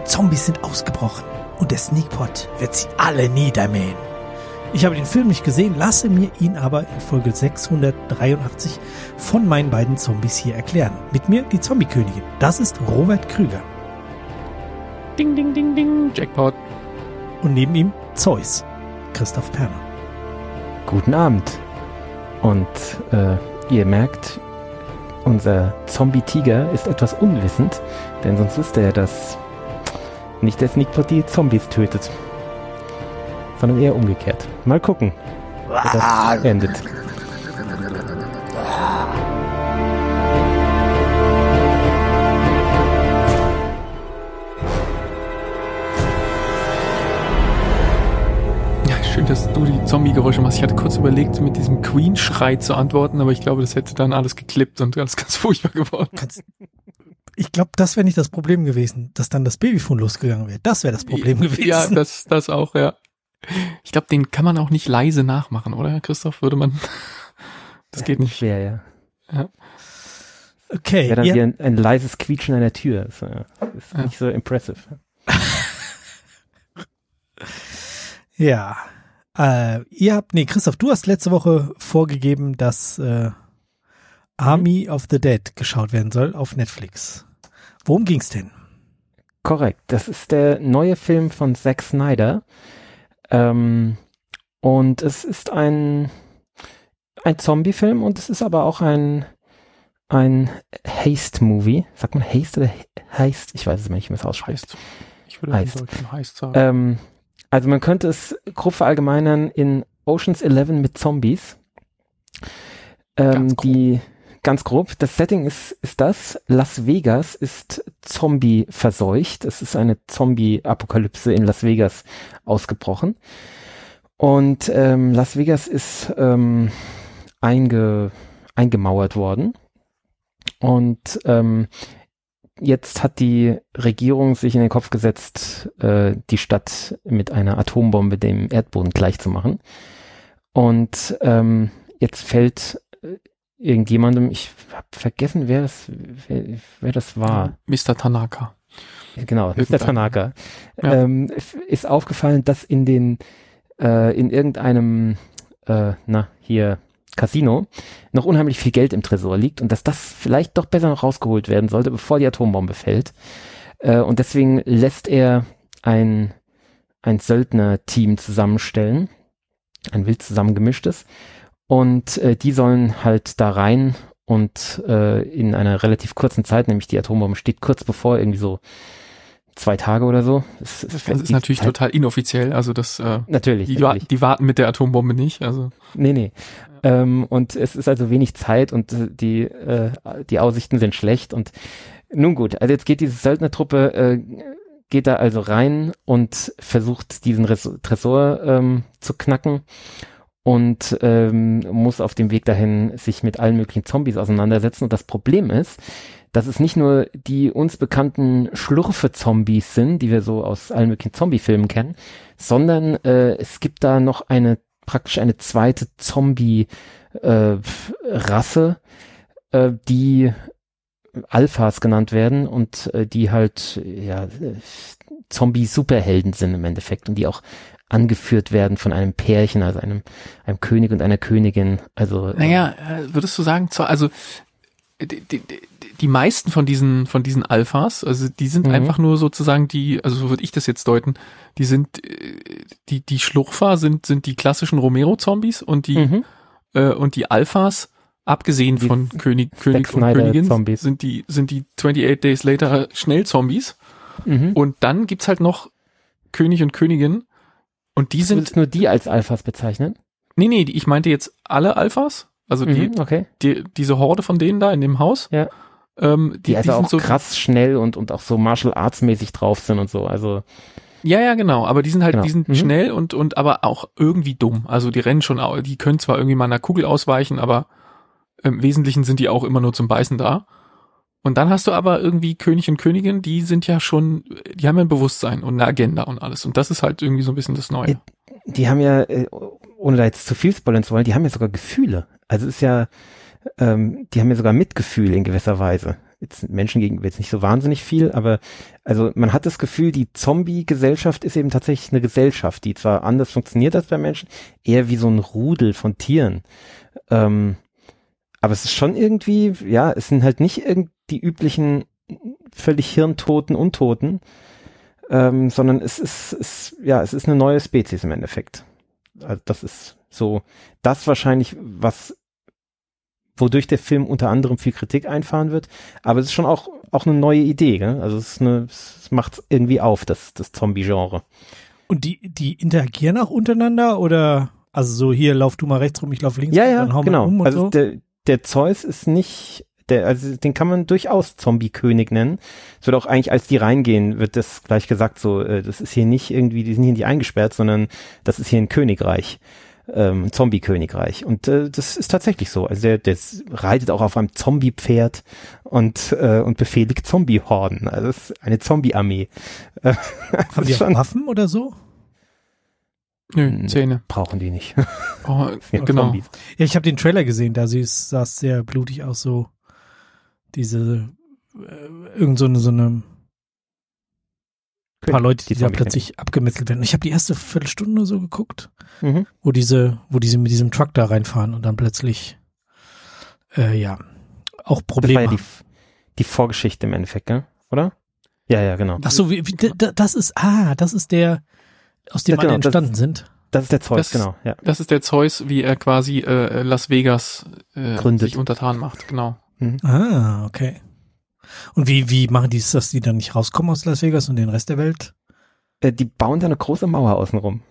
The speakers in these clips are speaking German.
Zombies sind ausgebrochen und der Sneakpot wird sie alle niedermähen. Ich habe den Film nicht gesehen, lasse mir ihn aber in Folge 683 von meinen beiden Zombies hier erklären. Mit mir die Zombie-Königin. Das ist Robert Krüger. Ding, ding, ding, ding, Jackpot. Und neben ihm Zeus, Christoph Perner. Guten Abend. Und ihr merkt, unser Zombie-Tiger ist etwas unwissend, denn sonst wüsste er, dass nicht der Sneakpot die Zombies tötet, sondern eher umgekehrt. Mal gucken, wie das endet. Schön, dass du die Zombie-Geräusche machst. Ich hatte kurz überlegt, mit diesem Queen-Schrei zu antworten, aber ich glaube, das hätte dann alles geklippt und alles ganz furchtbar geworden. Ich glaube, das wäre nicht das Problem gewesen, dass dann das Babyphone losgegangen wäre. Das wäre das Problem gewesen. Ja, das auch, ja. Ich glaube, den kann man auch nicht leise nachmachen, oder, Christoph? Würde man... Das geht nicht. Schwer, ja. Okay. Ja, dann wie ein leises Quietschen an der Tür. Das ist nicht so impressive. Ja. Christoph, du hast letzte Woche vorgegeben, dass Army of the Dead geschaut werden soll auf Netflix. Worum ging's denn? Korrekt. Das ist der neue Film von Zack Snyder. Und es ist ein Zombie-Film und es ist aber auch ein Heist-Movie. Sagt man Heist oder Heist? Ich weiß es nicht, wie man es ausspricht. Ich würde Heist. Heist sagen. Also man könnte es grob verallgemeinern in Ocean's 11 mit Zombies. Ganz grob. Das Setting ist das. Las Vegas ist Zombie verseucht. Es ist eine Zombie-Apokalypse in Las Vegas ausgebrochen. Und Las Vegas ist eingemauert worden. Und jetzt hat die Regierung sich in den Kopf gesetzt, die Stadt mit einer Atombombe dem Erdboden gleichzumachen. Und jetzt fällt irgendjemandem, ich habe vergessen, wer das war. Mr. Tanaka. Genau, Mr. Tanaka. Ja. Ist aufgefallen, dass in irgendeinem Casino noch unheimlich viel Geld im Tresor liegt und dass das vielleicht doch besser noch rausgeholt werden sollte, bevor die Atombombe fällt. Und deswegen lässt er ein Söldner-Team zusammenstellen, ein wild zusammengemischtes. Und die sollen halt da rein und in einer relativ kurzen Zeit, nämlich die Atombombe steht kurz bevor, irgendwie so 2 Tage oder so. Das ist natürlich total inoffiziell, also das natürlich. Die warten mit der Atombombe nicht, also. Nee. Und es ist also wenig Zeit und die Aussichten sind schlecht und nun gut, also jetzt geht diese Söldnertruppe, geht da also rein und versucht diesen Tresor zu knacken und muss auf dem Weg dahin sich mit allen möglichen Zombies auseinandersetzen und das Problem ist, dass es nicht nur die uns bekannten Schlurfe-Zombies sind, die wir so aus allen möglichen Zombie-Filmen kennen, sondern es gibt da noch praktisch eine zweite Zombie-Rasse, die Alphas genannt werden und die halt Zombie-Superhelden sind im Endeffekt und die auch angeführt werden von einem Pärchen, also einem König und einer Königin. Also würdest du sagen, also die meisten von diesen Alphas, also die sind einfach nur sozusagen also so würde ich das jetzt deuten, die sind die Schlurfer sind die klassischen Romero-Zombies und die Alphas, abgesehen von König und Königin, sind die 28 Days Later Schnellzombies. Und dann gibt's halt noch König und Königin und die sind... Du willst nur die als Alphas bezeichnen? Nee, ich meinte jetzt alle Alphas, also diese Horde von denen da in dem Haus. Ja. Die also auch so krass schnell und auch so Martial Arts mäßig drauf sind und so, also. Ja, genau, aber die sind halt, die sind schnell und aber auch irgendwie dumm. Also die rennen schon, die können zwar irgendwie mal einer Kugel ausweichen, aber im Wesentlichen sind die auch immer nur zum Beißen da. Und dann hast du aber irgendwie König und Königin, die sind ja schon, die haben ja ein Bewusstsein und eine Agenda und alles. Und das ist halt irgendwie so ein bisschen das Neue. Die haben ja, ohne da jetzt zu viel spoilern zu wollen, die haben ja sogar Gefühle. Also es ist ja, die haben ja sogar Mitgefühl in gewisser Weise. jetzt Menschen gegenüber jetzt nicht so wahnsinnig viel, aber also man hat das Gefühl, die Zombie-Gesellschaft ist eben tatsächlich eine Gesellschaft, die zwar anders funktioniert als bei Menschen, eher wie so ein Rudel von Tieren. Aber es ist schon irgendwie, ja, es sind halt nicht die üblichen völlig hirntoten Untoten, sondern es ist eine neue Spezies im Endeffekt. Also das ist so das wahrscheinlich, wodurch der Film unter anderem viel Kritik einfahren wird, aber es ist schon auch eine neue Idee, gell? Also es macht irgendwie auf, das Zombie-Genre. Und die interagieren auch untereinander oder, also so hier, lauf du mal rechts rum, ich lauf links, ja, dann hauen genau. wir um und also so? Der Zeus ist nicht, also den kann man durchaus Zombie-König nennen. Es wird auch eigentlich, als die reingehen, wird das gleich gesagt, so, das ist hier nicht irgendwie, die sind hier nicht eingesperrt, sondern das ist hier ein Königreich. Ein Zombie-Königreich. Und das ist tatsächlich so. Also der reitet auch auf einem Zombie-Pferd und befehligt Zombie-Horden. Also es ist eine Zombie-Armee. Haben die auch Waffen oder so? Nö, Zähne. Brauchen die nicht. Oh, ja, genau. Zombies. Ja, ich habe den Trailer gesehen, da sah es sehr blutig aus, so diese irgend so eine paar Leute, die da plötzlich abgemetzelt werden. Ich habe die erste Viertelstunde oder so geguckt, wo diese mit diesem Truck da reinfahren und dann plötzlich auch Probleme. Das war ja die Vorgeschichte im Endeffekt, gell? Oder? Ja, genau. Ach so, das ist der, aus dem alle entstanden sind. Das ist der Zeus, genau. Ja. Das ist der Zeus, wie er quasi Las Vegas gründet, sich untertan macht, genau. Ah, okay. Und wie machen die es, dass die dann nicht rauskommen aus Las Vegas und den Rest der Welt? Die bauen da eine große Mauer außenrum.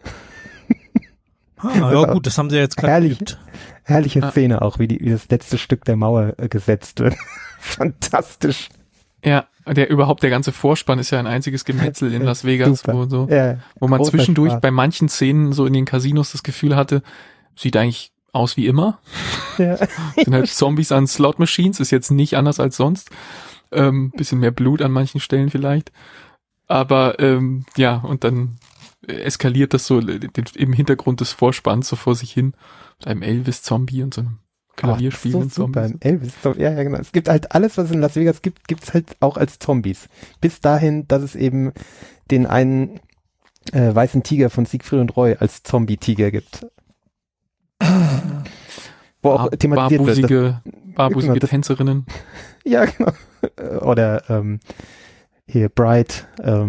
Ja gut, das haben sie jetzt gerade geübt. Herrliche Szene auch, wie das letzte Stück der Mauer gesetzt wird. Fantastisch. Ja, der ganze Vorspann ist ja ein einziges Gemetzel in Las Vegas, wo man zwischendurch Spaß. bei manchen Szenen so in den Casinos das Gefühl hatte, sieht eigentlich aus wie immer. Ja. Sind halt Zombies an Slot Machines, ist jetzt nicht anders als sonst. Bisschen mehr Blut an manchen Stellen vielleicht. Aber und dann eskaliert das so im Hintergrund des Vorspanns so vor sich hin mit einem Elvis-Zombie und so einem Klavierspielenden Zombies. Elvis-Zombie, ja, genau. Es gibt halt alles, was es in Las Vegas gibt's halt auch als Zombies. Bis dahin, dass es eben den einen weißen Tiger von Siegfried und Roy als Zombie-Tiger gibt. Wo auch thematisiert wird. Barbusige Tänzerinnen. Ja, genau. Oder hier Bright,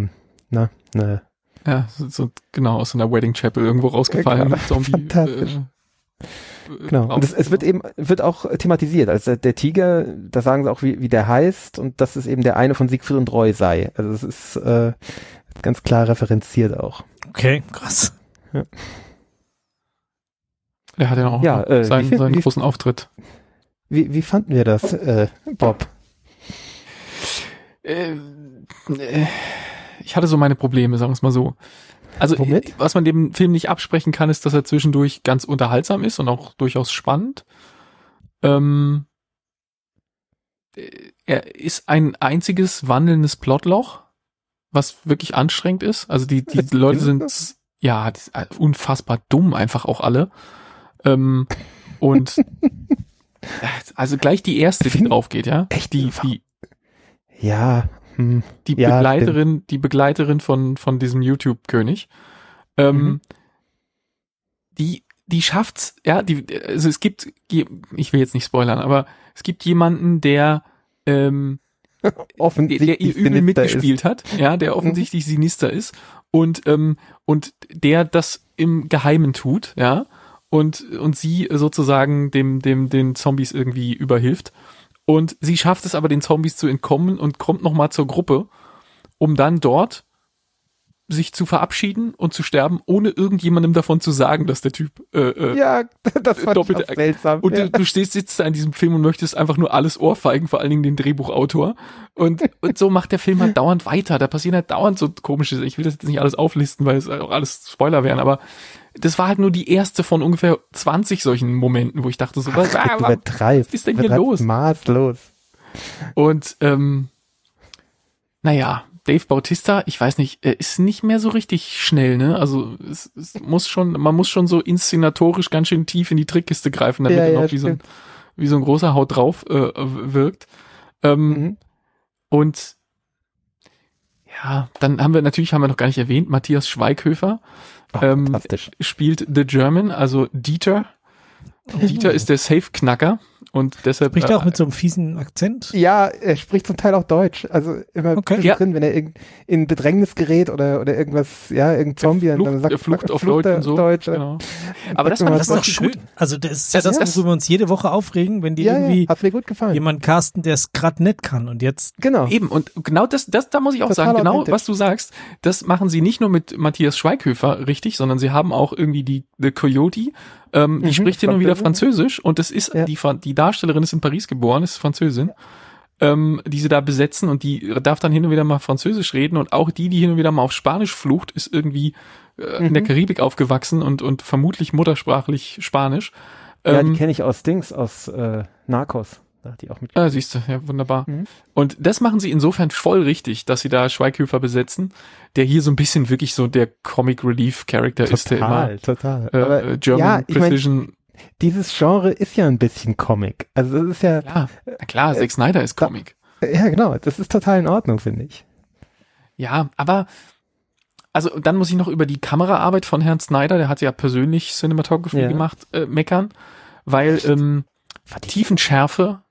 ja, so genau, aus so einer Wedding Chapel irgendwo rausgefallen. Genau, Zombie, fantastisch. Genau. Und es wird auch thematisiert. Also der Tiger, da sagen sie auch, wie der heißt und dass es eben der eine von Siegfried und Roy sei. Also es ist ganz klar referenziert auch. Okay, krass. Ja. Der hat ja auch seinen großen Auftritt. Wie fanden wir das, Bob? Ich hatte so meine Probleme, sagen wir es mal so. Also, was man dem Film nicht absprechen kann, ist, dass er zwischendurch ganz unterhaltsam ist und auch durchaus spannend. Er ist ein einziges wandelndes Plotloch, was wirklich anstrengend ist. Also die Leute sind unfassbar dumm, einfach auch alle. Und also gleich die erste, die drauf geht, ja. Echt? Die Begleiterin von diesem YouTube-König. Die schafft's, ja, also es gibt, ich will jetzt nicht spoilern, aber es gibt jemanden, der der ihr übel mitgespielt hat, ja, der offensichtlich Sinister ist und der das im Geheimen tut, ja, und sie sozusagen den Zombies irgendwie überhilft. Und sie schafft es aber, den Zombies zu entkommen und kommt nochmal zur Gruppe, um dann dort sich zu verabschieden und zu sterben, ohne irgendjemandem davon zu sagen, dass der Typ das fand doppelt ich auch seltsam. Und du sitzt da in diesem Film und möchtest einfach nur alles ohrfeigen, vor allen Dingen den Drehbuchautor. Und so macht der Film halt dauernd weiter. Da passieren halt dauernd so komische, ich will das jetzt nicht alles auflisten, weil es auch alles Spoiler wären, aber das war halt nur die erste von ungefähr 20 solchen Momenten, wo ich dachte so, was ist denn hier los? Maßlos. Und Dave Bautista, ich weiß nicht, er ist nicht mehr so richtig schnell, ne? Also man muss schon so inszenatorisch ganz schön tief in die Trickkiste greifen, damit er noch wie so ein großer Haut drauf wirkt. Und ja, dann haben wir noch gar nicht erwähnt, Matthias Schweighöfer spielt The German, also Dieter. Dieter ist der Safe-Knacker und deshalb... Spricht er auch mit so einem fiesen Akzent? Ja, er spricht zum Teil auch Deutsch. Also immer drin, wenn er in Bedrängnis gerät oder irgendwas, ja, irgendein Zombie, dann sagt er flucht auf Deutsch und so. Genau. Aber das ist doch schön. Also das ist ja das, worüber wir uns jede Woche aufregen, wenn die irgendwie hat mir gut gefallen. Jemand casten, der es gerade nicht kann und jetzt... Genau. Eben, und genau das da muss ich auch sagen, genau was du sagst, das machen sie nicht nur mit Matthias Schweighöfer richtig, sondern sie haben auch irgendwie The Coyote, die spricht hin und wieder Französisch und das ist, die Darstellerin ist in Paris geboren, ist Französin, die sie da besetzen und die darf dann hin und wieder mal Französisch reden und auch die hin und wieder mal auf Spanisch flucht, ist irgendwie in der Karibik aufgewachsen und vermutlich muttersprachlich Spanisch. Ja, die kenne ich aus Narcos. Da hat die auch mit. Siehst du, ja, wunderbar. Und das machen sie insofern voll richtig, dass sie da Schweighöfer besetzen, der hier so ein bisschen wirklich so der Comic Relief Character ist, der immer total. German Precision. Dieses Genre ist ja ein bisschen Comic. Also das ist ja. Na klar, Zack Snyder ist Comic. Ja, genau. Das ist total in Ordnung, finde ich. Ja, aber also dann muss ich noch über die Kameraarbeit von Herrn Snyder, der hat ja persönlich Cinematography gemacht, meckern, weil Tiefenschärfe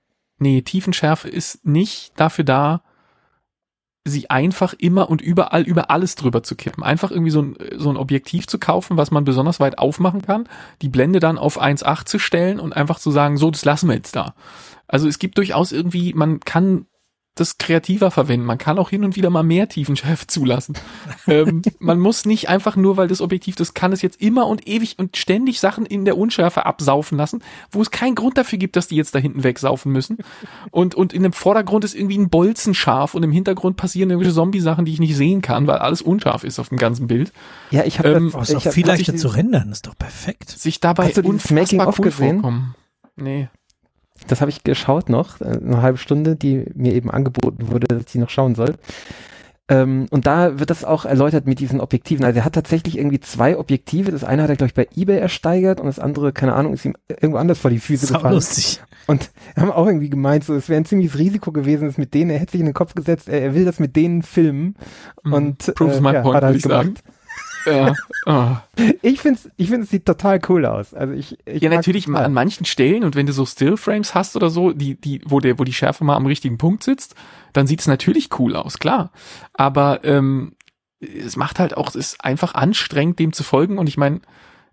ist nicht dafür da, sie einfach immer und überall über alles drüber zu kippen. Einfach irgendwie so ein Objektiv zu kaufen, was man besonders weit aufmachen kann, die Blende dann auf 1,8 zu stellen und einfach zu sagen, so, das lassen wir jetzt da. Also es gibt durchaus irgendwie, man kann das kreativer verwenden. Man kann auch hin und wieder mal mehr Tiefenschärfe zulassen. Man muss nicht einfach nur, weil das Objektiv, das kann es jetzt immer und ewig und ständig Sachen in der Unschärfe absaufen lassen, wo es keinen Grund dafür gibt, dass die jetzt da hinten wegsaufen müssen. Und in dem Vordergrund ist irgendwie ein Bolzen scharf und im Hintergrund passieren irgendwelche Zombie-Sachen, die ich nicht sehen kann, weil alles unscharf ist auf dem ganzen Bild. Ja, ich habe das ist doch viel leichter zu rendern, ist doch perfekt. Sich dabei unfassbar cool vorkommen. Nee. Das habe ich geschaut noch, eine halbe Stunde, die mir eben angeboten wurde, dass ich noch schauen soll. Und da wird das auch erläutert mit diesen Objektiven. Also er hat tatsächlich irgendwie 2 Objektive. Das eine hat er, glaube ich, bei eBay ersteigert und das andere, keine Ahnung, ist ihm irgendwo anders vor die Füße gefallen. Lustig. Und haben auch irgendwie gemeint, so es wäre ein ziemliches Risiko gewesen, dass mit denen, er hätte sich in den Kopf gesetzt, er will das mit denen filmen. Und Proves my point, hat er halt gemacht. Sagen. Ja. Oh. Ich finde, es sieht total cool aus. Also ich ja, natürlich an manchen Stellen und wenn du so Stillframes hast oder so, wo die Schärfe mal am richtigen Punkt sitzt, dann sieht es natürlich cool aus, klar. Aber es macht halt auch, es ist einfach anstrengend, dem zu folgen und ich meine,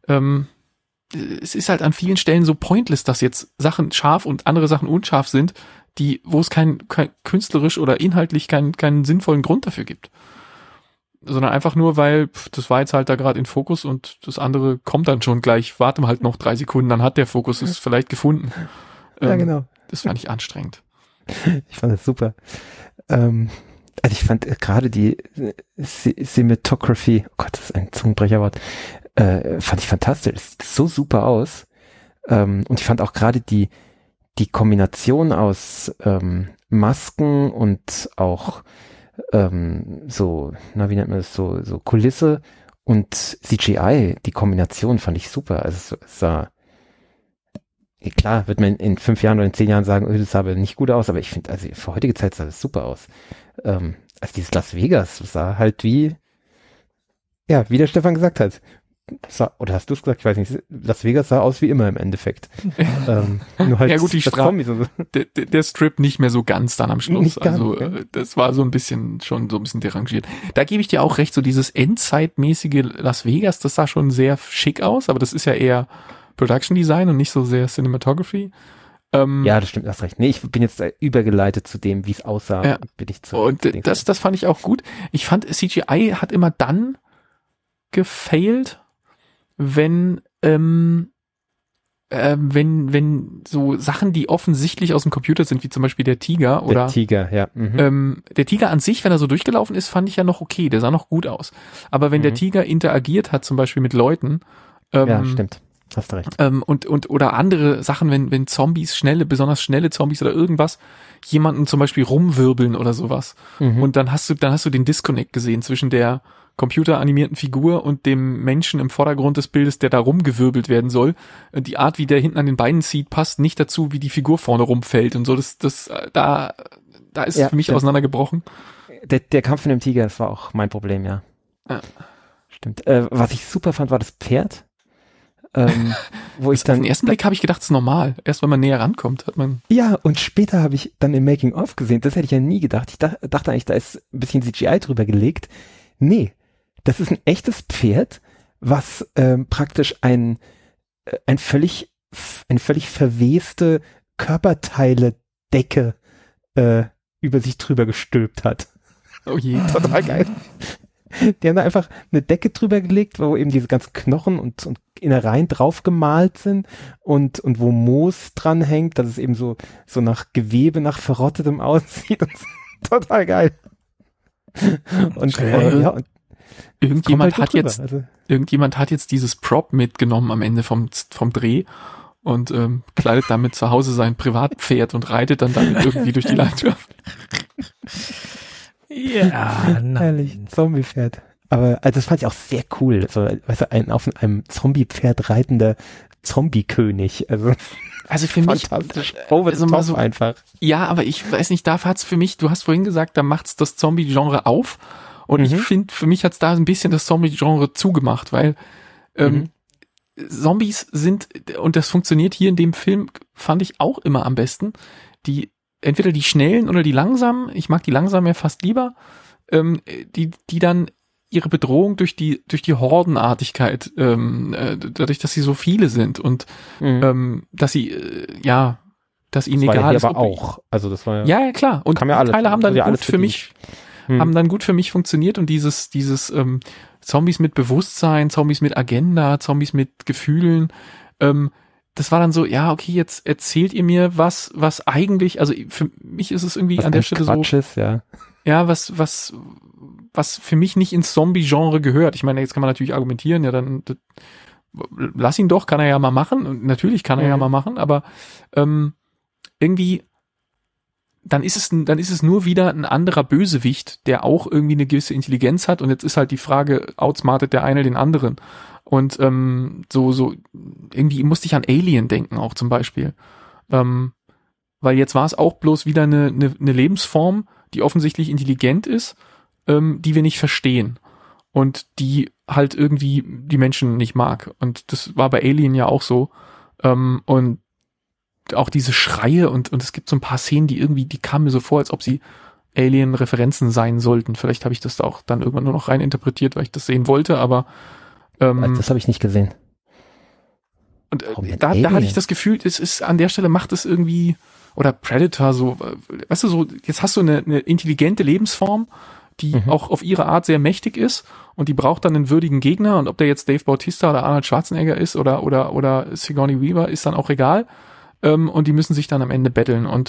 es ist halt an vielen Stellen so pointless, dass jetzt Sachen scharf und andere Sachen unscharf sind, wo es kein künstlerisch oder inhaltlich keinen sinnvollen Grund dafür gibt. Sondern einfach nur, weil das war jetzt halt da gerade in Fokus und das andere kommt dann schon gleich. Warte mal halt noch 3 Sekunden, dann hat der Fokus es vielleicht gefunden. Ja, genau. Das fand ich anstrengend. Ich fand das super. Also ich fand gerade die Cinematography, oh Gott, das ist ein Zungenbrecherwort, fand ich fantastisch. Das sieht so super aus. Und ich fand auch gerade die Kombination aus Masken und auch so, wie nennt man das, so Kulisse und CGI, die Kombination fand ich super. Also es sah, klar, wird man in 5 Jahren oder in 10 Jahren sagen, das sah aber nicht gut aus, aber ich finde, also für heutige Zeit sah das super aus. Also dieses Las Vegas sah halt wie der Stefan gesagt hat. Oder hast du es gesagt? Ich weiß nicht. Las Vegas sah aus wie immer im Endeffekt. Nur halt ja gut, der Strip nicht mehr so ganz dann am Schluss. Das war so ein bisschen derangiert. Da gebe ich dir auch recht, so dieses endzeitmäßige Las Vegas, das sah schon sehr schick aus, aber das ist ja eher Production Design und nicht so sehr Cinematography. Ja, das stimmt, hast recht. Nee, ich bin jetzt übergeleitet zu dem, wie es aussah. Ja. Und das fand ich auch gut. Ich fand, CGI hat immer dann gefailt, wenn so Sachen, die offensichtlich aus dem Computer sind, wie zum Beispiel der Tiger oder der Tiger, ja. Der Tiger an sich, wenn er so durchgelaufen ist, fand ich ja noch okay, der sah noch gut aus. Aber wenn der Tiger interagiert hat, zum Beispiel mit Leuten, ja, stimmt. Hast du recht. Oder andere Sachen, wenn Zombies, besonders schnelle Zombies oder irgendwas, jemanden zum Beispiel rumwirbeln oder sowas. Und dann hast du den Disconnect gesehen zwischen der computeranimierten Figur und dem Menschen im Vordergrund des Bildes, der da rumgewirbelt werden soll. Die Art, wie der hinten an den Beinen zieht, passt nicht dazu, wie die Figur vorne rumfällt und so. Da Da ist es für mich auseinandergebrochen. Der Kampf mit dem Tiger, das war auch mein Problem, ja. Stimmt. Was ich super fand, war das Pferd. Wo ich dann auf den ersten Blick habe ich gedacht, es ist normal. Erst wenn man näher rankommt, hat man. Ja, und später habe ich dann im Making-of gesehen, das hätte ich ja nie gedacht. Ich dachte eigentlich, da ist ein bisschen CGI drüber gelegt. Nee, das ist ein echtes Pferd, was praktisch eine völlig verweste Körperteile-Decke über sich drüber gestülpt hat. Oh je. Total geil. Die haben da einfach eine Decke drüber gelegt, wo eben diese ganzen Knochen und Innereien drauf gemalt sind und wo Moos dran hängt, dass es eben so nach Gewebe, nach Verrottetem aussieht. Und total geil. Und, und irgendjemand halt hat jetzt dieses Prop mitgenommen am Ende vom Dreh und kleidet damit zu Hause sein Privatpferd und reitet dann damit irgendwie durch die Landschaft. Ja, herrlich. Zombie-Pferd. Aber also das fand ich auch sehr cool. So, weißt du, auf einem Zombie-Pferd reitender Zombie-König. Also für mich over the top einfach. Ja, aber ich weiß nicht, da hat's für mich, du hast vorhin gesagt, da macht's das Zombie-Genre auf. Und ich finde, für mich hat's da ein bisschen das Zombie-Genre zugemacht, weil Zombies sind, und das funktioniert hier in dem Film, fand ich auch immer am besten, entweder die schnellen oder die langsamen, ich mag die langsamen ja fast lieber, die dann ihre Bedrohung durch die Hordenartigkeit, dadurch, dass sie so viele sind und dass sie, dass ihnen das egal war ist. Aber auch, also das war ja klar. Und kam ja alles, Teile haben dann ja gut für mich, haben dann gut für mich funktioniert und dieses Zombies mit Bewusstsein, Zombies mit Agenda, Zombies mit Gefühlen, das war dann so, ja, okay, jetzt erzählt ihr mir was eigentlich, also für mich ist es irgendwie was an der Stelle Quatsch so, ist, ja, was für mich nicht ins Zombie-Genre gehört. Ich meine, jetzt kann man natürlich argumentieren, ja, dann lass ihn doch, kann er ja mal machen. Und natürlich kann er ja mal machen, aber irgendwie dann ist es nur wieder ein anderer Bösewicht, der auch irgendwie eine gewisse Intelligenz hat. Und jetzt ist halt die Frage, outsmartet der eine den anderen? Und so irgendwie musste ich an Alien denken auch zum Beispiel. Weil jetzt war es auch bloß wieder eine Lebensform, die offensichtlich intelligent ist, die wir nicht verstehen. Und die halt irgendwie die Menschen nicht mag. Und das war bei Alien ja auch so. Und auch diese Schreie und es gibt so ein paar Szenen, die kamen mir so vor, als ob sie Alien-Referenzen sein sollten. Vielleicht habe ich das da auch dann irgendwann nur noch rein interpretiert, weil ich das sehen wollte, aber das habe ich nicht gesehen. Und da hatte ich das Gefühl, es ist an der Stelle macht es irgendwie, oder Predator so, weißt du, so, jetzt hast du eine intelligente Lebensform, die auch auf ihre Art sehr mächtig ist und die braucht dann einen würdigen Gegner und ob der jetzt Dave Bautista oder Arnold Schwarzenegger ist oder Sigourney Weaver, ist dann auch egal. Und die müssen sich dann am Ende betteln und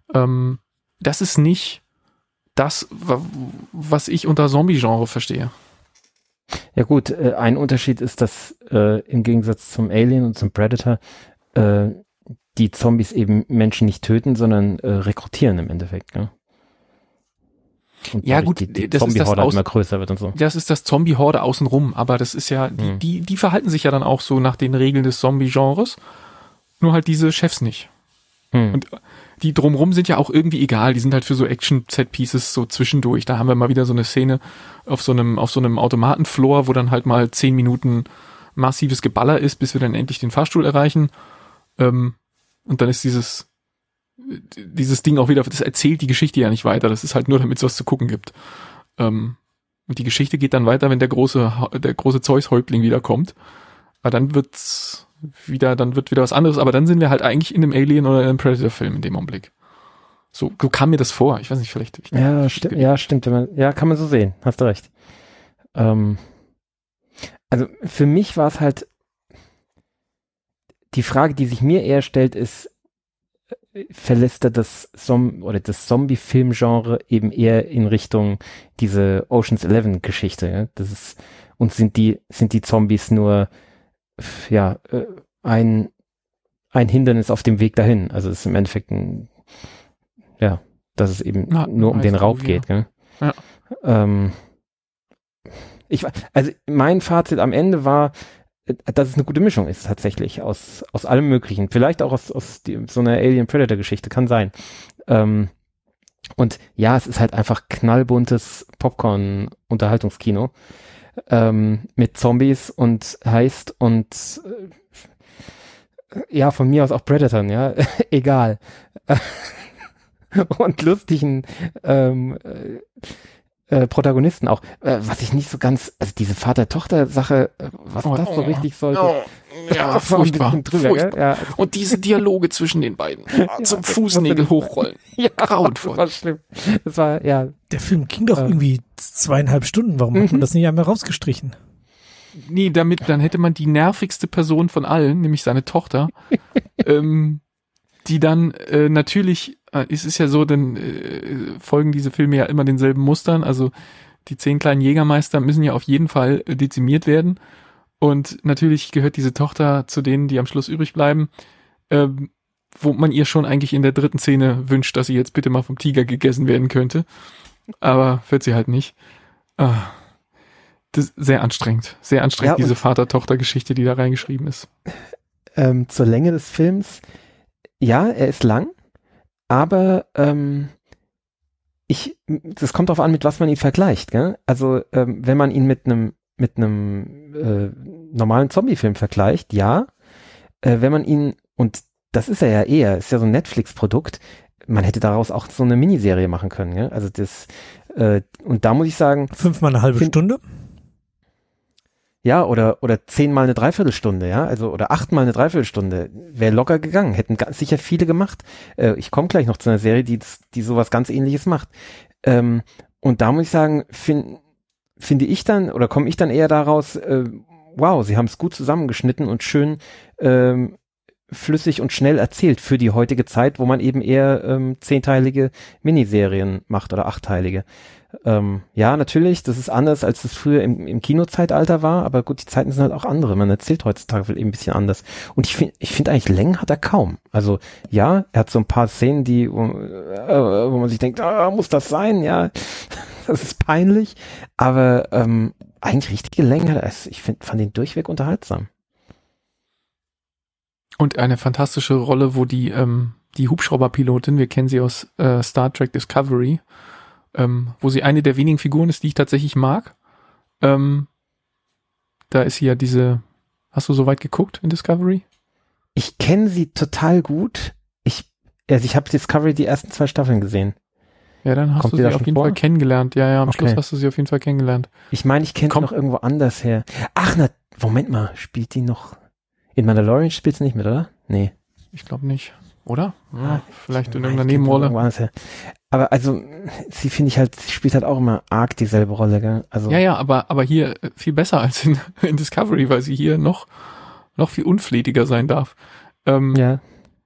das ist nicht das, was ich unter Zombie-Genre verstehe. Ja gut, ein Unterschied ist, dass im Gegensatz zum Alien und zum Predator die Zombies eben Menschen nicht töten, sondern rekrutieren im Endeffekt. Ne? Und ja gut, die das Zombie-Horde ist das immer größer wird und so. Das ist das Zombie-Horde außenrum, aber das ist ja, die verhalten sich ja dann auch so nach den Regeln des Zombie-Genres, nur halt diese Chefs nicht. Und die drumrum sind ja auch irgendwie egal, die sind halt für so Action-Set-Pieces so zwischendurch. Da haben wir mal wieder so eine Szene auf so einem Automatenfloor, wo dann halt mal 10 Minuten massives Geballer ist, bis wir dann endlich den Fahrstuhl erreichen. Und dann ist dieses Ding auch wieder, das erzählt die Geschichte ja nicht weiter, das ist halt nur, damit es was zu gucken gibt. Und die Geschichte geht dann weiter, wenn der große Zeus-Häuptling wiederkommt. Aber dann wird wieder was anderes, aber dann sind wir halt eigentlich in einem Alien oder in einem Predator-Film in dem Augenblick. So kam mir das vor. Ich weiß nicht, vielleicht. Stimmt. Kann man so sehen. Hast du recht. Also für mich war es halt die Frage, die sich mir eher stellt, ist, verlässt er das Zombie-Film-Genre eben eher in Richtung diese Ocean's 11 Geschichte. Ja? Sind die Zombies nur ein Hindernis auf dem Weg dahin. Also es ist im Endeffekt dass es eben nur um den Raub geht. Gell? Ja. Also mein Fazit am Ende war, dass es eine gute Mischung ist tatsächlich aus allem Möglichen. Vielleicht auch aus so einer Alien-Predator-Geschichte, kann sein. Und ja, es ist halt einfach knallbuntes Popcorn-Unterhaltungskino mit Zombies und Heist und ja, von mir aus auch Predatorn, ja, egal. Und lustigen Protagonisten auch. Was ich nicht so ganz, also diese Vater-Tochter-Sache, was das so richtig sollte. Ja, furchtbar. Drüber, ja. Und diese Dialoge zwischen den beiden. Zum Fußnägel hochrollen. Ja, grauenvoll. Das war schlimm. Das war, ja. Der Film ging doch irgendwie 2,5 Stunden. Warum hat man das nicht einmal rausgestrichen? Nee, dann hätte man die nervigste Person von allen, nämlich seine Tochter, die dann natürlich, es ist ja so, dann folgen diese Filme ja immer denselben Mustern, also die 10 kleinen Jägermeister müssen ja auf jeden Fall dezimiert werden und natürlich gehört diese Tochter zu denen, die am Schluss übrig bleiben, wo man ihr schon eigentlich in der 3. Szene wünscht, dass sie jetzt bitte mal vom Tiger gegessen werden könnte, aber wird sie halt nicht. Das ist sehr anstrengend, ja, diese Vater-Tochter-Geschichte, die da reingeschrieben ist. Zur Länge des Films, ja, er ist lang, aber das kommt darauf an, mit was man ihn vergleicht, gell? Also wenn man ihn mit einem normalen Zombie-Film vergleicht, ja. Wenn man ihn, und das ist er ja eher, ist ja so ein Netflix-Produkt, man hätte daraus auch so eine Miniserie machen können, gell? Also das, und da muss ich sagen, 5-mal eine halbe Stunde? Ja, oder 10-mal eine Dreiviertelstunde, ja, also oder 8-mal eine Dreiviertelstunde, wäre locker gegangen, hätten sicher viele gemacht. Ich komme gleich noch zu einer Serie, die sowas ganz Ähnliches macht. Und da muss ich sagen, finde ich dann, oder komme ich dann eher daraus, wow, sie haben es gut zusammengeschnitten und schön flüssig und schnell erzählt für die heutige Zeit, wo man eben eher 10-teilige Miniserien macht oder 8-teilige. Ja, natürlich, das ist anders, als es früher im Kinozeitalter war, aber gut, die Zeiten sind halt auch andere. Man erzählt heutzutage eben ein bisschen anders. Und ich finde eigentlich, Längen hat er kaum. Also ja, er hat so ein paar Szenen, wo man sich denkt, muss das sein? Ja, das ist peinlich. Aber eigentlich richtige Längen hat er. Ich fand ihn durchweg unterhaltsam. Und eine fantastische Rolle, wo die Hubschrauberpilotin, wir kennen sie aus Star Trek Discovery, wo sie eine der wenigen Figuren ist, die ich tatsächlich mag. Da ist sie ja hast du so weit geguckt in Discovery? Ich kenne sie total gut. Ich habe Discovery die ersten 2 Staffeln gesehen. Ja, dann hast du sie auf jeden Fall kennengelernt. Ja, am Schluss hast du sie auf jeden Fall kennengelernt. Ich meine, ich kenne sie noch irgendwo anders her. Ach, Moment mal, spielt die noch? In Mandalorian spielt sie nicht mit, oder? Nee. Ich glaube nicht. Oder? Ja, vielleicht in irgendeiner Nebenrolle. Aber also, sie spielt halt auch immer arg dieselbe Rolle, gell? Also. Ja, aber hier viel besser als in Discovery, weil sie hier noch viel unflätiger sein darf. Ja.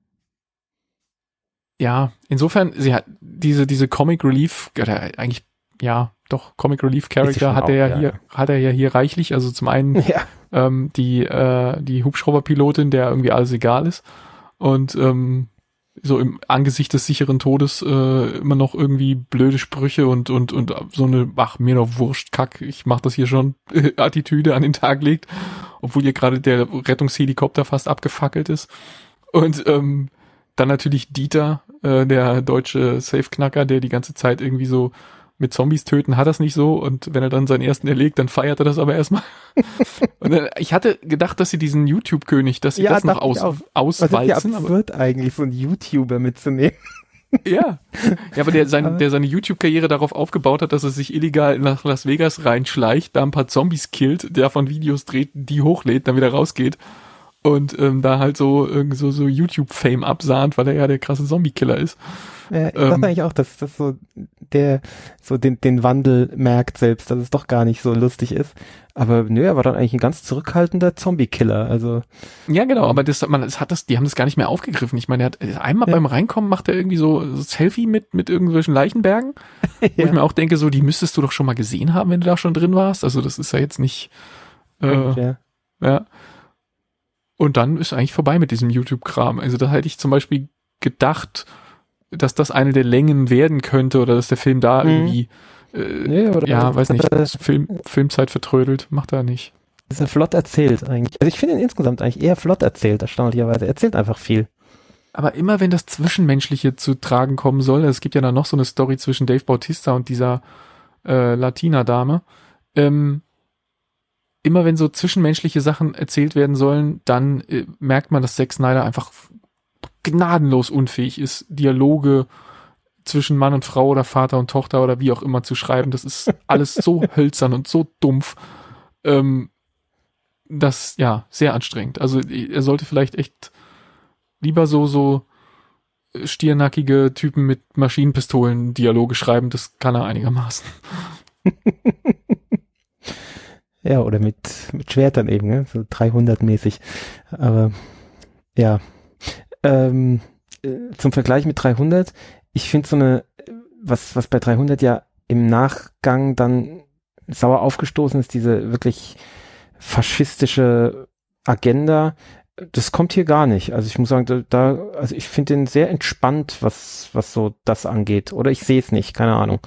Ja, insofern, sie hat diese Comic Relief, eigentlich, ja, doch, Comic Relief Character hat er ja hier reichlich. Also zum einen die Hubschrauberpilotin, der irgendwie alles egal ist. Und so im Angesicht des sicheren Todes immer noch irgendwie blöde Sprüche und so eine, mir doch wurscht, Kack, ich mach das hier schon, Attitüde an den Tag legt, obwohl hier gerade der Rettungshelikopter fast abgefackelt ist. Und dann natürlich Dieter, der deutsche Safeknacker, der die ganze Zeit irgendwie so mit Zombies töten hat das nicht so, und wenn er dann seinen ersten erlegt, dann feiert er das aber erstmal. Und ich hatte gedacht, dass sie diesen YouTube-König, dass sie das noch auswalzen. Das ist ja absurd eigentlich, so einen YouTuber mitzunehmen. Ja, aber der seine YouTube-Karriere darauf aufgebaut hat, dass er sich illegal nach Las Vegas reinschleicht, da ein paar Zombies killt, davon Videos dreht, die hochlädt, dann wieder rausgeht und da halt so YouTube-Fame absahnt, weil er ja der krasse Zombie-Killer ist. Ja, ich dachte eigentlich auch, dass das so den Wandel merkt selbst, dass es doch gar nicht so lustig ist. Aber nö, er war dann eigentlich ein ganz zurückhaltender Zombie-Killer. Also ja, genau, aber die haben das gar nicht mehr aufgegriffen. Ich meine, er hat einmal beim Reinkommen macht er irgendwie so Selfie mit irgendwelchen Leichenbergen, wo ich mir auch denke, so, die müsstest du doch schon mal gesehen haben, wenn du da schon drin warst. Also das ist ja jetzt nicht ja. Und dann ist eigentlich vorbei mit diesem YouTube-Kram. Also da hätte ich zum Beispiel gedacht, dass das eine der Längen werden könnte oder dass der Film da irgendwie weiß nicht, Filmzeit vertrödelt, macht er nicht. Ist er flott erzählt eigentlich. Also ich finde ihn insgesamt eigentlich eher flott erzählt, erstaunlicherweise. Er erzählt einfach viel. Aber immer wenn das Zwischenmenschliche zu tragen kommen soll, es gibt ja dann noch so eine Story zwischen Dave Bautista und dieser Latina-Dame, immer wenn so zwischenmenschliche Sachen erzählt werden sollen, dann merkt man, dass Zack Snyder einfach gnadenlos unfähig ist, Dialoge zwischen Mann und Frau oder Vater und Tochter oder wie auch immer zu schreiben. Das ist alles so hölzern und so dumpf. Das, ja, sehr anstrengend. Also er sollte vielleicht echt lieber so stiernackige Typen mit Maschinenpistolen Dialoge schreiben. Das kann er einigermaßen. Ja, oder mit Schwertern eben, ne? So 300-mäßig. Aber ja, zum Vergleich mit 300, ich finde so eine, was bei 300 ja im Nachgang dann sauer aufgestoßen ist, diese wirklich faschistische Agenda, das kommt hier gar nicht. Also ich muss sagen, also ich finde den sehr entspannt, was so das angeht. Oder ich sehe es nicht, keine Ahnung.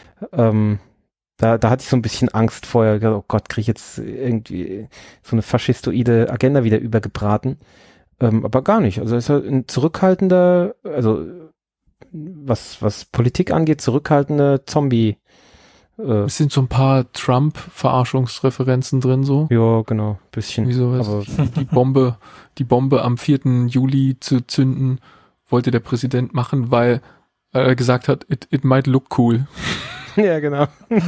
Da hatte ich so ein bisschen Angst vorher, oh Gott, kriege ich jetzt irgendwie so eine faschistoide Agenda wieder übergebraten. Aber gar nicht. Also ist er ein zurückhaltender, also was Politik angeht, zurückhaltender Zombie. Es sind so ein paar Trump-Verarschungsreferenzen drin, so. Ja, genau, bisschen. Wie sowas. Aber die Bombe am 4. Juli zu zünden, wollte der Präsident machen, weil er gesagt hat, it might look cool. Ja, genau.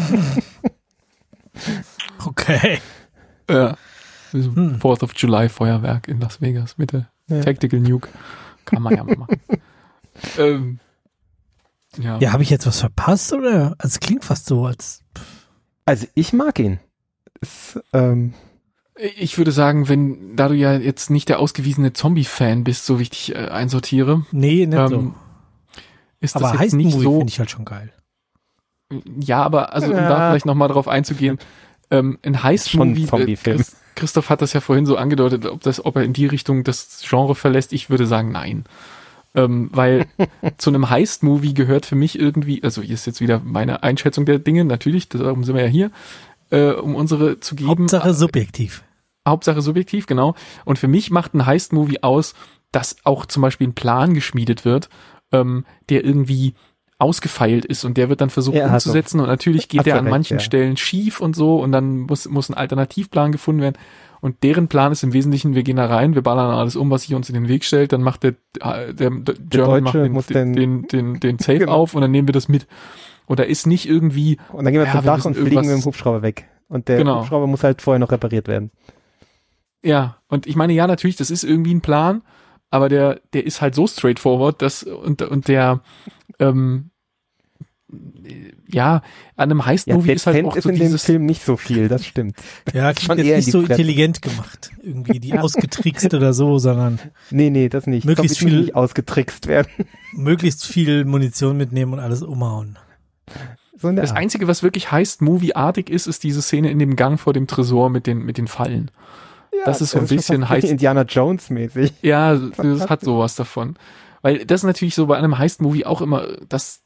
Okay. Ja. 4th of July Feuerwerk in Las Vegas mit der Tactical Nuke. Kann man ja mal machen. Ja, habe ich jetzt was verpasst oder? Also es klingt fast so, als... Also ich mag ihn. Ich würde sagen, da du ja jetzt nicht der ausgewiesene Zombie-Fan bist, so wie ich dich einsortiere. Nee, nicht so. Ist aber das jetzt nicht so... finde ich halt schon geil. Ja, aber also um da vielleicht nochmal drauf einzugehen, ein Heist-Movie, Christoph hat das ja vorhin so angedeutet, ob er in die Richtung das Genre verlässt. Ich würde sagen, nein. Weil zu einem Heist-Movie gehört für mich irgendwie, also hier ist jetzt wieder meine Einschätzung der Dinge, natürlich, darum sind wir ja hier, um unsere zu geben. Hauptsache subjektiv. Hauptsache subjektiv, genau. Und für mich macht ein Heist-Movie aus, dass auch zum Beispiel ein Plan geschmiedet wird, der irgendwie ausgefeilt ist und der wird dann versucht umzusetzen und natürlich geht der an manchen Stellen schief und so und dann muss ein Alternativplan gefunden werden und deren Plan ist im Wesentlichen, wir gehen da rein, wir ballern alles um, was sich uns in den Weg stellt, dann macht der German macht den Safe genau auf und dann nehmen wir das mit. Und da ist nicht irgendwie... Und dann gehen wir zum Dach und fliegen mit dem Hubschrauber weg. Und der Hubschrauber muss halt vorher noch repariert werden. Ja, und ich meine, ja, natürlich, das ist irgendwie ein Plan, aber der ist halt so straightforward, dass und der ja, an einem Heist-Movie ist halt auch so in dem Film nicht so viel, das stimmt. Ja, klingt jetzt nicht so intelligent gemacht. Irgendwie die ausgetrickst oder so, sondern Nee, das nicht. Möglichst viel nicht ausgetrickst werden. Möglichst viel Munition mitnehmen und alles umhauen. So das Einzige, was wirklich Heist-Movie-artig ist diese Szene in dem Gang vor dem Tresor mit den Fallen. Ja, das ist so ein bisschen Heist. Indiana Jones mäßig. Ja, das hat sowas davon. Weil das ist natürlich so bei einem Heist-Movie auch immer, das,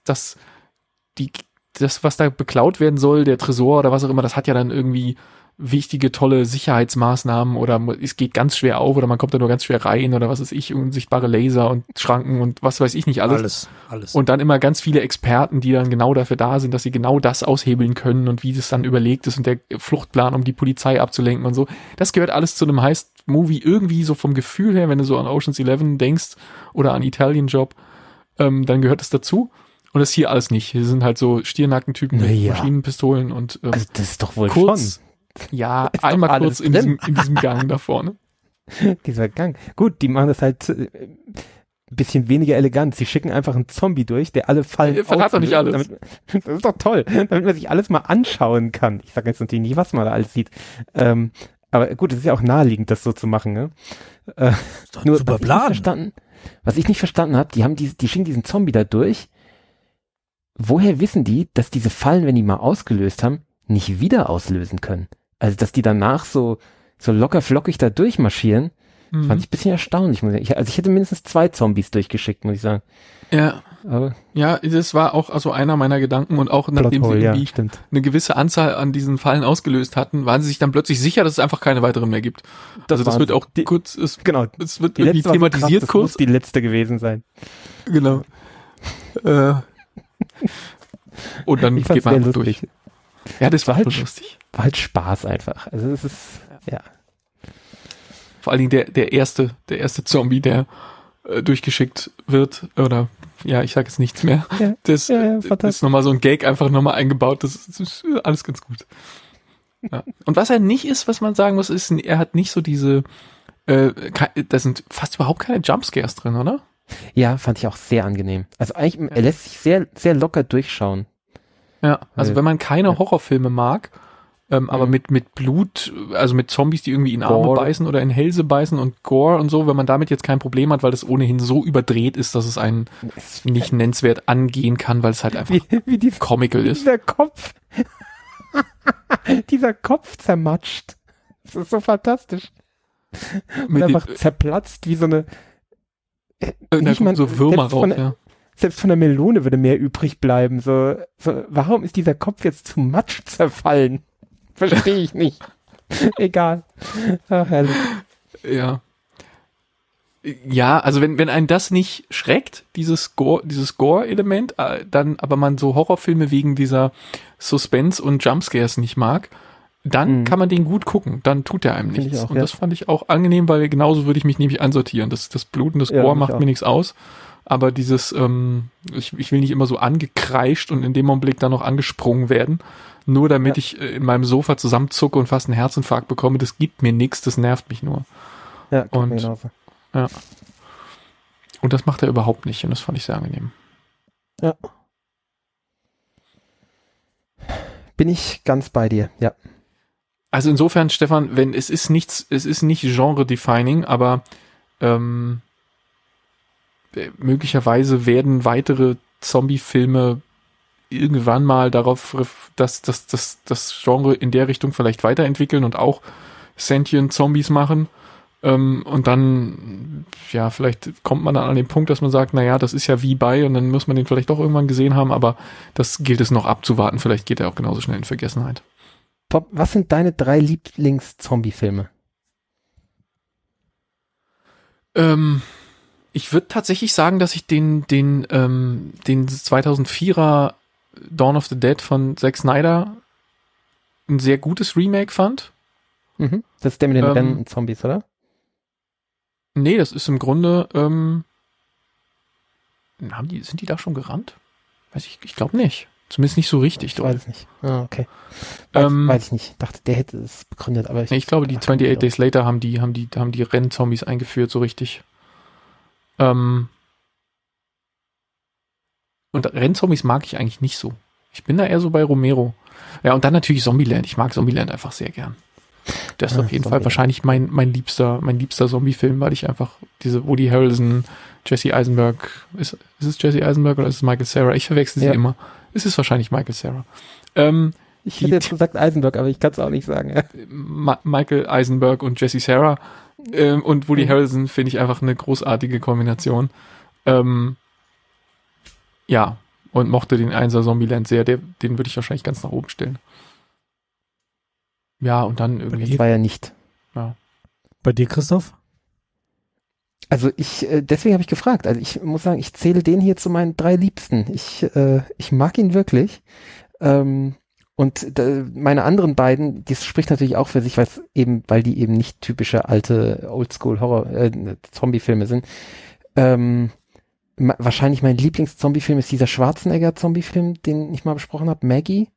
was da beklaut werden soll, der Tresor oder was auch immer, das hat ja dann irgendwie wichtige, tolle Sicherheitsmaßnahmen oder es geht ganz schwer auf oder man kommt da nur ganz schwer rein oder was weiß ich, unsichtbare Laser und Schranken und was weiß ich nicht alles. Alles. Und dann immer ganz viele Experten, die dann genau dafür da sind, dass sie genau das aushebeln können und wie das dann überlegt ist und der Fluchtplan, um die Polizei abzulenken und so. Das gehört alles zu einem Heist-Movie irgendwie so vom Gefühl her, wenn du so an Ocean's 11 denkst oder an Italian Job, dann gehört es dazu. Und das ist hier alles nicht. Hier sind halt so Stiernackentypen mit Maschinenpistolen und also das ist doch wohl kurz, schon. Ja, einmal kurz in diesem Gang da vorne. Dieser Gang. Gut, die machen das halt ein bisschen weniger elegant. Sie schicken einfach einen Zombie durch, der alle Fallen verrat doch nicht alles. Das ist doch toll, damit man sich alles mal anschauen kann. Ich sage jetzt natürlich nicht, was man da alles sieht. Aber gut, es ist ja auch naheliegend, das so zu machen. Ne? Das ist doch ein super Plan. Was ich nicht verstanden habe, die schicken diesen Zombie da durch. Woher wissen die, dass diese Fallen, wenn die mal ausgelöst haben, nicht wieder auslösen können? Also, dass die danach so locker flockig da durchmarschieren, Fand ich ein bisschen erstaunlich. Ich hätte mindestens 2 Zombies durchgeschickt, muss ich sagen. Ja. Aber Ja, das war auch also einer meiner Gedanken und auch nachdem sie irgendwie eine gewisse Anzahl an diesen Fallen ausgelöst hatten, waren sie sich dann plötzlich sicher, dass es einfach keine weiteren mehr gibt. Also das wird auch kurz, es wird irgendwie thematisiert kurz. Das muss die letzte gewesen sein. Genau. Und dann geht man einfach durch. Ja, das war halt lustig. War halt Spaß einfach. Also es ist, ja. Vor allen Dingen der erste Zombie, der durchgeschickt wird, oder ja, ich sage jetzt nichts mehr. Ja. Das ist nochmal so ein Gag einfach nochmal eingebaut. Das ist alles ganz gut. Ja. Und was er nicht ist, was man sagen muss, ist, er hat nicht so diese, da sind fast überhaupt keine Jumpscares drin, oder? Ja, fand ich auch sehr angenehm. Also eigentlich, er lässt sich sehr, sehr locker durchschauen. Ja, also wenn man keine Horrorfilme mag, aber mit Blut, also mit Zombies, die irgendwie in Arme beißen oder in Hälse beißen und Gore und so, wenn man damit jetzt kein Problem hat, weil das ohnehin so überdreht ist, dass es einen nicht nennenswert angehen kann, weil es halt einfach wie comical ist. Dieser Kopf. Dieser Kopf zermatscht. Das ist so fantastisch. Und einfach zerplatzt wie so eine so Würmer raus, ja. Selbst von der Melone würde mehr übrig bleiben. So, warum ist dieser Kopf jetzt zu Matsch zerfallen? Verstehe ich nicht. Egal. Ach, herrlich. Ja. Ja, also wenn einen das nicht schreckt, dieses Gore-Element, dann aber man so Horrorfilme wegen dieser Suspense und Jumpscares nicht mag, dann kann man den gut gucken. Dann tut der einem nichts. Und das fand ich auch angenehm, weil genauso würde ich mich nämlich einsortieren. Das Blut und das Gore macht mir nichts aus. Aber dieses, ich will nicht immer so angekreischt und in dem Augenblick dann noch angesprungen werden, nur damit ich in meinem Sofa zusammenzucke und fast einen Herzinfarkt bekomme, das gibt mir nichts, das nervt mich nur. Ja, und genauso. Ja. Und das macht er überhaupt nicht und das fand ich sehr angenehm. Ja. Bin ich ganz bei dir, ja. Also insofern, Stefan, es ist nicht genre-defining, aber möglicherweise werden weitere Zombie-Filme irgendwann mal darauf, dass das Genre in der Richtung vielleicht weiterentwickeln und auch Sentient Zombies machen. Und dann, ja, vielleicht kommt man dann an den Punkt, dass man sagt, naja, das ist ja wie bei und dann muss man den vielleicht doch irgendwann gesehen haben, aber das gilt es noch abzuwarten. Vielleicht geht er auch genauso schnell in Vergessenheit. Bob, was sind deine 3 Lieblings-Zombie-Filme? Ich würde tatsächlich sagen, dass ich den 2004er Dawn of the Dead von Zack Snyder ein sehr gutes Remake fand. Mhm. Das ist der mit den rennenden Zombies, oder? Nee, das ist im Grunde, sind die da schon gerannt? Ich glaube nicht. Zumindest nicht so richtig. Ich weiß es nicht. Ah, okay. Weiß ich nicht. Ich dachte, der hätte es begründet, aber ich glaube, die 28 Days Later haben die Rennzombies eingeführt, so richtig. Und Rennzombies mag ich eigentlich nicht so. Ich bin da eher so bei Romero. Ja, und dann natürlich Zombieland. Ich mag Zombieland einfach sehr gern. Das ist auf jeden Fall wahrscheinlich mein liebster Zombie-Film, weil ich einfach diese Woody Harrelson, Jesse Eisenberg, ist es Jesse Eisenberg oder ist es Michael Cera? Ich verwechsel sie immer. Es ist wahrscheinlich Michael Cera. Ich hätte jetzt gesagt Eisenberg, aber ich kann es auch nicht sagen. Ja. Michael Eisenberg und Jesse Cera und Woody Harrelson finde ich einfach eine großartige Kombination. Ja, und mochte den 1er Zombieland sehr. Den würde ich wahrscheinlich ganz nach oben stellen. Ja, und dann irgendwie. Das war ja nicht. Ja. Bei dir, Christoph? Also deswegen habe ich gefragt. Also ich muss sagen, ich zähle den hier zu meinen 3 Liebsten. Ich mag ihn wirklich. Meine anderen beiden, das spricht natürlich auch für sich, weil die eben nicht typische alte Oldschool-Horror-Zombie-Filme sind. Wahrscheinlich mein Lieblings-Zombie-Film ist dieser Schwarzenegger-Zombie-Film, den ich mal besprochen habe, Maggie.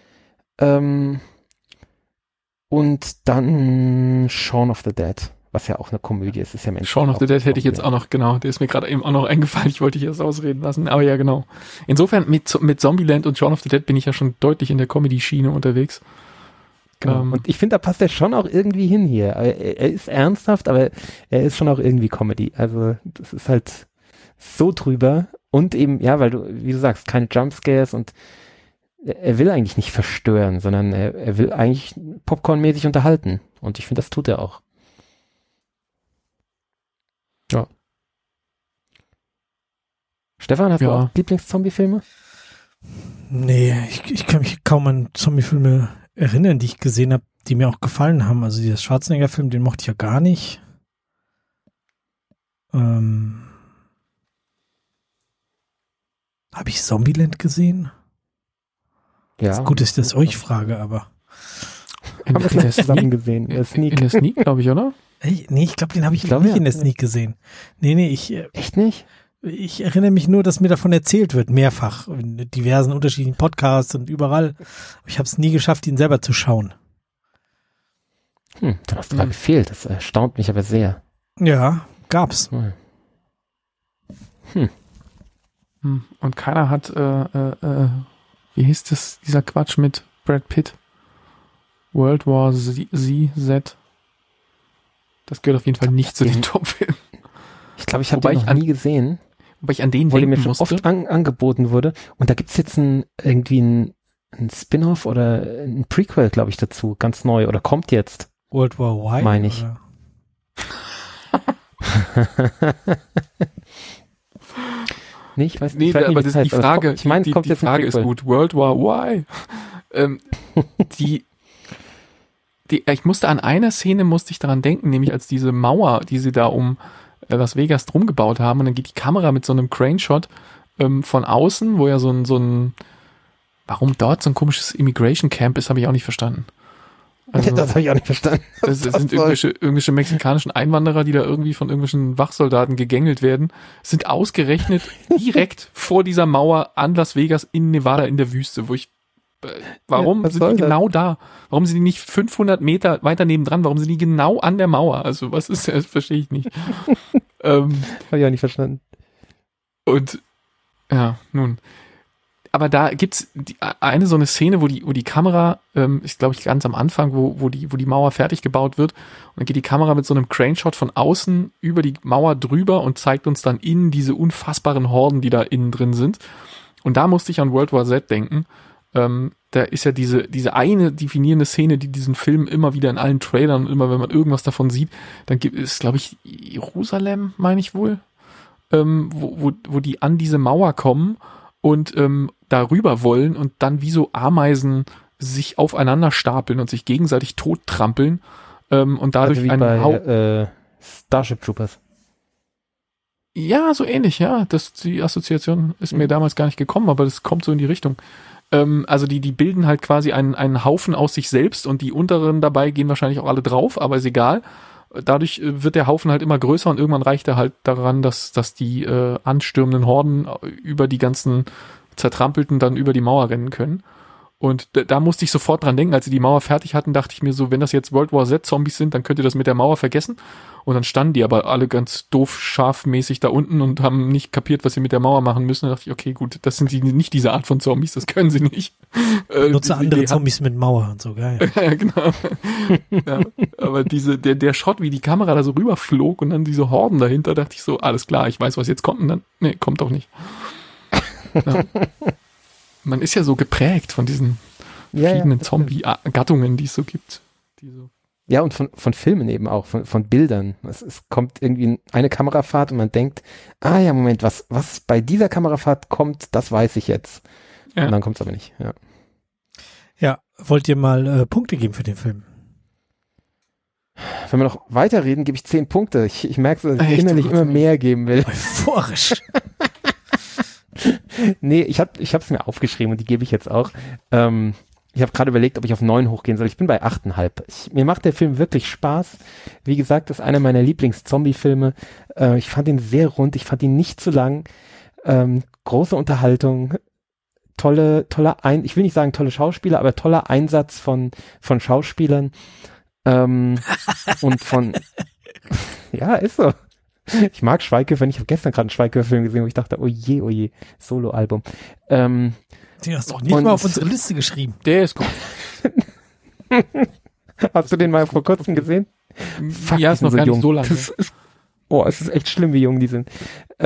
Und dann Shaun of the Dead, was ja auch eine Komödie ist. Ist ja Shaun of the Dead hätte ich jetzt auch noch, genau, der ist mir gerade eben auch noch eingefallen, ich wollte dich erst ausreden lassen, aber ja, genau. Insofern mit Zombieland und Shaun of the Dead bin ich ja schon deutlich in der Comedy-Schiene unterwegs. Genau. Und ich finde, da passt er schon auch irgendwie hin hier. Er ist ernsthaft, aber er ist schon auch irgendwie Comedy. Also das ist halt so drüber und eben, ja, weil du, wie du sagst, keine Jumpscares und er will eigentlich nicht verstören, sondern er will eigentlich popcornmäßig unterhalten. Und ich finde, das tut er auch. Ja. Stefan, hast du auch Lieblings-Zombie-Filme? Nee, ich kann mich kaum an Zombie-Filme erinnern, die ich gesehen habe, die mir auch gefallen haben. Also dieser Schwarzenegger-Film, den mochte ich ja gar nicht. Habe ich Zombieland gesehen? Ja. Ist gut, dass ich das euch frage, aber. In der zusammen gesehen. In der Sneak, glaube ich, oder? Nee, ich glaube, den habe ich nicht in der Sneak gesehen. Nee, echt nicht? Ich erinnere mich nur, dass mir davon erzählt wird, mehrfach, in diversen unterschiedlichen Podcasts und überall. Ich habe es nie geschafft, ihn selber zu schauen. Dann hast du gerade gefehlt. Das erstaunt mich aber sehr. Ja, gab's. Und keiner hat, wie hieß das, dieser Quatsch mit Brad Pitt? World War Z. Das gehört auf jeden Fall nicht zu den Top-Filmen. Ich glaube, ich habe den noch nie gesehen. Wobei ich an den denken musste. Mir schon oft angeboten wurde. Und da gibt's jetzt irgendwie ein Spin-off oder ein Prequel, glaube ich, dazu. Ganz neu. Oder kommt jetzt. World War Y? Meine ich. Nee, ich weiß nicht. Aber das ist die Frage. Ich meine, kommt jetzt Frage ist gut. World War Y. Ich musste an einer Szene daran denken, nämlich als diese Mauer, die sie da um Las Vegas drum gebaut haben, und dann geht die Kamera mit so einem Crane-Shot von außen, wo ja so ein warum dort so ein komisches Immigration Camp ist, habe ich auch nicht verstanden. Also, das habe ich auch nicht verstanden. Das sind irgendwelche mexikanischen Einwanderer, die da irgendwie von irgendwelchen Wachsoldaten gegängelt werden, sind ausgerechnet direkt vor dieser Mauer an Las Vegas in Nevada in der Wüste, wo ich warum sind die genau da? Warum sind die nicht 500 Meter weiter nebendran? Warum sind die genau an der Mauer? Also was ist das? Verstehe ich nicht. Habe ich auch nicht verstanden. Und ja, nun. Aber da gibt's eine so eine Szene, wo die Kamera, ist glaube ich ganz am Anfang, wo die Mauer fertig gebaut wird, und dann geht die Kamera mit so einem Crane-Shot von außen über die Mauer drüber und zeigt uns dann innen diese unfassbaren Horden, die da innen drin sind. Und da musste ich an World War Z denken. Da ist ja diese eine definierende Szene, die diesen Film immer wieder in allen Trailern, immer wenn man irgendwas davon sieht, dann gibt es, glaube ich, Jerusalem, meine ich wohl, wo die an diese Mauer kommen und darüber wollen und dann wie so Ameisen sich aufeinander stapeln und sich gegenseitig tottrampeln und dadurch also wie bei Starship Troopers. Ja, so ähnlich, ja. Die Assoziation ist mir damals gar nicht gekommen, aber das kommt so in die Richtung. Also die bilden halt quasi einen Haufen aus sich selbst, und die unteren dabei gehen wahrscheinlich auch alle drauf, aber ist egal. Dadurch wird der Haufen halt immer größer, und irgendwann reicht er halt daran, dass die anstürmenden Horden über die ganzen Zertrampelten dann über die Mauer rennen können. Und da musste ich sofort dran denken, als sie die Mauer fertig hatten, dachte ich mir so, wenn das jetzt World War Z Zombies sind, dann könnt ihr das mit der Mauer vergessen. Und dann standen die aber alle ganz doof scharfmäßig da unten und haben nicht kapiert, was sie mit der Mauer machen müssen. Da dachte ich, okay, gut, das sind nicht diese Art von Zombies, das können sie nicht. Nutze andere Zombies mit Mauer und so, geil. Ja, genau. Ja, aber der Shot, wie die Kamera da so rüberflog und dann diese Horden dahinter, dachte ich so, alles klar, ich weiß, was jetzt kommt, und dann, nee, kommt doch nicht. Ja. Man ist ja so geprägt von diesen verschiedenen Zombie-Gattungen, die es so gibt. Ja, und von Filmen eben auch, von Bildern. Es kommt irgendwie eine Kamerafahrt und man denkt, ja, Moment, was bei dieser Kamerafahrt kommt, das weiß ich jetzt. Ja. Und dann kommt es aber nicht. Ja, wollt ihr mal Punkte geben für den Film? Wenn wir noch weiterreden, gebe ich 10 Punkte. Ich merke so, dass ich innerlich immer mehr geben will. Euphorisch. Nee, ich hab's mir aufgeschrieben und die gebe ich jetzt auch. Ich habe gerade überlegt, ob ich auf 9 hochgehen soll. Ich bin bei 8,5. Mir macht der Film wirklich Spaß. Wie gesagt, das ist einer meiner Lieblings-Zombie-Filme. Ich fand ihn sehr rund, ich fand ihn nicht zu lang. Große Unterhaltung, ich will nicht sagen tolle Schauspieler, aber toller Einsatz von Schauspielern. Und von ja, ist so. Ich mag Schweighöfer nicht. Ich habe gestern gerade einen Schweighöfer-Film gesehen, wo ich dachte, oh je, Solo-Album. Den hast du auch nicht mal auf unsere Liste geschrieben. Der ist gut. Hast du den mal vor kurzem gesehen? Fuck, ja, ist noch gar nicht so lange. Es ist echt schlimm, wie jung die sind.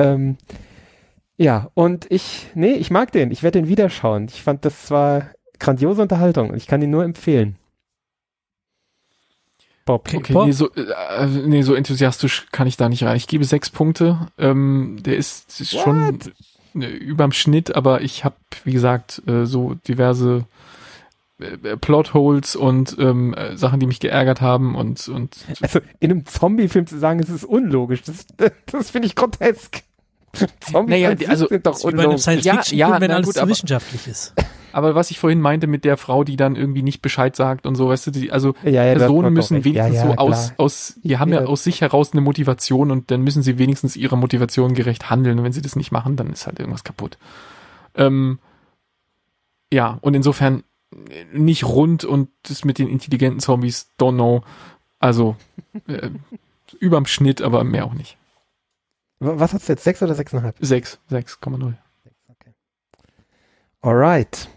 Ja, und ich mag den. Ich werde den wieder schauen. Ich fand, das war grandiose Unterhaltung. Ich kann ihn nur empfehlen. Bob. Okay, so enthusiastisch kann ich da nicht rein. Ich gebe 6 Punkte. Der ist schon überm Schnitt, aber ich habe, wie gesagt, so diverse Plotholes und Sachen, die mich geärgert haben und also in einem Zombie-Film zu sagen, es ist unlogisch, das finde ich grotesk. Zombies sind doch unlogisch. Bei einem Science-Fiction-Film, wenn alles zu wissenschaftlich ist. Aber was ich vorhin meinte mit der Frau, die dann irgendwie nicht Bescheid sagt und so, weißt du, Personen müssen wenigstens die haben ja aus sich heraus eine Motivation und dann müssen sie wenigstens ihrer Motivation gerecht handeln und wenn sie das nicht machen, dann ist halt irgendwas kaputt. Und insofern nicht rund und das mit den intelligenten Zombies, don't know. Also überm Schnitt, aber mehr auch nicht. Was hast du jetzt, 6 oder 6,5? 6,0. Okay. Alright.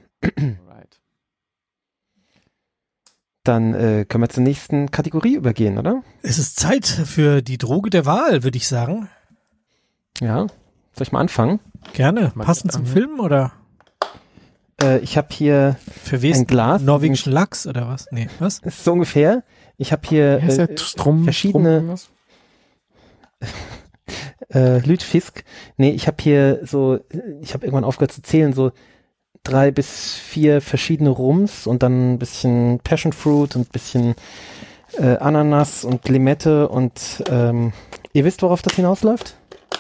Dann können wir zur nächsten Kategorie übergehen, oder? Es ist Zeit für die Droge der Wahl, würde ich sagen. Ja. Soll ich mal anfangen? Gerne. Passend zum Film, oder? Ich habe hier ein Glas. Norwegischen Lachs, oder was? Nee, was? Ist so ungefähr. Ich habe hier verschiedene... Lütfisk. Nee, ich habe hier ich habe irgendwann aufgehört zu zählen, so 3 bis 4 verschiedene Rums und dann ein bisschen Passion Fruit und ein bisschen Ananas und Limette und ihr wisst, worauf das hinausläuft?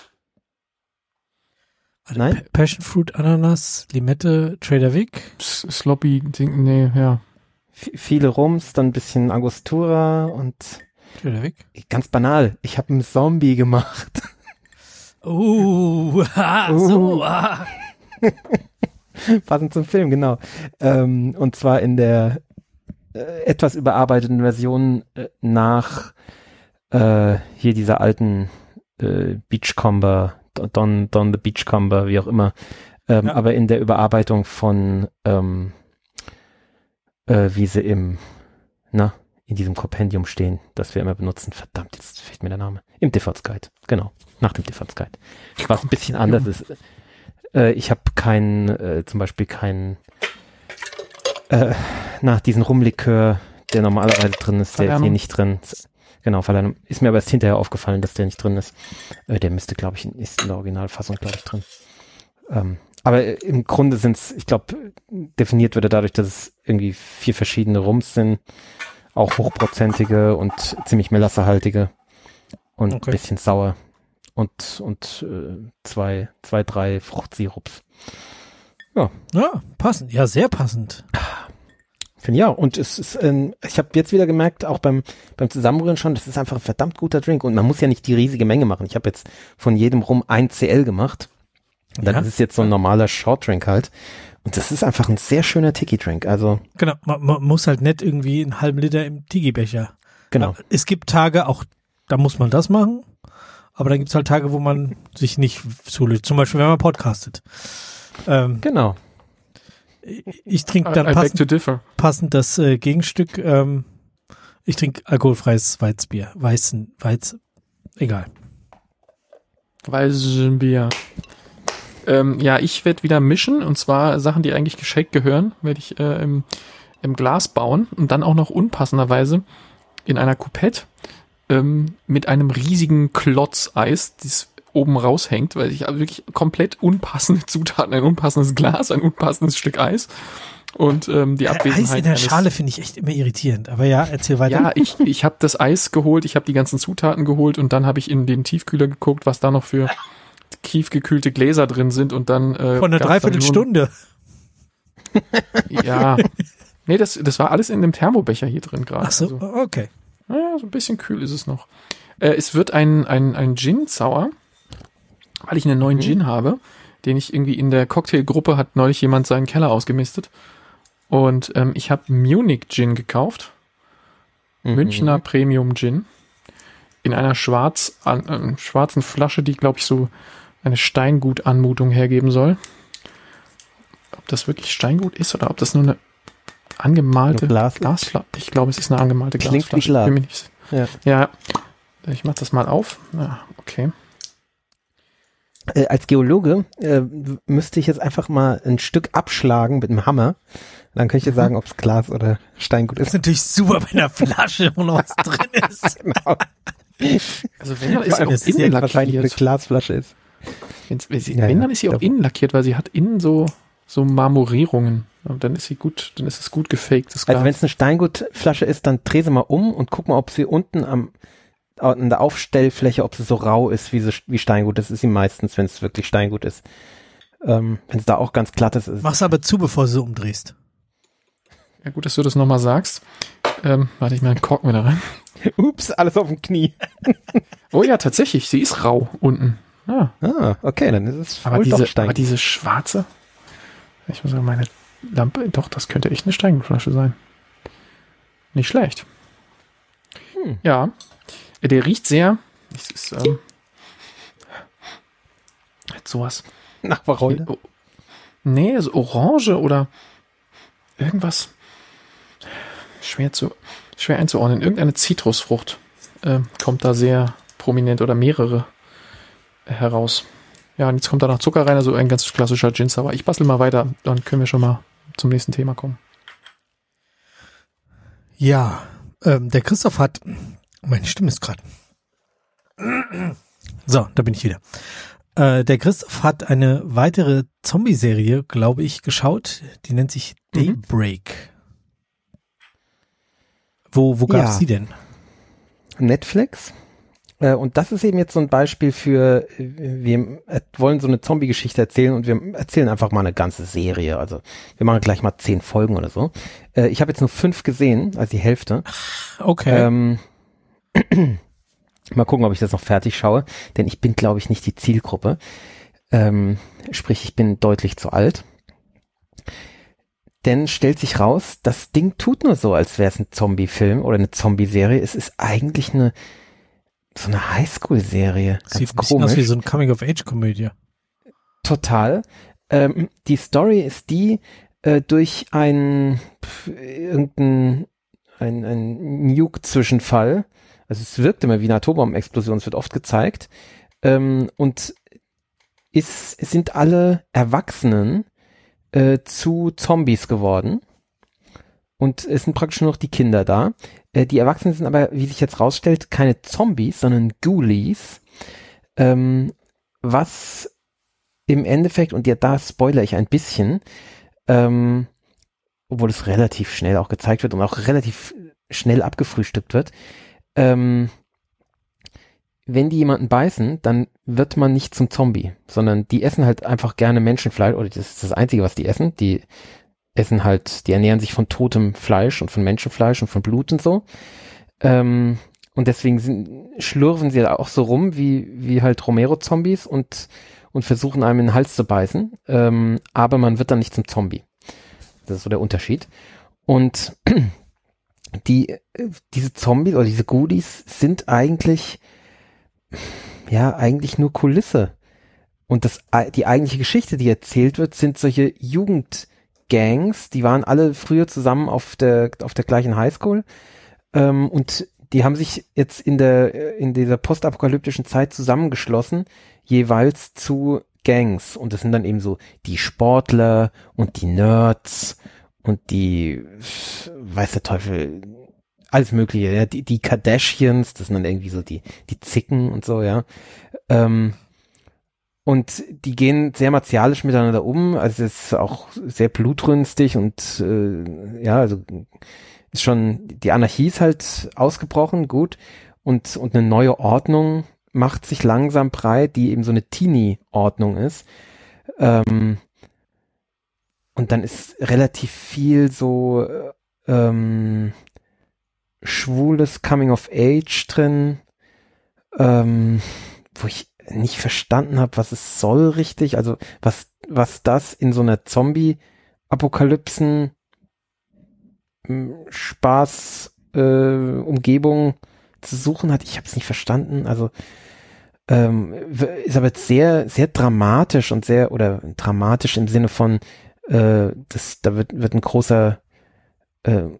Nein? Passion Fruit, Ananas, Limette, Trader Vic. Sloppy, ja. Viele Rums, dann ein bisschen Angostura und Trader Vic. Ganz banal, ich habe einen Zombie gemacht. So. Passend zum Film, genau. Und zwar in der etwas überarbeiteten Version nach hier dieser alten Beachcomber, Don the Beachcomber, wie auch immer. Aber in der Überarbeitung von wie sie in diesem Kompendium stehen, das wir immer benutzen. Verdammt, jetzt fehlt mir der Name. Im Difford's Guide, genau. Nach dem Difford's Guide. Was ein bisschen anders ist. Ich habe zum Beispiel keinen diesen Rumlikör, der normalerweise drin ist, der ist hier nicht drin. Genau, Verleihung. Ist mir aber erst hinterher aufgefallen, dass der nicht drin ist. Der müsste, glaube ich, ist in der Originalfassung, glaube ich, drin. Aber im Grunde ich glaube, definiert wird er dadurch, dass es irgendwie 4 verschiedene Rums sind. Auch hochprozentige und ziemlich melassehaltige und ein bisschen sauer und 2, 3 Fruchtsirups. Ja, passend. Ja, sehr passend. Finde ich auch. Und es ist, ich habe jetzt wieder gemerkt, auch beim Zusammenrühren schon, das ist einfach ein verdammt guter Drink und man muss ja nicht die riesige Menge machen. Ich habe jetzt von jedem Rum 1 CL gemacht. Dann ist es jetzt so ein normaler Shortdrink halt. Und das ist einfach ein sehr schöner Tiki-Drink. Also genau, man muss halt nicht irgendwie einen halben Liter im Tiki-Becher. Genau. Es gibt Tage auch, da muss man das machen, aber dann gibt es halt Tage, wo man sich nicht zulöst. Zum Beispiel, wenn man podcastet. Genau. Ich trinke dann passend das Gegenstück. Ich trinke alkoholfreies Weizenbier. Egal. Weizenbier. Ich werde wieder mischen und zwar Sachen, die eigentlich geschenkt gehören, werde ich im Glas bauen und dann auch noch unpassenderweise in einer Coupette mit einem riesigen Klotz Eis, das oben raushängt, weil ich wirklich komplett unpassende Zutaten, ein unpassendes Glas, ein unpassendes Stück Eis und die Abwesenheit. Eis in der Schale finde ich echt immer irritierend, aber ja, erzähl weiter. Ja, ich habe das Eis geholt, ich habe die ganzen Zutaten geholt und dann habe ich in den Tiefkühler geguckt, was da noch für tiefgekühlte Gläser drin sind und dann von einer Dreiviertelstunde. Ja. Nee, das war alles in dem Thermobecher hier drin gerade. Ach so, also, okay. Naja, so ein bisschen kühl ist es noch. Es wird ein Gin Sour, weil ich einen neuen Gin habe, den ich irgendwie in der Cocktailgruppe hat neulich jemand seinen Keller ausgemistet. Und ich habe Munich Gin gekauft. Münchner Premium Gin. In einer schwarzen Flasche, die, glaube ich, so eine Steingut-Anmutung hergeben soll. Ob das wirklich Steingut ist oder ob das nur eine angemalte Glasflasche. Ich glaube, es ist eine angemalte Glasflasche. Klingt wie Glas. Ja, ich mach das mal auf. Ja, okay. Als Geologe müsste ich jetzt einfach mal ein Stück abschlagen mit einem Hammer. Dann kann ich dir sagen, ob es Glas oder Steingut ist. Das ist natürlich super bei einer Flasche, wo noch was drin ist. Genau. Also wenn, dann ist sie auch innen wahrscheinlich eine lackiert. Glasflasche ist. Wenn, dann ist sie auch innen lackiert, weil sie hat innen so Marmorierungen. Und dann ist sie gut, dann ist es gut gefaked, das Glas. Also wenn es eine Steingutflasche ist, dann dreh sie mal um und guck mal, ob sie unten an der Aufstellfläche, ob sie so rau ist wie Steingut. Das ist sie meistens, wenn es wirklich Steingut ist. Wenn es da auch ganz glatt ist. Mach's aber zu, bevor du sie umdrehst. Ja, gut, dass du das nochmal sagst. Warte, ich mal einen Korken wieder rein. Ups, alles auf dem Knie. Oh ja, tatsächlich, sie ist rau unten. Ja. Ah, okay, dann ist es Aber wohl doch diese, Steingut. aber diese schwarze, ich muss sagen, meine Lampe, doch, das könnte echt eine Steingutflasche sein. Nicht schlecht. Ja, der riecht sehr, es ist, hat sowas. Nach Wacholder? Oh, nee, so Orange oder irgendwas. Schwer einzuordnen. Irgendeine Zitrusfrucht kommt da sehr prominent oder mehrere heraus. Ja, und jetzt kommt da noch Zucker rein, also ein ganz klassischer Gin Sour. Ich bastel mal weiter, dann können wir schon mal zum nächsten Thema kommen. Ja, der Christoph hat, meine Stimme ist gerade. So, da bin ich wieder. Der Christoph hat eine weitere Zombie-Serie, glaube ich, geschaut. Die nennt sich Daybreak. Wo gab's die denn? Netflix. Und das ist eben jetzt so ein Beispiel für, wir wollen so eine Zombie-Geschichte erzählen und wir erzählen einfach mal eine ganze Serie. Also wir machen gleich mal 10 Folgen oder so. Ich habe jetzt nur 5 gesehen, also die Hälfte. Okay. Mal gucken, ob ich das noch fertig schaue, denn ich bin, glaube ich, nicht die Zielgruppe. Sprich, ich bin deutlich zu alt. Denn stellt sich raus, das Ding tut nur so, als wäre es ein Zombie-Film oder eine Zombie-Serie. Es ist eigentlich so eine Highschool-Serie. Sieht ein bisschen aus wie so eine Coming-of-Age-Komödie. Total. Die Story ist die, durch irgendein Nuke-Zwischenfall, also es wirkt immer wie eine Atombombenexplosion, es wird oft gezeigt, und es sind alle Erwachsenen zu Zombies geworden und es sind praktisch nur noch die Kinder da. Die Erwachsenen sind aber, wie sich jetzt rausstellt, keine Zombies, sondern Ghoulies, was im Endeffekt, und ja, da spoilere ich ein bisschen, obwohl es relativ schnell auch gezeigt wird und auch relativ schnell abgefrühstückt wird, wenn die jemanden beißen, dann wird man nicht zum Zombie, sondern die essen halt einfach gerne Menschenfleisch, oder das ist das Einzige, was die essen. Die ernähren sich von totem Fleisch und von Menschenfleisch und von Blut und so. Und deswegen schlürfen sie auch so rum wie halt Romero-Zombies und versuchen einem in den Hals zu beißen. Aber man wird dann nicht zum Zombie. Das ist so der Unterschied. Und diese Zombies oder diese Ghoulies sind eigentlich nur Kulisse. Und die eigentliche Geschichte, die erzählt wird, sind solche Jugendgangs, die waren alle früher zusammen auf der gleichen Highschool, und die haben sich jetzt in dieser postapokalyptischen Zeit zusammengeschlossen, jeweils zu Gangs. Und das sind dann eben so die Sportler und die Nerds und die, weiß der Teufel, alles Mögliche, ja, die Kardashians, das sind dann irgendwie so die Zicken und so, ja. Und die gehen sehr martialisch miteinander um, also es ist auch sehr blutrünstig und also ist schon, die Anarchie ist halt ausgebrochen, gut, und eine neue Ordnung macht sich langsam breit, die eben so eine Teenie-Ordnung ist. Und dann ist relativ viel so schwules Coming of Age drin, wo ich nicht verstanden habe, was es soll richtig, also was das in so einer Zombie-Apokalypsen Spaß Umgebung zu suchen hat. Ich habe es nicht verstanden, also ist aber jetzt sehr, sehr dramatisch und dramatisch im Sinne von da wird ein großer ein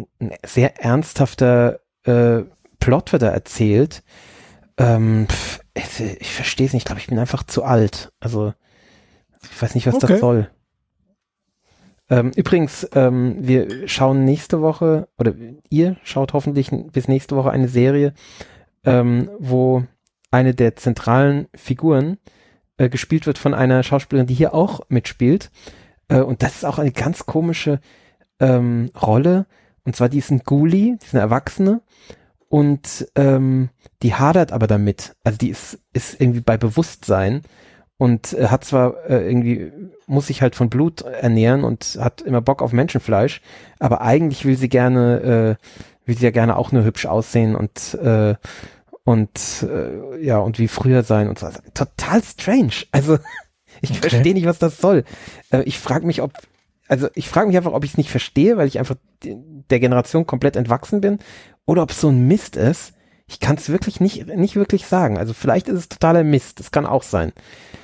sehr ernsthafter Plot wird da erzählt. ich verstehe es nicht. Ich glaube, ich bin einfach zu alt. Also, ich weiß nicht, was das soll. Übrigens, wir schauen nächste Woche, oder ihr schaut hoffentlich bis nächste Woche eine Serie, wo eine der zentralen Figuren gespielt wird von einer Schauspielerin, die hier auch mitspielt. Und das ist auch eine ganz komische Rolle. Und zwar, die ist ein Ghoulie, die ist eine Erwachsene. Und die hadert aber damit. Also die ist irgendwie bei Bewusstsein und hat zwar irgendwie, muss sich halt von Blut ernähren und hat immer Bock auf Menschenfleisch, aber eigentlich will sie ja gerne auch nur hübsch aussehen und wie früher sein und so. Also, total strange. Also ich verstehe nicht, was das soll. Ich frage mich einfach, ob ich es nicht verstehe, weil ich einfach der Generation komplett entwachsen bin, oder ob es so ein Mist ist. Ich kann es wirklich nicht wirklich sagen. Also vielleicht ist es totaler Mist. Das kann auch sein.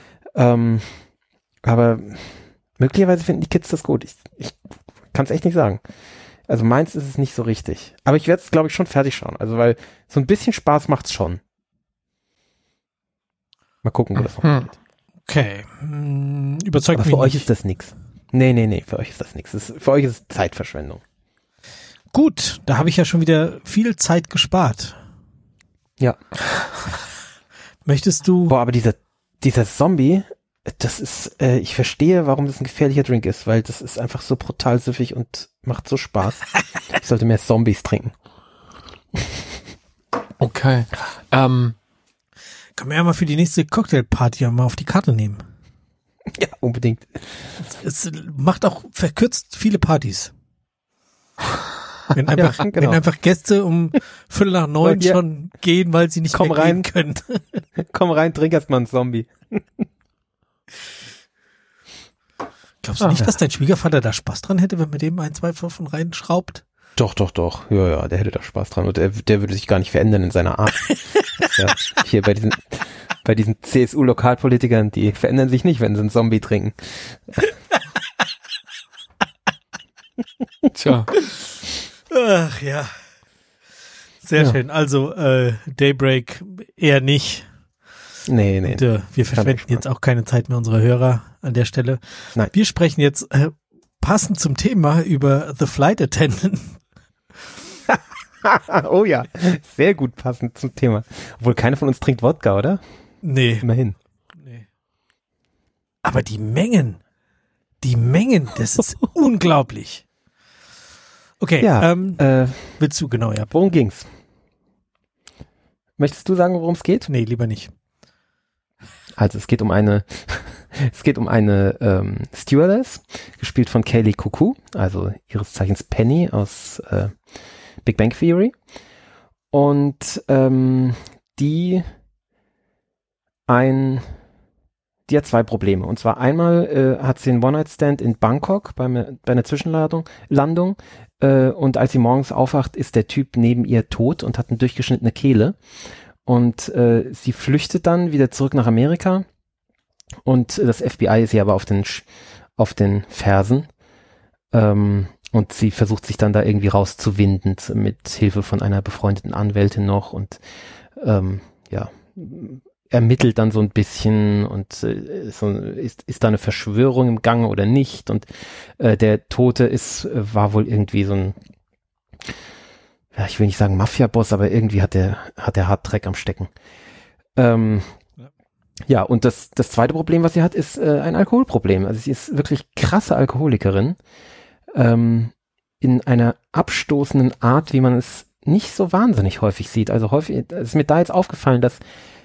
Aber möglicherweise finden die Kids das gut. Ich kann es echt nicht sagen. Also meins ist es nicht so richtig. Aber ich werde es, glaube ich, schon fertig schauen. Also weil so ein bisschen Spaß macht's schon. Mal gucken, wo das noch geht. Okay. Überzeugt mich nicht. Für euch ist das nix. Nee, für euch ist das nichts. Für euch ist es Zeitverschwendung. Gut, da habe ich ja schon wieder viel Zeit gespart. Ja. Möchtest du... Boah, aber dieser Zombie, das ist, ich verstehe, warum das ein gefährlicher Drink ist, weil das ist einfach so brutal süffig und macht so Spaß. Ich sollte mehr Zombies trinken. Okay. Können wir ja mal für die nächste Cocktailparty mal auf die Karte nehmen. Ja, unbedingt. Es macht auch verkürzt viele Partys. Wenn einfach Gäste um 8:45 schon gehen, weil sie nicht mehr gehen können. Komm rein, trink erst mal einen Zombie. Glaubst du nicht, dass dein Schwiegervater da Spaß dran hätte, wenn man dem 1, 2 von reinschraubt? Doch. Ja, der hätte da Spaß dran. Und der würde sich gar nicht verändern in seiner Art. Ja, hier bei diesen CSU-Lokalpolitikern, die verändern sich nicht, wenn sie einen Zombie trinken. Tja. Ach ja. Sehr schön. Also Daybreak eher nicht. Nee. Und, wir verschwenden jetzt auch keine Zeit mehr unserer Hörer an der Stelle. Nein. Wir sprechen jetzt passend zum Thema über The Flight Attendant. Oh ja, sehr gut passend zum Thema. Obwohl keiner von uns trinkt Wodka, oder? Nee. Immerhin. Nee. Aber die Mengen, das ist unglaublich. Okay, ja, willst du genau, ja. Worum ging's? Möchtest du sagen, worum es geht? Nee, lieber nicht. Also es geht um eine Stewardess, gespielt von Kaley Cuoco, also ihres Zeichens Penny aus Big Bang Theory. Und die hat zwei Probleme. Und zwar einmal hat sie einen One-Night-Stand in Bangkok bei einer Zwischenlandung. Und als sie morgens aufwacht, ist der Typ neben ihr tot und hat eine durchgeschnittene Kehle. Und sie flüchtet dann wieder zurück nach Amerika. Und das FBI ist ihr aber auf den Fersen. Und sie versucht sich dann da irgendwie rauszuwinden mit Hilfe von einer befreundeten Anwältin noch und ermittelt dann so ein bisschen und ist da eine Verschwörung im Gange oder nicht, und der Tote war wohl irgendwie so ein, ja, ich will nicht sagen Mafia-Boss, aber irgendwie hat der hart Dreck am Stecken. Ja, und das zweite Problem, was sie hat, ist ein Alkoholproblem. Also sie ist wirklich krasse Alkoholikerin, in einer abstoßenden Art, wie man es nicht so wahnsinnig häufig sieht. Also häufig ist mir da jetzt aufgefallen, dass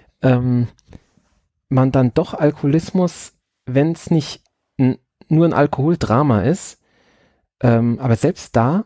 man dann doch Alkoholismus, wenn es nicht nur ein Alkoholdrama ist, aber selbst da,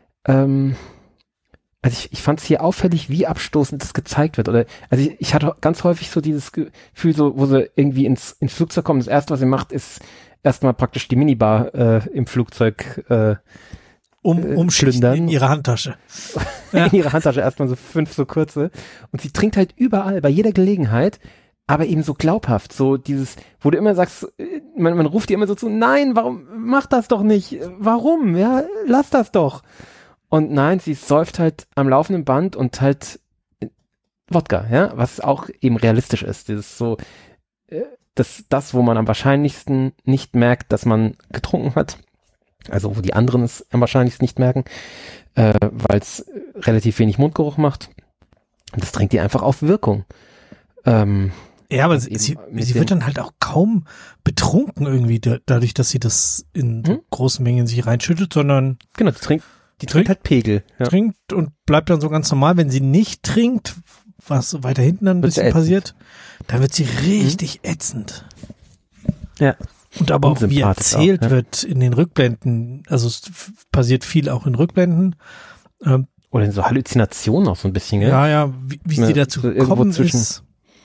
also ich fand es hier auffällig, wie abstoßend das gezeigt wird. Oder also ich hatte ganz häufig so dieses Gefühl, so, wo sie irgendwie ins Flugzeug kommen, das erste, was sie macht, ist erstmal praktisch die Minibar im Flugzeug umschlündern in ihre Handtasche. In ihre Handtasche erstmal so 5 so kurze. Und sie trinkt halt überall, bei jeder Gelegenheit, aber eben so glaubhaft, so dieses, wo du immer sagst, man ruft dir immer so zu, nein, warum, mach das doch nicht, warum, ja, lass das doch. Und nein, sie säuft halt am laufenden Band und halt Wodka, ja, was auch eben realistisch ist. Dieses so, das, wo man am wahrscheinlichsten nicht merkt, dass man getrunken hat, also wo die anderen es am wahrscheinlichsten nicht merken, weil es relativ wenig Mundgeruch macht. Und das trinkt die einfach auf Wirkung. Ja, aber sie wird dann halt auch kaum betrunken irgendwie, dadurch, dass sie das in großen Mengen sich reinschüttet, sondern genau, die trinkt halt Pegel. Ja. Trinkt und bleibt dann so ganz normal. Wenn sie nicht trinkt, was weiter hinten dann ein bisschen passiert, dann wird sie richtig ätzend. Ja. Und aber auch wie erzählt wird in den Rückblenden, also es passiert viel auch in Rückblenden. Oder in so Halluzinationen auch so ein bisschen, ja. Ja, wie sie dazu so gekommen ist.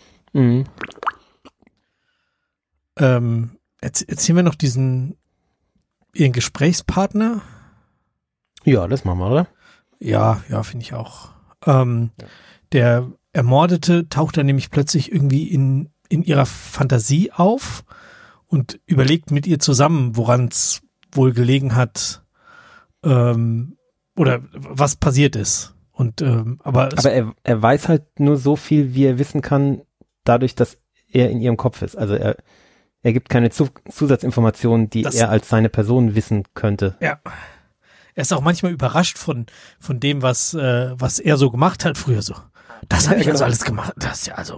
Erzählen wir noch ihren Gesprächspartner. Ja, das machen wir, oder? Ja, finde ich auch. Der Ermordete taucht dann nämlich plötzlich irgendwie in ihrer Fantasie auf und überlegt mit ihr zusammen, woran es wohl gelegen hat, oder was passiert ist. Und aber er weiß halt nur so viel, wie er wissen kann, dadurch, dass er in ihrem Kopf ist. Also er gibt keine Zusatzinformationen, die er als seine Person wissen könnte. Ja. Er ist auch manchmal überrascht von dem, was er so gemacht hat früher so. Das habe ich also alles gemacht. Das ist ja also.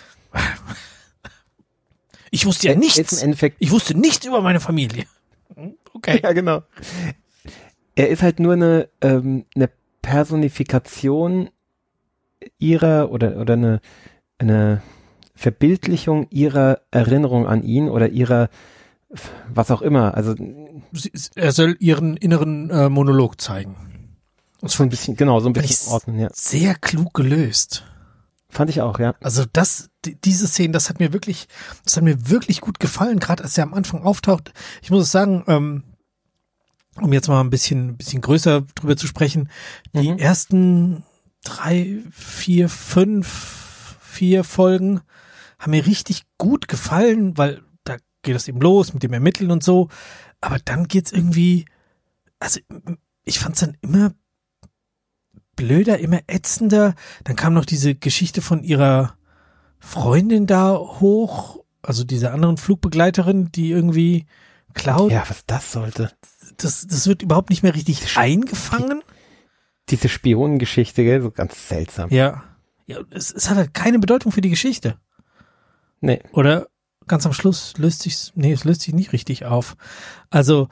Ich wusste ja nichts. Ich wusste nichts über meine Familie. Okay. Ja, genau. Er ist halt nur eine Personifikation ihrer oder eine Verbildlichung ihrer Erinnerung an ihn oder ihrer was auch immer. Also er soll ihren inneren Monolog zeigen. Und so ein bisschen, genau, so ein bisschen ordnen, ja. Sehr klug gelöst. Fand ich auch, ja. Also diese Szene, das hat mir wirklich gut gefallen, gerade als er am Anfang auftaucht. Ich muss es sagen, um jetzt mal ein bisschen größer drüber zu sprechen, die ersten 3, 4, 5, 4 Folgen haben mir richtig gut gefallen, weil da geht es eben los mit dem Ermitteln und so. Aber dann geht's irgendwie, also ich fand's dann immer blöder, immer ätzender. Dann kam noch diese Geschichte von ihrer Freundin da hoch, also dieser anderen Flugbegleiterin, die irgendwie klaut. Ja, was das sollte. Das wird überhaupt nicht mehr richtig eingefangen. Diese Spionengeschichte, gell, so ganz seltsam. Ja, es hat halt keine Bedeutung für die Geschichte. Nee. Oder ganz am Schluss es löst sich nicht richtig auf. Also,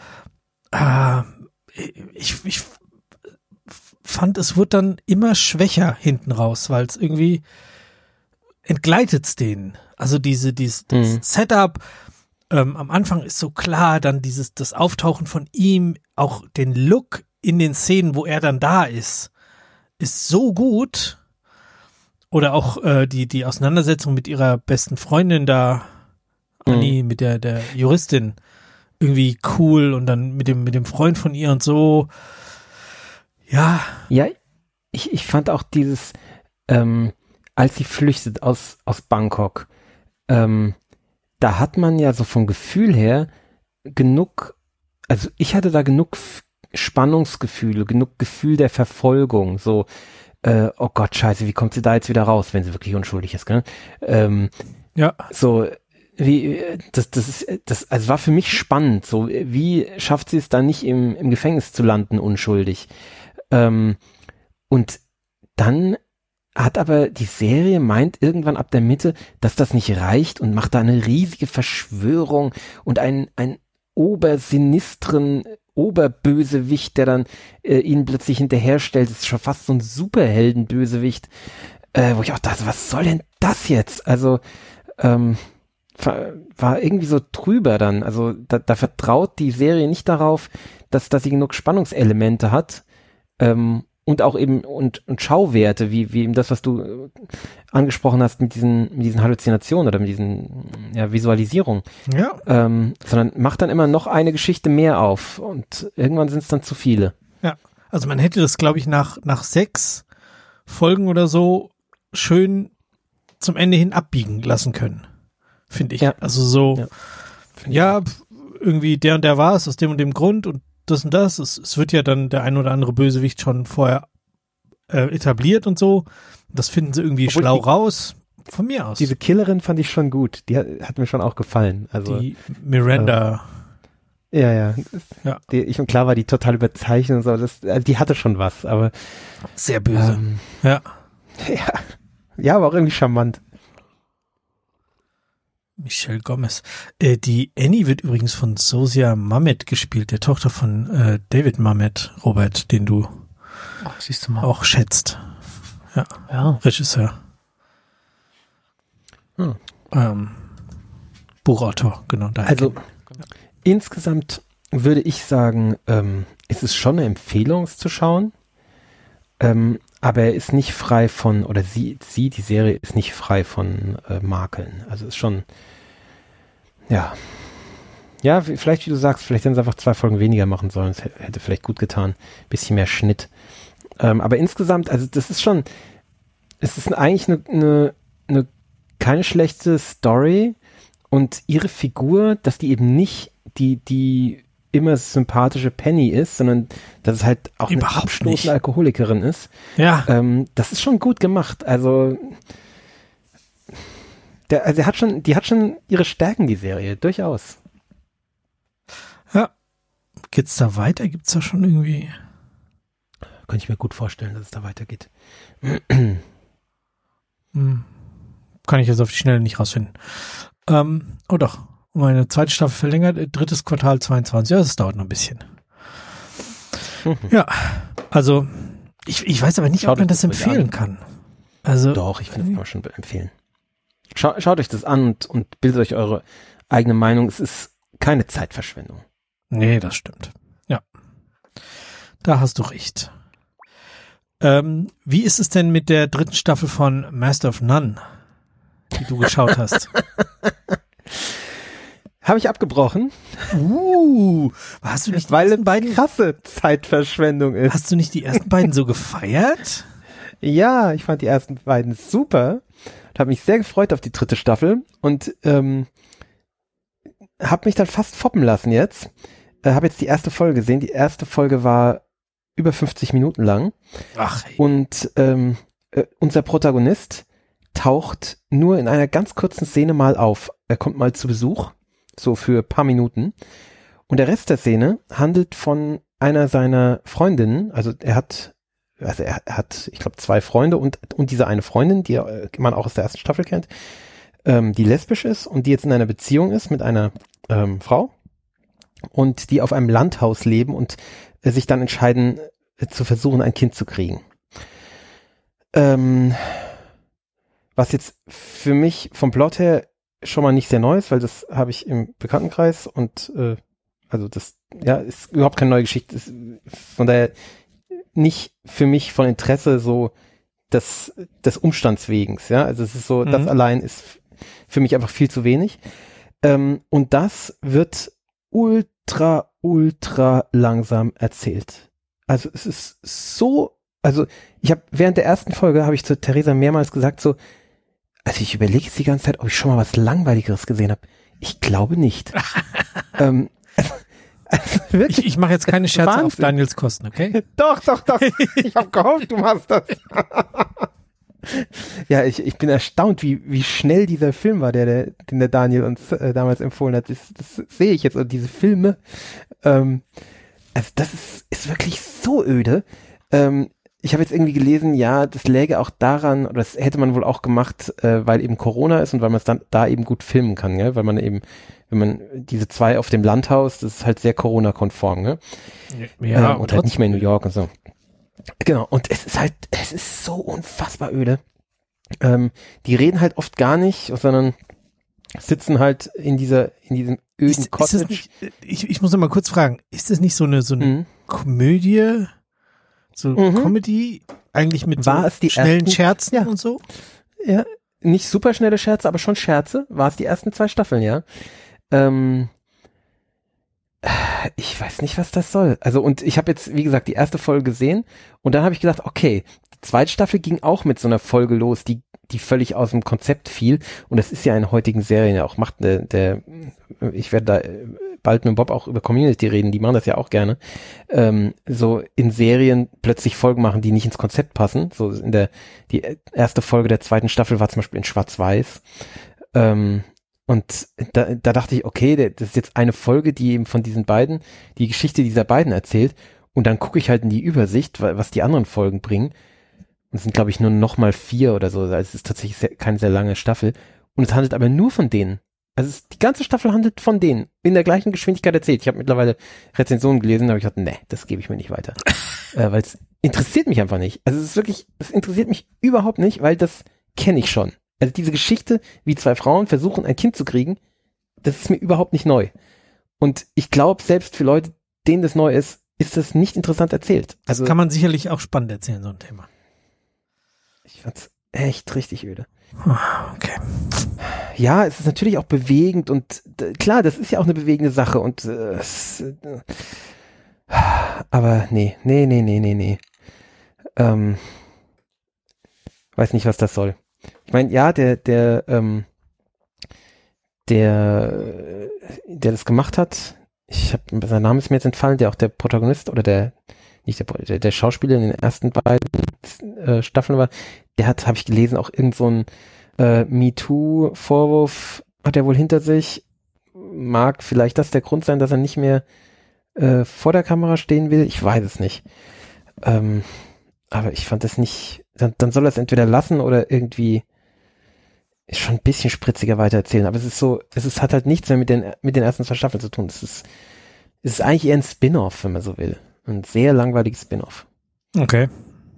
ich fand, es wird dann immer schwächer hinten raus, weil es irgendwie entgleitet's denen. Also das Setup am Anfang ist so klar, dann das Auftauchen von ihm, auch den Look in den Szenen, wo er dann da ist so gut. Oder auch die Auseinandersetzung mit ihrer besten Freundin da, Annie, mit der Juristin, irgendwie cool, und dann mit dem Freund von ihr und so. Ja. Ja, ich fand auch dieses, als sie flüchtet aus Bangkok, da hat man ja so vom Gefühl her genug, also ich hatte da genug Spannungsgefühle, genug Gefühl der Verfolgung, so, oh Gott, scheiße, wie kommt sie da jetzt wieder raus, wenn sie wirklich unschuldig ist, gell? Ja. So, also war für mich spannend, so, wie schafft sie es dann nicht im Gefängnis zu landen, unschuldig? Und dann hat aber die Serie meint irgendwann ab der Mitte, dass das nicht reicht, und macht da eine riesige Verschwörung und einen obersinistren Oberbösewicht, der dann ihnen plötzlich hinterherstellt. Das ist schon fast so ein Superheldenbösewicht, wo ich auch dachte, was soll denn das jetzt? Also war irgendwie so trüber dann. Also da vertraut die Serie nicht darauf, dass sie genug Spannungselemente hat, und auch eben und Schauwerte, wie eben das, was du angesprochen hast mit diesen Halluzinationen oder mit diesen Visualisierungen. Ja. Sondern macht dann immer noch eine Geschichte mehr auf, und irgendwann sind es dann zu viele. Ja, also man hätte das, glaube ich, nach 6 Folgen oder so schön zum Ende hin abbiegen lassen können, finde ich. Ja. Also so, irgendwie der und der war es aus dem und dem Grund und das und das. Es wird ja dann der ein oder andere Bösewicht schon vorher etabliert und so. Das finden sie irgendwie schlau raus. Von mir aus. Diese Killerin fand ich schon gut. Die hat mir schon auch gefallen. Also die Miranda. Ja. Klar war die total überzeichnet und so. Die hatte schon was, aber sehr böse. Ja. Ja, aber auch irgendwie charmant. Michelle Gomez. Die Annie wird übrigens von Zosia Mamet gespielt, der Tochter von David Mamet, Robert, den du siehst du mal. Auch schätzt. Ja. Regisseur. Buchautor, genau. Also insgesamt würde ich sagen, ist es schon eine Empfehlung, es zu schauen. Aber er ist nicht frei von, oder die Serie ist nicht frei von Makeln. Also ist schon, ja, vielleicht wie du sagst, vielleicht hätten sie einfach 2 Folgen weniger machen sollen. Das hätte vielleicht gut getan. Bisschen mehr Schnitt. Aber insgesamt, also das ist schon, es ist eigentlich eine keine schlechte Story und ihre Figur, dass die eben nicht die immer sympathische Penny ist, sondern dass es halt auch eine abstoßende Alkoholikerin ist. Ja. Das ist schon gut gemacht. Also die hat schon ihre Stärken, die Serie, durchaus. Ja. Geht's da weiter? Gibt's da schon irgendwie? Könnte ich mir gut vorstellen, dass es da weitergeht. Kann ich jetzt auf die Schnelle nicht rausfinden. Oh doch, meine zweite Staffel verlängert, 3. Quartal 22. Ja, das dauert noch ein bisschen. Ja, also ich weiß aber nicht, ob man das empfehlen kann. Also doch, ich finde es auch schon empfehlen. Schaut euch das an und bildet euch eure eigene Meinung. Es ist keine Zeitverschwendung. Nee, das stimmt. Ja, da hast du recht. Wie ist es denn mit der 3. Staffel von Master of None, die du geschaut hast? Habe ich abgebrochen. Hast du nicht weil es beiden krasse Zeitverschwendung ist. Hast du nicht die ersten beiden so gefeiert? Ja, ich fand die ersten beiden super und habe mich sehr gefreut auf die 3. Staffel und habe mich dann fast foppen lassen jetzt. Habe jetzt die erste Folge gesehen. Die erste Folge war über 50 Minuten lang. Ach, hey. Und unser Protagonist taucht nur in einer ganz kurzen Szene mal auf. Er kommt mal zu Besuch, so für ein paar Minuten. Und der Rest der Szene handelt von einer seiner Freundinnen. Also er hat, ich glaube, 2 Freunde und diese eine Freundin, die man auch aus der ersten Staffel kennt, die lesbisch ist und die jetzt in einer Beziehung ist mit einer Frau und die auf einem Landhaus leben und sich dann entscheiden, zu versuchen, ein Kind zu kriegen. Was jetzt für mich vom Plot her schon mal nicht sehr neu ist, weil das habe ich im Bekanntenkreis und also das ist überhaupt keine neue Geschichte. Ist von daher nicht für mich von Interesse so des Umstandswegens. Ja, also es ist so, das allein ist für mich einfach viel zu wenig. Und das wird ultra langsam erzählt. Also es ist so, also ich habe während der ersten Folge habe ich zu Theresa mehrmals gesagt so, also ich überlege jetzt die ganze Zeit, ob ich schon mal was Langweiligeres gesehen habe. Ich glaube nicht. Also wirklich, ich mache jetzt keine Scherze Wahnsinn. auf Daniels Kosten, okay? Doch. Ich habe gehofft, du machst das. Ja, ich bin erstaunt, wie schnell dieser Film war, den der Daniel uns damals empfohlen hat. Das sehe ich jetzt, und diese Filme. Also das ist wirklich so öde. Ich habe jetzt irgendwie gelesen, ja, das läge auch daran, oder das hätte man wohl auch gemacht, weil eben Corona ist und weil man es dann da eben gut filmen kann, gell? Weil man eben, wenn man diese 2 auf dem Landhaus, das ist halt sehr Corona-konform, ne? Ja, und halt nicht mehr in New York und so. Genau, und es ist so unfassbar öde. Die reden halt oft gar nicht, sondern sitzen halt in diesem öden Cottage. Ist nicht, ich muss noch mal kurz fragen, ist das nicht so eine Komödie, Comedy, eigentlich mit so schnellen Scherzen und so? Ja, nicht super schnelle Scherze, aber schon Scherze. War es die ersten 2 Staffeln, ja. Ich weiß nicht, was das soll. Also, und ich habe jetzt, wie gesagt, die erste Folge gesehen und dann habe ich gedacht, okay, die 2. Staffel ging auch mit so einer Folge los, die die völlig aus dem Konzept fiel. Und das ist ja in heutigen Serien ja auch, ich werde da bald mit Bob auch über Community reden, die machen das ja auch gerne, so in Serien plötzlich Folgen machen, die nicht ins Konzept passen. So die erste Folge der 2. Staffel war zum Beispiel in Schwarz-Weiß. Und da dachte ich, okay, das ist jetzt eine Folge, die eben von diesen beiden, die Geschichte dieser beiden erzählt. Und dann gucke ich halt in die Übersicht, was die anderen Folgen bringen. Und es sind, glaube ich, nur noch mal 4 oder so. Also es ist tatsächlich keine sehr lange Staffel. Und es handelt aber nur von denen. Also die ganze Staffel handelt von denen. In der gleichen Geschwindigkeit erzählt. Ich habe mittlerweile Rezensionen gelesen, da habe ich gedacht, nee, das gebe ich mir nicht weiter. Weil es interessiert mich einfach nicht. Also es interessiert mich überhaupt nicht, weil das kenne ich schon. Also diese Geschichte, wie 2 Frauen versuchen, ein Kind zu kriegen, das ist mir überhaupt nicht neu. Und ich glaube, selbst für Leute, denen das neu ist das nicht interessant erzählt. Also das kann man sicherlich auch spannend erzählen, so ein Thema. Ich fand's echt richtig öde. Okay. Ja, es ist natürlich auch bewegend und klar, das ist ja auch eine bewegende Sache und aber nee. Weiß nicht, was das soll. Ich meine, ja, der das gemacht hat, sein Name ist mir jetzt entfallen, der auch der Protagonist oder der Schauspieler in den ersten beiden Staffeln war, der hat, habe ich gelesen, auch irgend so ein MeToo-Vorwurf hat er wohl hinter sich. Mag vielleicht das der Grund sein, dass er nicht mehr vor der Kamera stehen will? Ich weiß es nicht. Aber ich fand das nicht, dann soll er es entweder lassen oder irgendwie ist schon ein bisschen spritziger weitererzählen, aber hat halt nichts mehr mit den ersten 2 Staffeln zu tun. Es ist eigentlich eher ein Spin-off, wenn man so will. Ein sehr langweiliges Spin-off. Okay.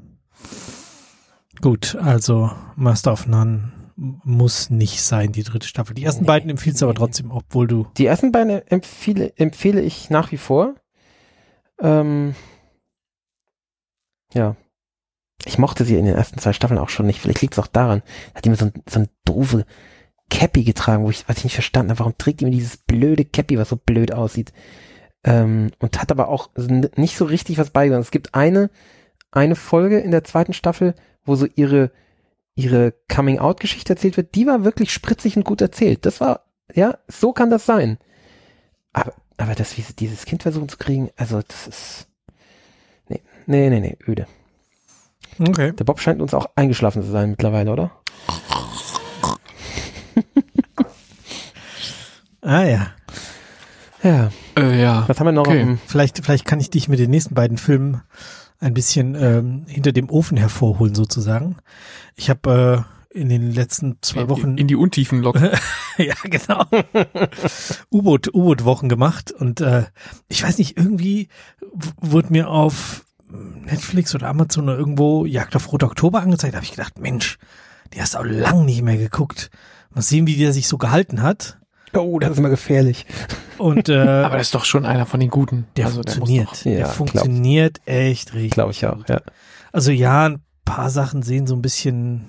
Gut, also Master of None muss nicht sein, die 3. Staffel. Die ersten beiden empfiehlst du aber trotzdem, obwohl du... Die ersten beiden empfehle ich nach wie vor. Ja. Ich mochte sie in den ersten 2 Staffeln auch schon nicht. Vielleicht liegt es auch daran. Hat die mir so ein doofe Cappy getragen, was ich nicht verstanden habe. Warum trägt die mir dieses blöde Cappy, was so blöd aussieht? Und hat aber auch nicht so richtig was beigetragen. Es gibt eine Folge in der 2. Staffel, wo so ihre Coming-out-Geschichte erzählt wird. Die war wirklich spritzig und gut erzählt. Das war, ja, so kann das sein. Aber das, wie sie dieses Kind versuchen zu kriegen, also das ist, nee, öde. Okay. Der Bob scheint uns auch eingeschlafen zu sein mittlerweile, oder? Ja. Ja. Ja. Was haben wir noch? Okay. Vielleicht kann ich dich mit den nächsten beiden Filmen ein bisschen hinter dem Ofen hervorholen, sozusagen. Ich habe in den letzten 2 Wochen... In die Untiefen locken. Ja, genau. U-Boot-Wochen gemacht und ich weiß nicht, irgendwie wurde mir auf Netflix oder Amazon oder irgendwo Jagd auf Rote Oktober angezeigt, da habe ich gedacht, Mensch, die hast du auch lang nicht mehr geguckt. Mal sehen, wie der sich so gehalten hat. Oh, das ist immer gefährlich. Und aber das ist doch schon einer von den Guten. Der funktioniert. Der funktioniert echt richtig. Glaube ich auch, ja. Also ja, ein paar Sachen sehen so ein bisschen,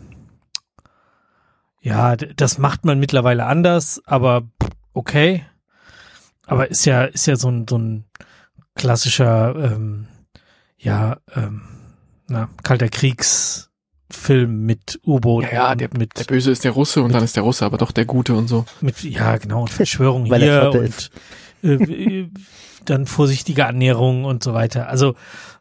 ja, das macht man mittlerweile anders, aber okay. Aber ist ja so ein klassischer Kalter Kriegsfilm mit U-Boot. Ja, der Böse ist der Russe und dann ist der Russe aber doch der Gute und so. Ja, genau, und Verschwörung hier und dann vorsichtige Annäherung und so weiter. Also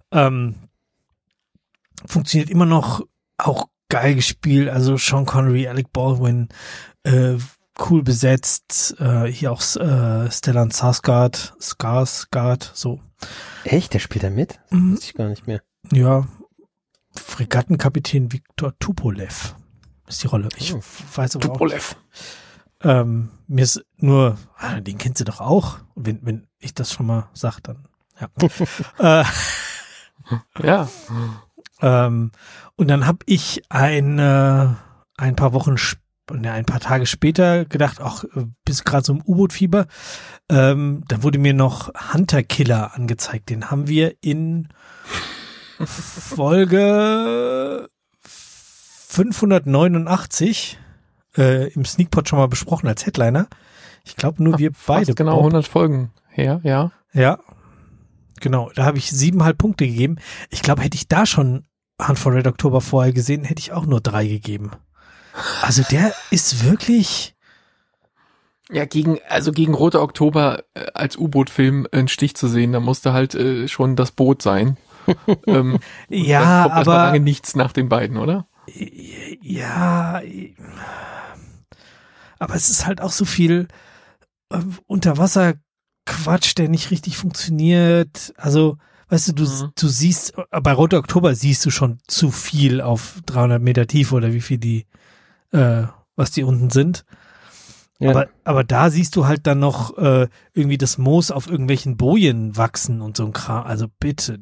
funktioniert immer noch, auch geil gespielt, also Sean Connery, Alec Baldwin, cool besetzt, hier auch Stellan Skarsgård, so. Echt? Der spielt da mit? Das wusste ich gar nicht mehr. Ja, Fregattenkapitän Viktor Tupolev ist die Rolle. Ich weiß aber Tupolev. auch. Mir ist nur, den kennst du doch auch. Wenn ich das schon mal sag, dann ja. Ja. Und dann habe ich ein paar Tage später gedacht, ach, bist gerade so im U-Boot-Fieber. Dann wurde mir noch Hunter Killer angezeigt. Den haben wir in Folge 589 im Sneakpot schon mal besprochen als Headliner. Ich glaube nur wir beide. Genau, Bob. 100 Folgen her, ja. Ja, genau. Da habe ich 7,5 Punkte gegeben. Ich glaube, hätte ich da schon Hunt for Red October vorher gesehen, hätte ich auch nur 3 gegeben. Also der ist wirklich... Ja, gegen Roter Oktober als U-Boot-Film einen Stich zu sehen, da musste halt schon das Boot sein. Ja, kommt aber... lange nichts nach den beiden, oder? Ja, aber es ist halt auch so viel Unterwasser-Quatsch, der nicht richtig funktioniert. Also, weißt du, du siehst, bei Roter Oktober siehst du schon zu viel auf 300 Meter Tiefe oder wie viel die, was die unten sind. Ja. Aber da siehst du halt dann noch irgendwie das Moos auf irgendwelchen Bojen wachsen und so ein Kram. Also bitte,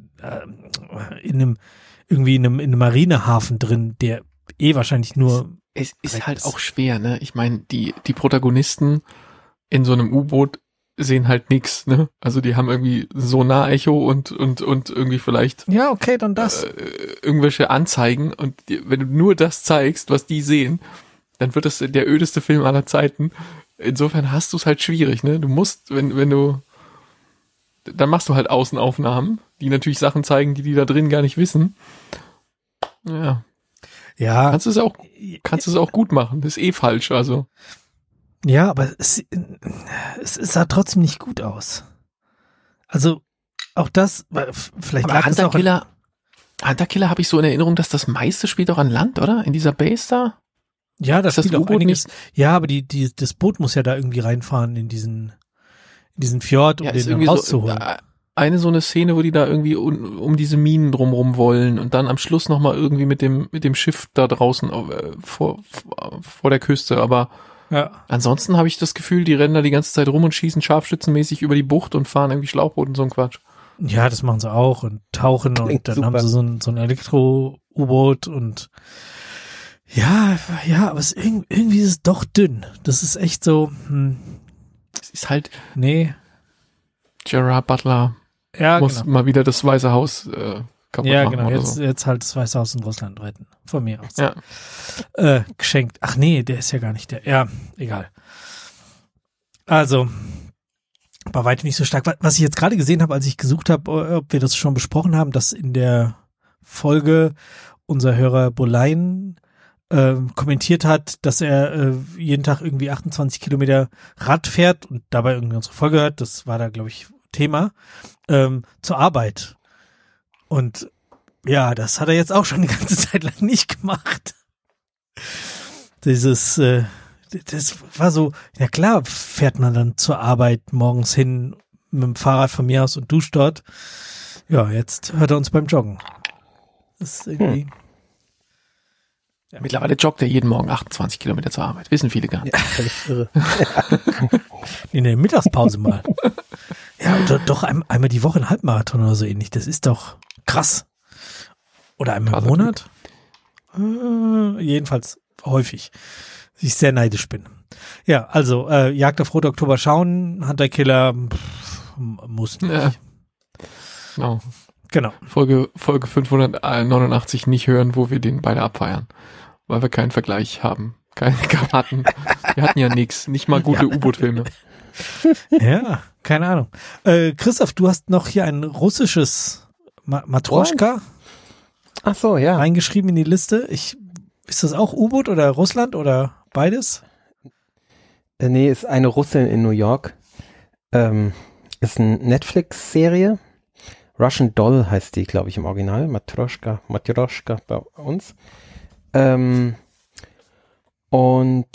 in einem Marinehafen drin, der wahrscheinlich nur... Es ist halt auch schwer, ne? Ich meine, die Protagonisten in so einem U-Boot sehen halt nix, ne? Also die haben irgendwie Sonar-Echo und irgendwie vielleicht... Ja, okay, dann das. Irgendwelche Anzeigen und wenn du nur das zeigst, was die sehen, dann wird das der ödeste Film aller Zeiten. Insofern hast du es halt schwierig, ne? Du musst, wenn du... Dann machst du halt Außenaufnahmen, die natürlich Sachen zeigen, die da drin gar nicht wissen. Ja. Ja. Kannst du es auch gut machen. Das ist falsch, also. Ja, aber es sah trotzdem nicht gut aus. Also, auch das, vielleicht lag es auch... Hunter Killer habe ich so in Erinnerung, dass das meiste spielt auch an Land, oder? In dieser Base da? Ja, das spielt auch einiges. Ja, aber das Boot muss ja da irgendwie reinfahren in diesen Fjord, um den dann rauszuholen. Eine so eine Szene, wo die da irgendwie um diese Minen drumrum wollen und dann am Schluss nochmal irgendwie mit dem Schiff da draußen vor der Küste, aber ansonsten habe ich das Gefühl, die rennen da die ganze Zeit rum und schießen scharfschützenmäßig über die Bucht und fahren irgendwie Schlauchboot und so ein Quatsch. Ja, das machen sie auch und tauchen und dann haben sie so ein Elektro-U-Boot und ja, aber irgendwie ist es doch dünn. Das ist echt so, Es ist halt, Gerard Butler muss mal wieder das Weiße Haus kaputt machen. Ja, genau, jetzt halt das Weiße Haus in Russland retten. Von mir aus. Ja. Geschenkt. Ach nee, der ist ja gar nicht der. Ja, egal. Also, bei weitem nicht so stark. Was ich jetzt gerade gesehen habe, als ich gesucht habe, ob wir das schon besprochen haben, dass in der Folge unser Hörer Bolein kommentiert hat, dass er jeden Tag irgendwie 28 Kilometer Rad fährt und dabei irgendwie unsere Folge hört. Das war da, glaube ich, Thema. Zur Arbeit. Und ja, das hat er jetzt auch schon eine ganze Zeit lang nicht gemacht. Das war so, ja klar, fährt man dann zur Arbeit morgens hin mit dem Fahrrad von mir aus und duscht dort. Ja, jetzt hört er uns beim Joggen. Das ist irgendwie... Ja. Mittlerweile joggt er jeden Morgen 28 Kilometer zur Arbeit. Wissen viele gar nicht. Ja, völlig irre. In der Mittagspause mal. Ja, doch einmal die Woche ein Halbmarathon oder so ähnlich. Das ist doch krass. Oder einmal im Monat? Jedenfalls häufig. Ich sehr neidisch bin. Ja, also Jagd auf Roter Oktober schauen, Hunter Killer muss nicht. Ja. Genau. Folge 589 nicht hören, wo wir den beide abfeiern. Weil wir keinen Vergleich haben. Wir hatten ja nichts. Nicht mal gute U-Boot-Filme. Ja, keine Ahnung. Christoph, du hast noch hier ein russisches Matroschka. Ach so, ja. Reingeschrieben in die Liste. Ist das auch U-Boot oder Russland oder beides? Nee, ist eine Russin in New York. Ist eine Netflix-Serie. Russian Doll heißt die, glaube ich, im Original. Matroschka bei uns. Und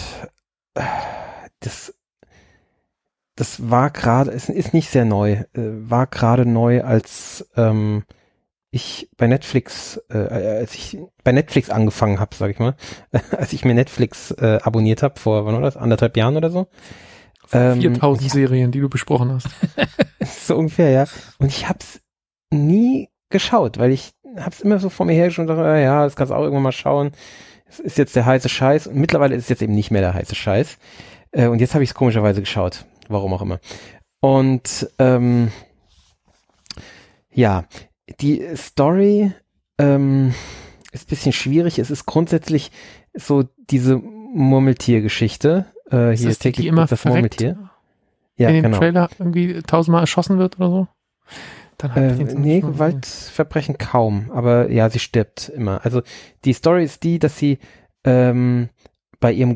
das war gerade, es ist nicht sehr neu, war gerade neu, als ich bei Netflix, als ich bei Netflix angefangen habe, sage ich mal, als ich mir Netflix abonniert habe vor, wann war das, 1,5 Jahren oder so. 4000 Serien, die du besprochen hast. So ungefähr, ja. Und ich hab's nie geschaut, weil ich hab's immer so vor mir hergeschoben und dachte, ja, das kannst du auch irgendwann mal schauen. Es ist jetzt der heiße Scheiß. Und mittlerweile ist es jetzt eben nicht mehr der heiße Scheiß. Und jetzt habe ich es komischerweise geschaut. Warum auch immer. Und ja, die Story ist ein bisschen schwierig. Es ist grundsätzlich so diese Murmeltier-Geschichte. Hier ist die immer das Murmeltier. Ja, in dem Trailer irgendwie 1000-mal erschossen wird oder so? Nee, Gewaltverbrechen kaum, aber ja, sie stirbt immer. Also die Story ist die, dass sie bei ihrem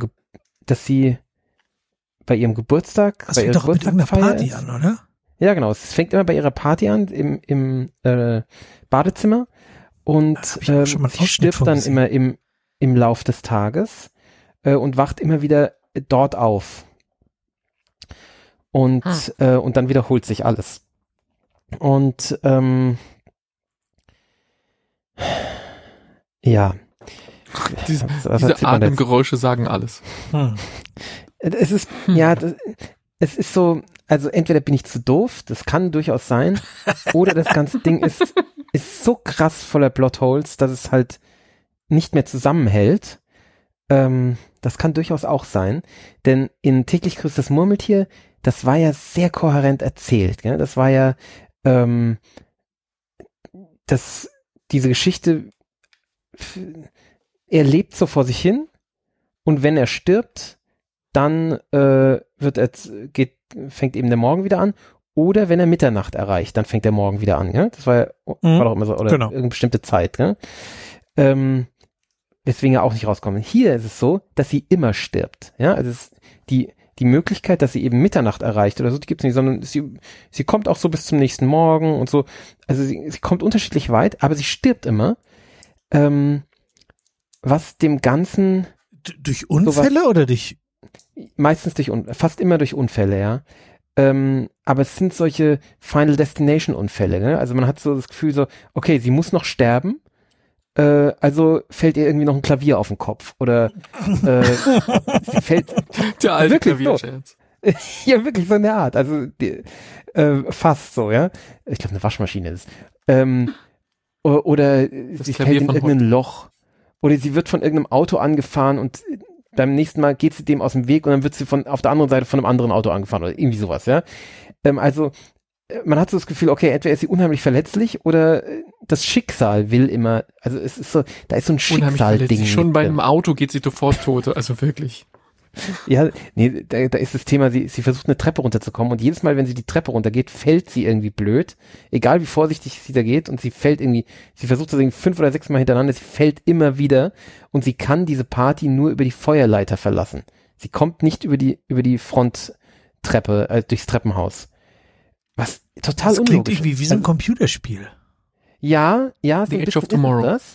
Geburtstag, das fängt doch mit irgendeiner Party an, oder? Ja, genau. Es fängt immer bei ihrer Party an im Badezimmer und sie stirbt dann immer im Lauf des Tages und wacht immer wieder dort auf. Und dann wiederholt sich alles. Und ja. Diese Atemgeräusche sagen alles. Es ist, es ist so, also entweder bin ich zu doof, das kann durchaus sein, oder das ganze Ding ist so krass voller Plotholes, dass es halt nicht mehr zusammenhält. Das kann durchaus auch sein, denn in Täglich grüßt das Murmeltier, das war ja sehr kohärent erzählt, gell? Das war ja, diese Geschichte, er lebt so vor sich hin und wenn er stirbt, dann fängt eben der Morgen wieder an, oder wenn er Mitternacht erreicht, dann fängt der Morgen wieder an, gell? Das war doch immer so, oder irgendeine bestimmte Zeit, gell? Deswegen ja auch nicht rauskommen. Hier ist es so, dass sie immer stirbt, ja, also die Möglichkeit, dass sie eben Mitternacht erreicht oder so, die gibt's nicht, sondern sie kommt auch so bis zum nächsten Morgen und so, also sie kommt unterschiedlich weit, aber sie stirbt immer, was dem Ganzen durch Unfälle oder durch? Meistens fast immer durch Unfälle, ja. Aber es sind solche Final Destination Unfälle, ne? Also man hat so das Gefühl so, okay, sie muss noch sterben, also fällt ihr irgendwie noch ein Klavier auf den Kopf oder sie fällt der alte Klavierscherz. So. Ja, wirklich so in der Art. Also fast so, ja. Ich glaube, eine Waschmaschine ist. Oder sie fällt in irgendein Loch. Oder sie wird von irgendeinem Auto angefahren und beim nächsten Mal geht sie dem aus dem Weg und dann wird sie auf der anderen Seite von einem anderen Auto angefahren oder irgendwie sowas, ja. Also man hat so das Gefühl, okay, entweder ist sie unheimlich verletzlich oder das Schicksal will immer, also es ist so, da ist so ein Schicksal-Ding. Schon bei einem Auto geht sie sofort tot, also wirklich. Ja, nee, da ist das Thema, sie versucht eine Treppe runterzukommen und jedes Mal, wenn sie die Treppe runtergeht, fällt sie irgendwie blöd, egal wie vorsichtig sie da geht und sie versucht das irgendwie 5 oder 6 Mal hintereinander, sie fällt immer wieder und sie kann diese Party nur über die Feuerleiter verlassen. Sie kommt nicht über die Fronttreppe, durchs Treppenhaus. Was total unlogisch ist. Das klingt irgendwie wie so ein Computerspiel. Ja, so The Edge of Tomorrow. Das.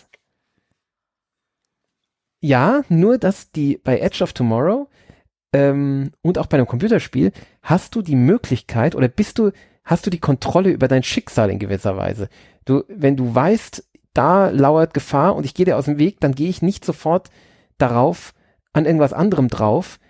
Ja, nur dass bei Edge of Tomorrow und auch bei einem Computerspiel hast du die Möglichkeit oder hast du die Kontrolle über dein Schicksal in gewisser Weise. Wenn du weißt, da lauert Gefahr und ich gehe dir aus dem Weg, dann gehe ich nicht sofort darauf an irgendwas anderem drauf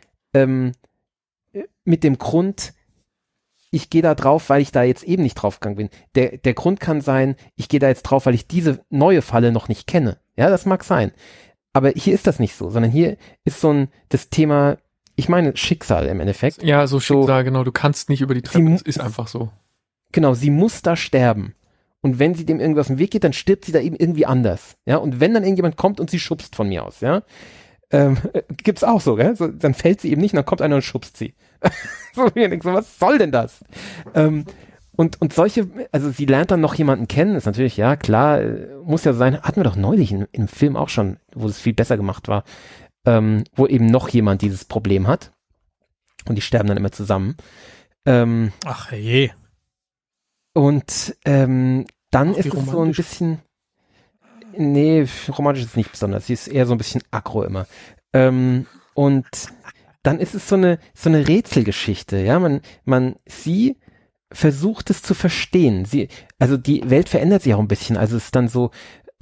mit dem Grund, ich gehe da drauf, weil ich da jetzt eben nicht draufgegangen bin. Der Grund kann sein, ich gehe da jetzt drauf, weil ich diese neue Falle noch nicht kenne. Ja, das mag sein. Aber hier ist das nicht so, sondern hier ist das Thema, ich meine Schicksal im Endeffekt. Ja, so Schicksal, genau. Du kannst nicht über die Treppe, das ist einfach so. Genau, sie muss da sterben. Und wenn sie dem irgendwas auf den Weg geht, dann stirbt sie da eben irgendwie anders. Ja, und wenn dann irgendjemand kommt und sie schubst von mir aus, ja, gibt's auch so, gell? So, dann fällt sie eben nicht und dann kommt einer und schubst sie. So, was soll denn das? Und solche, also sie lernt dann noch jemanden kennen, ist natürlich, ja, klar, muss ja sein, hatten wir doch neulich im Film auch schon, wo es viel besser gemacht war, wo eben noch jemand dieses Problem hat. Und die sterben dann immer zusammen. Ach je. Und dann ist es so ein bisschen, nee, romantisch ist es nicht besonders, sie ist eher so ein bisschen aggro immer. Und dann ist es so eine Rätselgeschichte, ja, sie versucht es zu verstehen. Also die Welt verändert sich auch ein bisschen, also es ist dann so,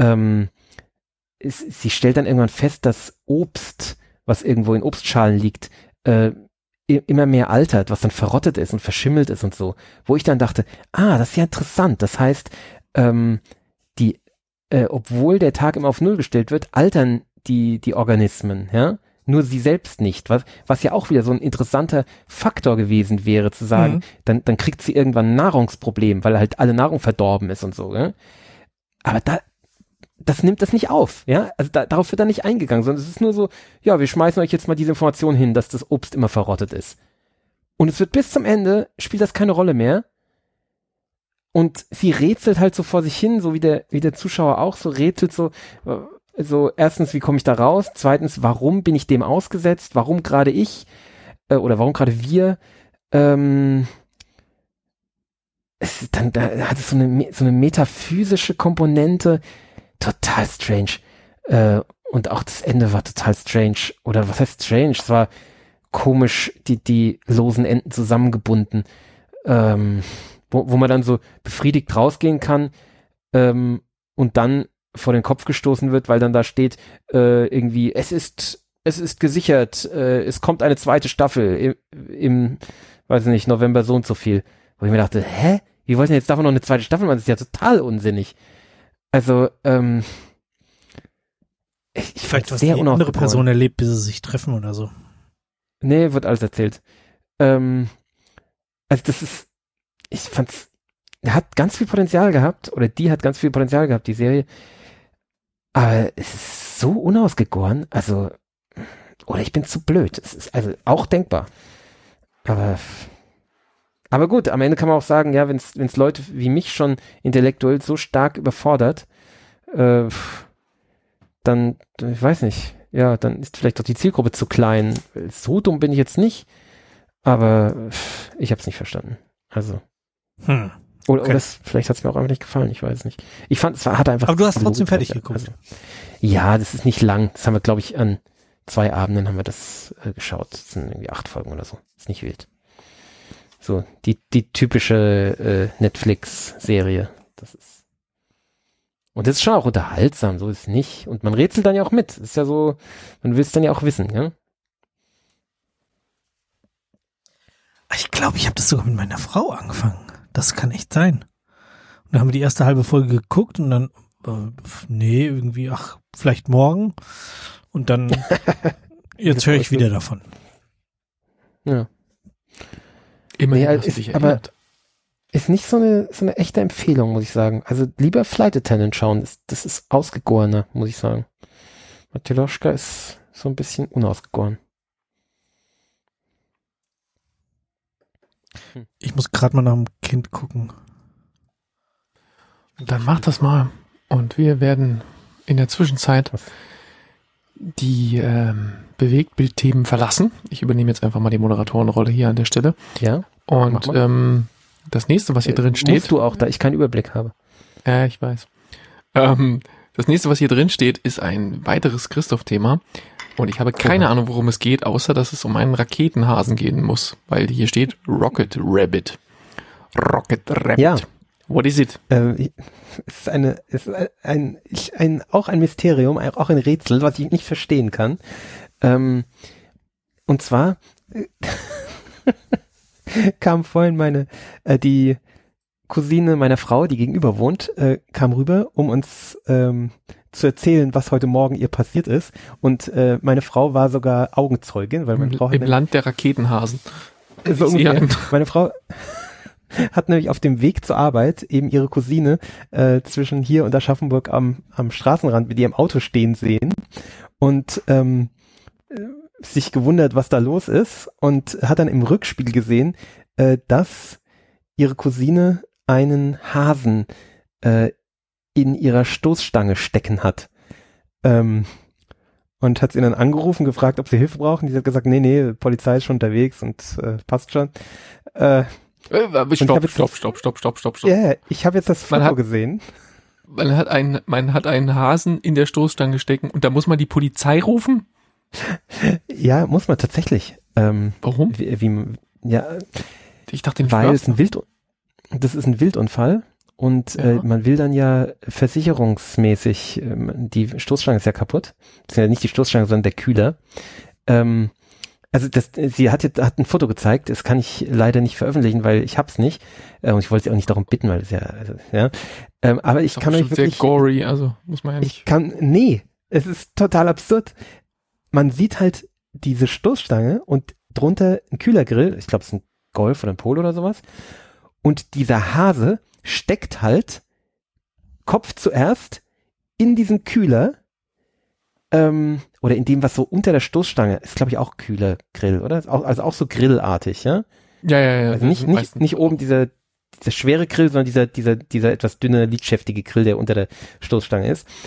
sie stellt dann irgendwann fest, dass Obst, was irgendwo in Obstschalen liegt, immer mehr altert, was dann verrottet ist und verschimmelt ist und so. Wo ich dann dachte, das ist ja interessant. Das heißt, obwohl der Tag immer auf Null gestellt wird, altern die Organismen, ja? Nur sie selbst nicht, was ja auch wieder so ein interessanter Faktor gewesen wäre, zu sagen, dann kriegt sie irgendwann ein Nahrungsproblem, weil halt alle Nahrung verdorben ist und so, ja? Aber das nimmt das nicht auf, ja, also darauf wird da nicht eingegangen, sondern es ist nur so, ja, wir schmeißen euch jetzt mal diese Information hin, dass das Obst immer verrottet ist. Und es wird bis zum Ende, spielt das keine Rolle mehr. Und sie rätselt halt so vor sich hin, so wie der Zuschauer auch so rätselt so, So, erstens, wie komme ich da raus? Zweitens, warum bin ich dem ausgesetzt? Warum gerade ich? Oder warum gerade wir? Dann da hat es so eine metaphysische Komponente. Total strange. Und auch das Ende war total strange. Oder was heißt strange? Es war komisch, die losen Enden zusammengebunden. Wo man dann so befriedigt rausgehen kann und dann vor den Kopf gestoßen wird, weil dann da steht irgendwie, es ist gesichert, es kommt eine zweite Staffel im weiß nicht, November so und so viel. Wo ich mir dachte, hä? Wie wollten jetzt davon noch eine zweite Staffel machen? Das ist ja total unsinnig. Also, ich vielleicht was die andere Person erlebt, bis sie sich treffen oder so. Nee, wird alles erzählt. Also das ist, ich fand's, er hat ganz viel Potenzial gehabt, oder die hat ganz viel Potenzial gehabt, die Serie. Aber es ist so unausgegoren, also, oder ich bin zu blöd. Es ist also auch denkbar. Aber gut, am Ende kann man auch sagen, ja, wenn's Leute wie mich schon intellektuell so stark überfordert, dann, ich weiß nicht, ja, dann ist vielleicht doch die Zielgruppe zu klein. So dumm bin ich jetzt nicht, aber ich habe es nicht verstanden. Also. Oder vielleicht hat es mir auch einfach nicht gefallen, ich weiß nicht. Ich fand, es hat einfach. Aber du hast trotzdem fertig geguckt. Also, ja, das ist nicht lang. Das haben wir, glaube ich, an 2 Abenden haben wir das geschaut. Das sind irgendwie 8 Folgen oder so. Ist nicht wild. So, die typische Netflix-Serie. Das ist. Und das ist schon auch unterhaltsam, so ist es nicht. Und man rätselt dann ja auch mit. Das ist ja so, man will es dann ja auch wissen, ja? Ich glaube, ich habe das sogar mit meiner Frau angefangen. Das kann echt sein. Und dann haben wir die erste halbe Folge geguckt und dann, nee, irgendwie, vielleicht morgen. Und dann, jetzt höre ich wieder davon. Ja. Immerhin hast du dich erinnert. Ist nicht so eine echte Empfehlung, muss ich sagen. Also lieber Flight Attendant schauen. Das ist ausgegorener, muss ich sagen. Matryoshka ist so ein bisschen unausgegoren. Ich muss gerade mal nach dem Kind gucken. Dann mach das mal. Und wir werden in der Zwischenzeit die Bewegtbildthemen verlassen. Ich übernehme jetzt einfach mal die Moderatorenrolle hier an der Stelle. Ja. Und das nächste, was hier drin steht. Musst du auch, da ich keinen Überblick habe. Ja, ich weiß. Das nächste, was hier drin steht, ist ein weiteres Christoph-Thema. Und ich habe keine Ahnung, worum es geht, außer dass es um einen Raketenhasen gehen muss. Weil hier steht Rocket Rabbit. Rocket Rabbit. Ja. What is it? Es ist auch ein Mysterium, auch ein Rätsel, was ich nicht verstehen kann. Und zwar kam vorhin die Cousine meiner Frau, die gegenüber wohnt, kam rüber, um uns zu erzählen, was heute Morgen ihr passiert ist. Und meine Frau war sogar Augenzeugin, weil meine Frau im Land der Raketenhasen. So ungefähr. Meine Frau hat nämlich auf dem Weg zur Arbeit eben ihre Cousine zwischen hier und Aschaffenburg am Straßenrand mit ihrem Auto stehen sehen und sich gewundert, was da los ist, und hat dann im Rückspiegel gesehen, dass ihre Cousine einen Hasen in ihrer Stoßstange stecken hat. Und hat sie dann angerufen, gefragt, ob sie Hilfe brauchen. Die hat gesagt, nee, Polizei ist schon unterwegs und passt schon. Stopp. Ja, ich habe jetzt das Foto gesehen. Man hat einen Hasen in der Stoßstange stecken und da muss man die Polizei rufen? Ja, muss man tatsächlich. Warum? Ich dachte, weil das ist ein Wildunfall und man will dann ja versicherungsmäßig, die Stoßstange ist ja kaputt. Das ist ja nicht die Stoßstange, sondern der Kühler. Also sie hat ein Foto gezeigt, das kann ich leider nicht veröffentlichen, weil ich hab's nicht. Und ich wollte sie auch nicht darum bitten, weil es aber ich kann euch wirklich... sehr gory, also muss man ja nicht... Es ist total absurd. Man sieht halt diese Stoßstange und drunter ein Kühlergrill, ich glaube es ist ein Golf oder ein Polo oder sowas. Und dieser Hase steckt halt Kopf zuerst in diesen Kühler, oder in dem, was so unter der Stoßstange ist, glaube ich, auch Kühlergrill, oder? Also auch so grillartig, ja? Ja. Also nicht oben dieser schwere Grill, sondern dieser etwas dünne, lidschäftige Grill, der unter der Stoßstange ist.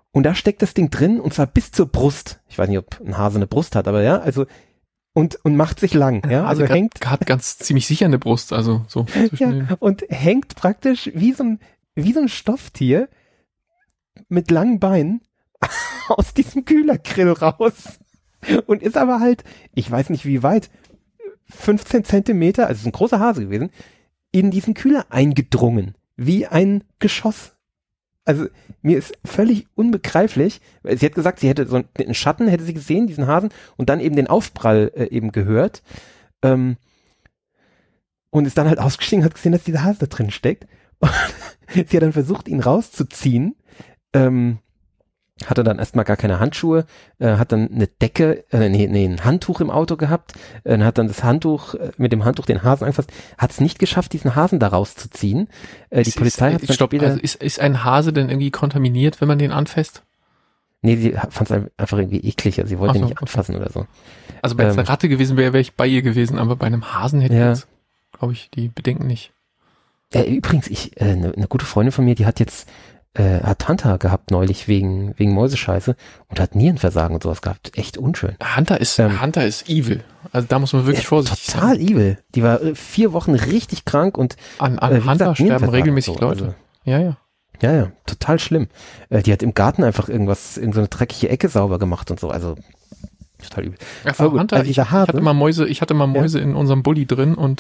Und da steckt das Ding drin und zwar bis zur Brust. Ich weiß nicht, ob ein Hase eine Brust hat, aber ja, also und macht sich lang, ja, also hat ganz ziemlich sicher eine Brust, also so. Ja, und hängt praktisch wie so ein Stofftier mit langen Beinen aus diesem Kühlergrill raus und ist aber halt, ich weiß nicht wie weit, 15 Zentimeter, also ist ein großer Hase gewesen, in diesen Kühler eingedrungen, wie ein Geschoss. Also mir ist völlig unbegreiflich, sie hat gesagt, sie hätte so einen Schatten, hätte sie gesehen, diesen Hasen, und dann eben den Aufprall eben gehört. Und ist dann halt ausgestiegen, hat gesehen, dass dieser Hase da drin steckt. Und sie hat dann versucht, ihn rauszuziehen. Hatte dann erstmal gar keine Handschuhe, hat dann eine Decke, ein Handtuch im Auto gehabt, hat dann mit dem Handtuch den Hasen angefasst, hat es nicht geschafft, diesen Hasen da rauszuziehen. Die Polizei hat dann später... Also ist ein Hase denn irgendwie kontaminiert, wenn man den anfasst? Nee, sie fand es einfach irgendwie eklig, also sie wollte ihn nicht anfassen oder so. Also wenn es eine Ratte gewesen wäre, wäre ich bei ihr gewesen, aber bei einem Hasen hätte ich jetzt, glaube ich, die Bedenken nicht. Übrigens, eine gute Freundin von mir, die hat jetzt hat Hunter gehabt neulich wegen Mäusescheiße und hat Nierenversagen und sowas gehabt. Echt unschön. Hunter ist evil. Also da muss man wirklich vorsichtig sein. Total evil. Die war 4 Wochen richtig krank und an Hunter sterben regelmäßig Leute. Also, ja, total schlimm. Die hat im Garten einfach irgendeine dreckige Ecke sauber gemacht und so. Also total übel. Ja, gut, Hunter, ich hatte mal Mäuse in unserem Bulli drin und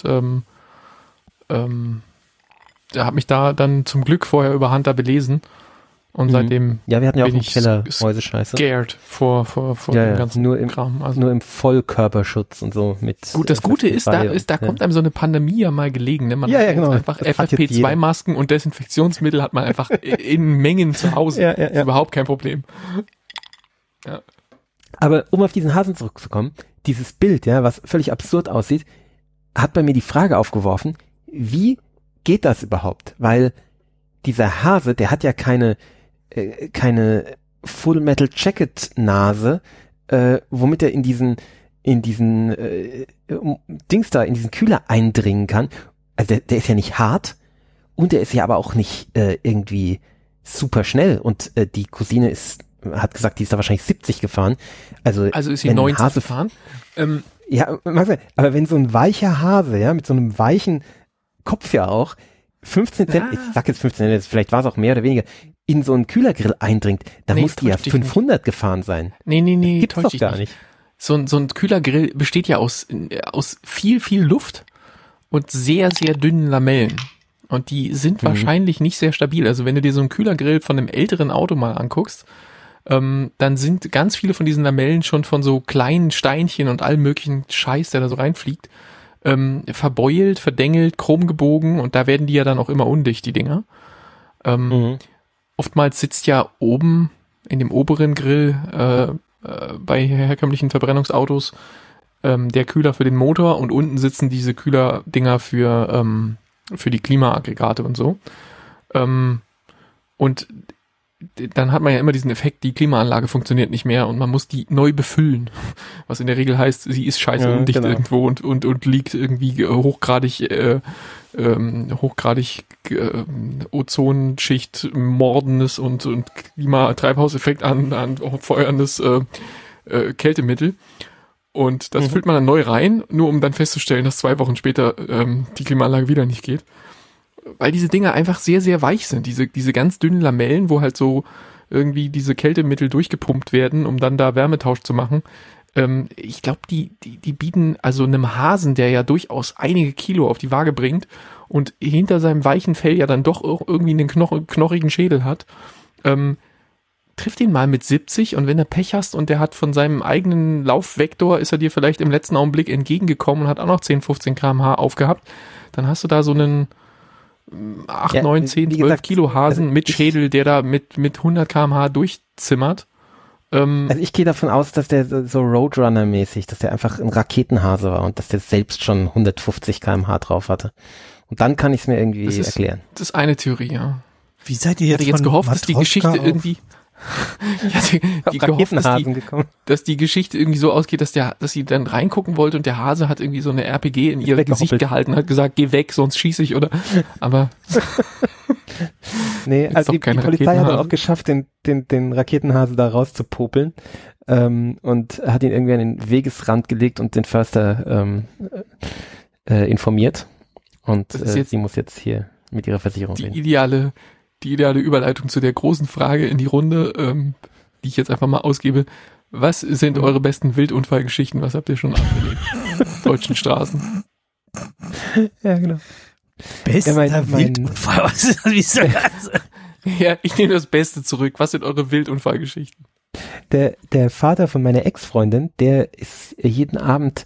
der hat mich da dann zum Glück vorher über Hunter belesen und seitdem wir hatten ja auch im Keller Mäusescheiße. Scared vor dem ganzen Kram. Also nur im Vollkörperschutz und so mit. Gut, das Gute ist, da kommt einem so eine Pandemie ja mal gelegen. Ne? Man hat genau. einfach FFP2-Masken und Desinfektionsmittel hat man einfach in Mengen zu Hause. Ist überhaupt kein Problem. Ja. Aber um auf diesen Hasen zurückzukommen, dieses Bild, was völlig absurd aussieht, hat bei mir die Frage aufgeworfen, wie geht das überhaupt? Weil dieser Hase, der hat ja keine Full Metal Jacket Nase, womit er in diesen Dings da, in diesen Kühler eindringen kann. Also der ist ja nicht hart und der ist ja aber auch nicht irgendwie super schnell und die Cousine hat gesagt, die ist da wahrscheinlich 70 gefahren. Also ist sie 90 gefahren? Ja, aber wenn so ein weicher Hase, mit so einem weichen Kopf ja auch, 15 Cent, ich sag jetzt 15 Cent, vielleicht war es auch mehr oder weniger, in so einen Kühlergrill eindringt, dann muss die ja 500 gefahren sein. Nee, gibt's doch gar nicht. So ein Kühlergrill besteht ja aus viel, viel Luft und sehr, sehr dünnen Lamellen. Und die sind wahrscheinlich nicht sehr stabil. Also wenn du dir so einen Kühlergrill von einem älteren Auto mal anguckst, dann sind ganz viele von diesen Lamellen schon von so kleinen Steinchen und allem möglichen Scheiß, der da so reinfliegt, verbeult, verdengelt, chrom gebogen und da werden die ja dann auch immer undicht, die Dinger. Oftmals sitzt ja oben in dem oberen Grill bei herkömmlichen Verbrennungsautos der Kühler für den Motor und unten sitzen diese Kühlerdinger für die Klimaaggregate und so. Und dann hat man ja immer diesen Effekt, die Klimaanlage funktioniert nicht mehr und man muss die neu befüllen, was in der Regel heißt, sie ist scheiße undicht irgendwo und liegt irgendwie hochgradig Ozonschicht mordendes und Klimatreibhauseffekt an feuerndes Kältemittel. Und das füllt man dann neu rein, nur um dann festzustellen, dass 2 Wochen später die Klimaanlage wieder nicht geht. Weil diese Dinger einfach sehr, sehr weich sind. Diese ganz dünnen Lamellen, wo halt so irgendwie diese Kältemittel durchgepumpt werden, um dann da Wärmetausch zu machen. Ich glaube, die bieten also einem Hasen, der ja durchaus einige Kilo auf die Waage bringt und hinter seinem weichen Fell ja dann doch irgendwie einen knochigen Schädel hat, triff den mal mit 70 und wenn du Pech hast und der hat von seinem eigenen Laufvektor, ist er dir vielleicht im letzten Augenblick entgegengekommen und hat auch noch 10, 15 km/h aufgehabt, dann hast du da so einen 8, 9, 10, 12 Kilo Hasen mit Schädel, der da mit 100 km/h durchzimmert. Also ich gehe davon aus, dass der so Roadrunner-mäßig, dass der einfach ein Raketenhase war und dass der selbst schon 150 km/h drauf hatte. Und dann kann ich es mir irgendwie erklären. Das ist eine Theorie, ja. Wie seid ihr jetzt gehofft, dass die Geschichte irgendwie... Ich hatte gehofft, dass die Geschichte irgendwie so ausgeht, dass sie dann reingucken wollte und der Hase hat irgendwie so eine RPG in ihr Gesicht gehalten, hat gesagt, geh weg, sonst schieße ich, oder? Aber nee, also die Polizei hat auch geschafft, den Raketenhase da rauszupopeln und hat ihn irgendwie an den Wegesrand gelegt und den Förster informiert. Und sie muss jetzt hier mit ihrer Versicherung reden. Die ideale Überleitung zu der großen Frage in die Runde, die ich jetzt einfach mal ausgebe. Was sind eure besten Wildunfallgeschichten? Was habt ihr schon abgelegt? Deutschen Straßen. Ja, genau. Bester Wildunfall? Was ist das? Wie soll das? Ja, ich nehme das Beste zurück. Was sind eure Wildunfallgeschichten? Der Vater von meiner Ex-Freundin, der ist jeden Abend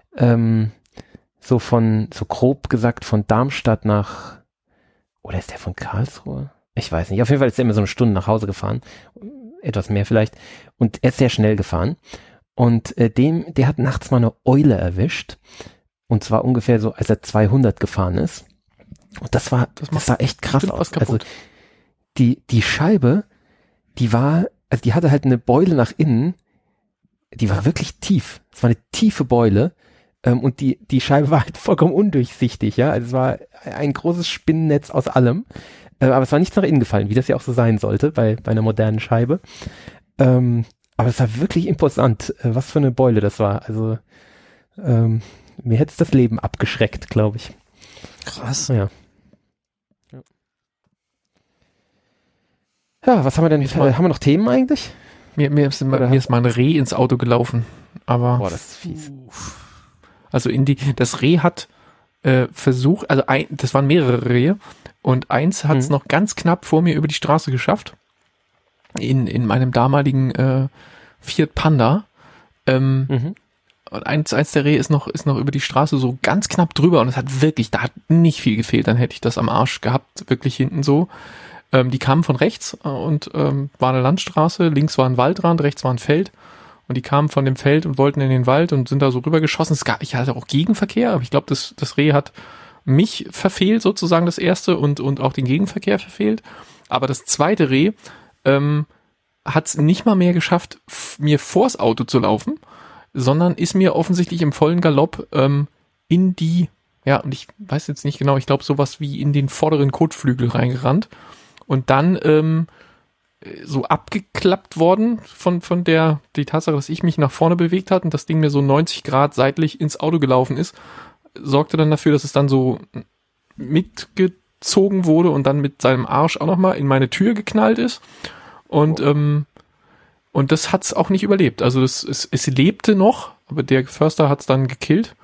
so grob gesagt von Darmstadt nach, oder ist der von Karlsruhe? Ich weiß nicht. Auf jeden Fall ist er immer so eine Stunde nach Hause gefahren. Etwas mehr vielleicht. Und er ist sehr schnell gefahren. Und der hat nachts mal eine Eule erwischt. Und zwar ungefähr so, als er 200 gefahren ist. Und das sah echt krass aus. Also die Scheibe, die hatte halt eine Beule nach innen. Die war wirklich tief. Es war eine tiefe Beule. Und die Scheibe war halt vollkommen undurchsichtig, ja. Also es war ein großes Spinnennetz aus allem. Aber es war nichts nach innen gefallen, wie das ja auch so sein sollte bei einer modernen Scheibe. Aber es war wirklich imposant, was für eine Beule das war. Also mir hätte es das Leben abgeschreckt, glaube ich. Krass. Ja. Ja, was haben wir denn? Haben wir noch Themen eigentlich? Mir ist mal ein Reh ins Auto gelaufen. Aber boah, das ist fies. Also das Reh hat versucht, also das waren mehrere Rehe und eins hat es noch ganz knapp vor mir über die Straße geschafft. In meinem damaligen Fiat Panda. Und eins der Rehe ist noch über die Straße so ganz knapp drüber und da hat nicht viel gefehlt, dann hätte ich das am Arsch gehabt, wirklich hinten so. Die kamen von rechts und war eine Landstraße, links war ein Waldrand, rechts war ein Feld. Und die kamen von dem Feld und wollten in den Wald und sind da so rübergeschossen. Ich hatte auch Gegenverkehr, aber ich glaube, das Reh hat mich verfehlt, sozusagen das erste, und auch den Gegenverkehr verfehlt. Aber das zweite Reh hat es nicht mal mehr geschafft, mir vors Auto zu laufen, sondern ist mir offensichtlich im vollen Galopp in die, ja, und ich weiß jetzt nicht genau, ich glaube sowas wie in den vorderen Kotflügel reingerannt und dann so abgeklappt worden von die Tatsache, dass ich mich nach vorne bewegt hat und das Ding mir so 90 Grad seitlich ins Auto gelaufen ist, sorgte dann dafür, dass es dann so mitgezogen wurde und dann mit seinem Arsch auch nochmal in meine Tür geknallt ist und das hat's auch nicht überlebt. Also es lebte noch, aber der Förster hat's dann gekillt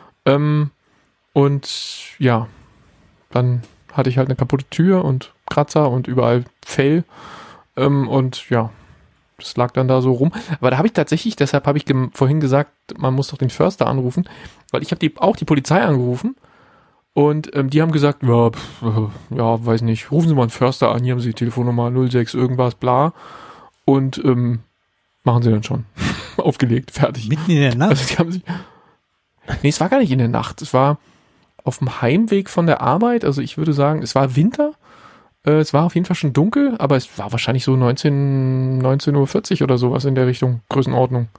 und ja, dann hatte ich halt eine kaputte Tür und Kratzer und überall Fell. Und ja, das lag dann da so rum. Aber da habe ich tatsächlich, deshalb habe ich vorhin gesagt, man muss doch den Förster anrufen, weil ich habe auch die Polizei angerufen und die haben gesagt, ja, weiß nicht, rufen Sie mal einen Förster an, hier haben Sie die Telefonnummer 06 irgendwas, bla. Und machen Sie dann schon. Aufgelegt, fertig. Mitten in der Nacht? Also die haben sich, nee, es war gar nicht in der Nacht. Es war auf dem Heimweg von der Arbeit. Also ich würde sagen, es war Winter. Es war auf jeden Fall schon dunkel, aber es war wahrscheinlich so 19:40 Uhr oder sowas in der Richtung, Größenordnung.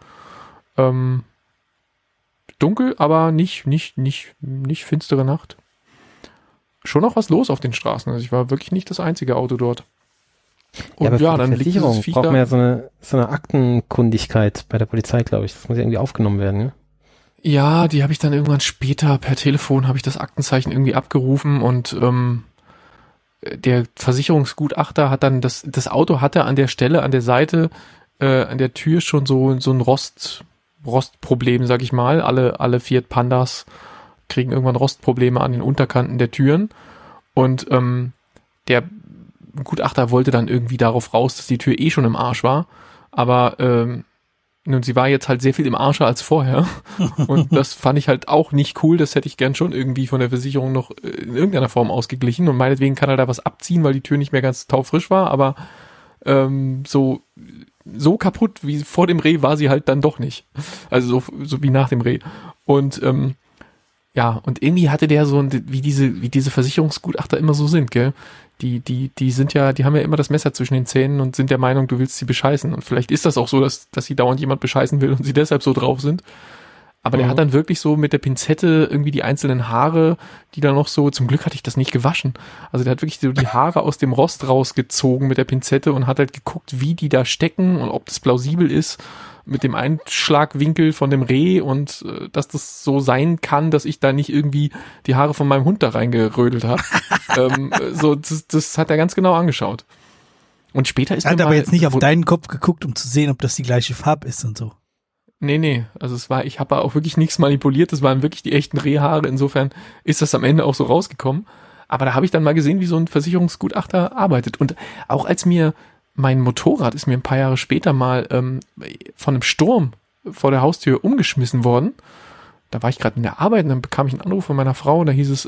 Dunkel, aber nicht finstere Nacht. Schon noch was los auf den Straßen. Also ich war wirklich nicht das einzige Auto dort. Und ja, aber ja, dann liegt dieses Viech braucht man ja so eine Aktenkundigkeit bei der Polizei, glaube ich. Das muss ja irgendwie aufgenommen werden, ne? Ja, die habe ich dann irgendwann später per Telefon, habe ich das Aktenzeichen irgendwie abgerufen und der Versicherungsgutachter hat dann das Auto hatte an der Stelle, an der Seite, an der Tür schon so ein Rostproblem, sag ich mal. Alle Fiat Pandas kriegen irgendwann Rostprobleme an den Unterkanten der Türen und der Gutachter wollte dann irgendwie darauf raus, dass die Tür schon im Arsch war, aber nun, sie war jetzt halt sehr viel im Arsch als vorher und das fand ich halt auch nicht cool, das hätte ich gern schon irgendwie von der Versicherung noch in irgendeiner Form ausgeglichen und meinetwegen kann er da was abziehen, weil die Tür nicht mehr ganz taufrisch war, aber so kaputt wie vor dem Reh war sie halt dann doch nicht, also so wie nach dem Reh und ja, und irgendwie hatte der so, wie diese Versicherungsgutachter immer so sind, gell, die sind ja, die haben ja immer das Messer zwischen den Zähnen und sind der Meinung, du willst sie bescheißen. Und vielleicht ist das auch so, dass sie dauernd jemand bescheißen will und sie deshalb so drauf sind. Aber der hat dann wirklich so mit der Pinzette irgendwie die einzelnen Haare, die dann noch so, zum Glück hatte ich das nicht gewaschen. Also der hat wirklich so die Haare aus dem Rost rausgezogen mit der Pinzette und hat halt geguckt, wie die da stecken und ob das plausibel ist mit dem Einschlagwinkel von dem Reh und dass das so sein kann, dass ich da nicht irgendwie die Haare von meinem Hund da reingerödelt habe. So, das hat er ganz genau angeschaut. Und später ist er hat aber jetzt nicht auf deinen Kopf geguckt, um zu sehen, ob das die gleiche Farbe ist und so. Nee, also ich habe auch wirklich nichts manipuliert, das waren wirklich die echten Rehhaare, insofern ist das am Ende auch so rausgekommen. Aber da habe ich dann mal gesehen, wie so ein Versicherungsgutachter arbeitet. Und auch als mein Motorrad ist mir ein paar Jahre später mal von einem Sturm vor der Haustür umgeschmissen worden. Da war ich gerade in der Arbeit und dann bekam ich einen Anruf von meiner Frau und da hieß es,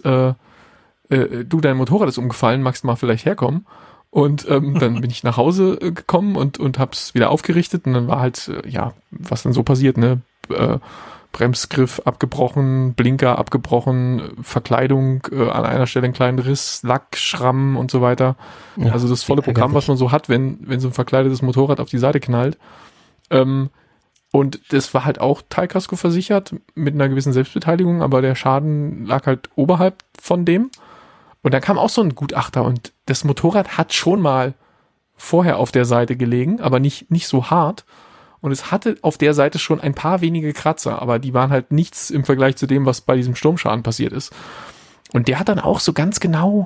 du, dein Motorrad ist umgefallen, magst du mal vielleicht herkommen? Und dann bin ich nach Hause gekommen und hab's wieder aufgerichtet und dann war halt, was dann so passiert, ne? Bremsgriff abgebrochen, Blinker abgebrochen, Verkleidung an einer Stelle einen kleinen Riss, Lack, Schramm und so weiter. Ja, also das volle Programm, was man so hat, wenn so ein verkleidetes Motorrad auf die Seite knallt. Und das war halt auch Teilkasko versichert mit einer gewissen Selbstbeteiligung, aber der Schaden lag halt oberhalb von dem. Und da kam auch so ein Gutachter und das Motorrad hat schon mal vorher auf der Seite gelegen, aber nicht so hart. Und es hatte auf der Seite schon ein paar wenige Kratzer, aber die waren halt nichts im Vergleich zu dem, was bei diesem Sturmschaden passiert ist. Und der hat dann auch so ganz genau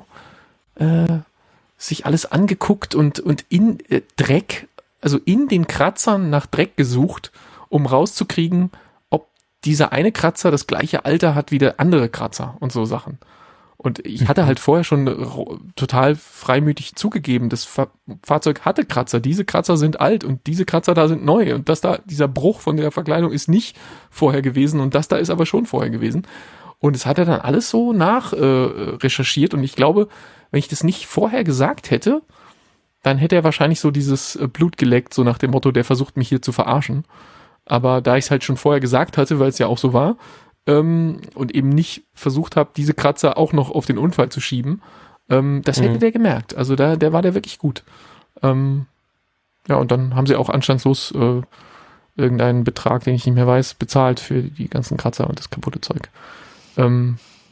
sich alles angeguckt und in Dreck, also in den Kratzern nach Dreck gesucht, um rauszukriegen, ob dieser eine Kratzer das gleiche Alter hat wie der andere Kratzer und so Sachen. Und ich hatte halt vorher schon total freimütig zugegeben, das Fahrzeug hatte Kratzer, diese Kratzer sind alt und diese Kratzer da sind neu und dieser Bruch von der Verkleidung ist nicht vorher gewesen und das da ist aber schon vorher gewesen. Und es hat er dann alles so recherchiert und ich glaube, wenn ich das nicht vorher gesagt hätte, dann hätte er wahrscheinlich so dieses Blut geleckt, so nach dem Motto, der versucht mich hier zu verarschen. Aber da ich es halt schon vorher gesagt hatte, weil es ja auch so war, und eben nicht versucht habe, diese Kratzer auch noch auf den Unfall zu schieben, das hätte der gemerkt. Also der war wirklich gut. Und dann haben sie auch anstandslos irgendeinen Betrag, den ich nicht mehr weiß, bezahlt für die ganzen Kratzer und das kaputte Zeug. Das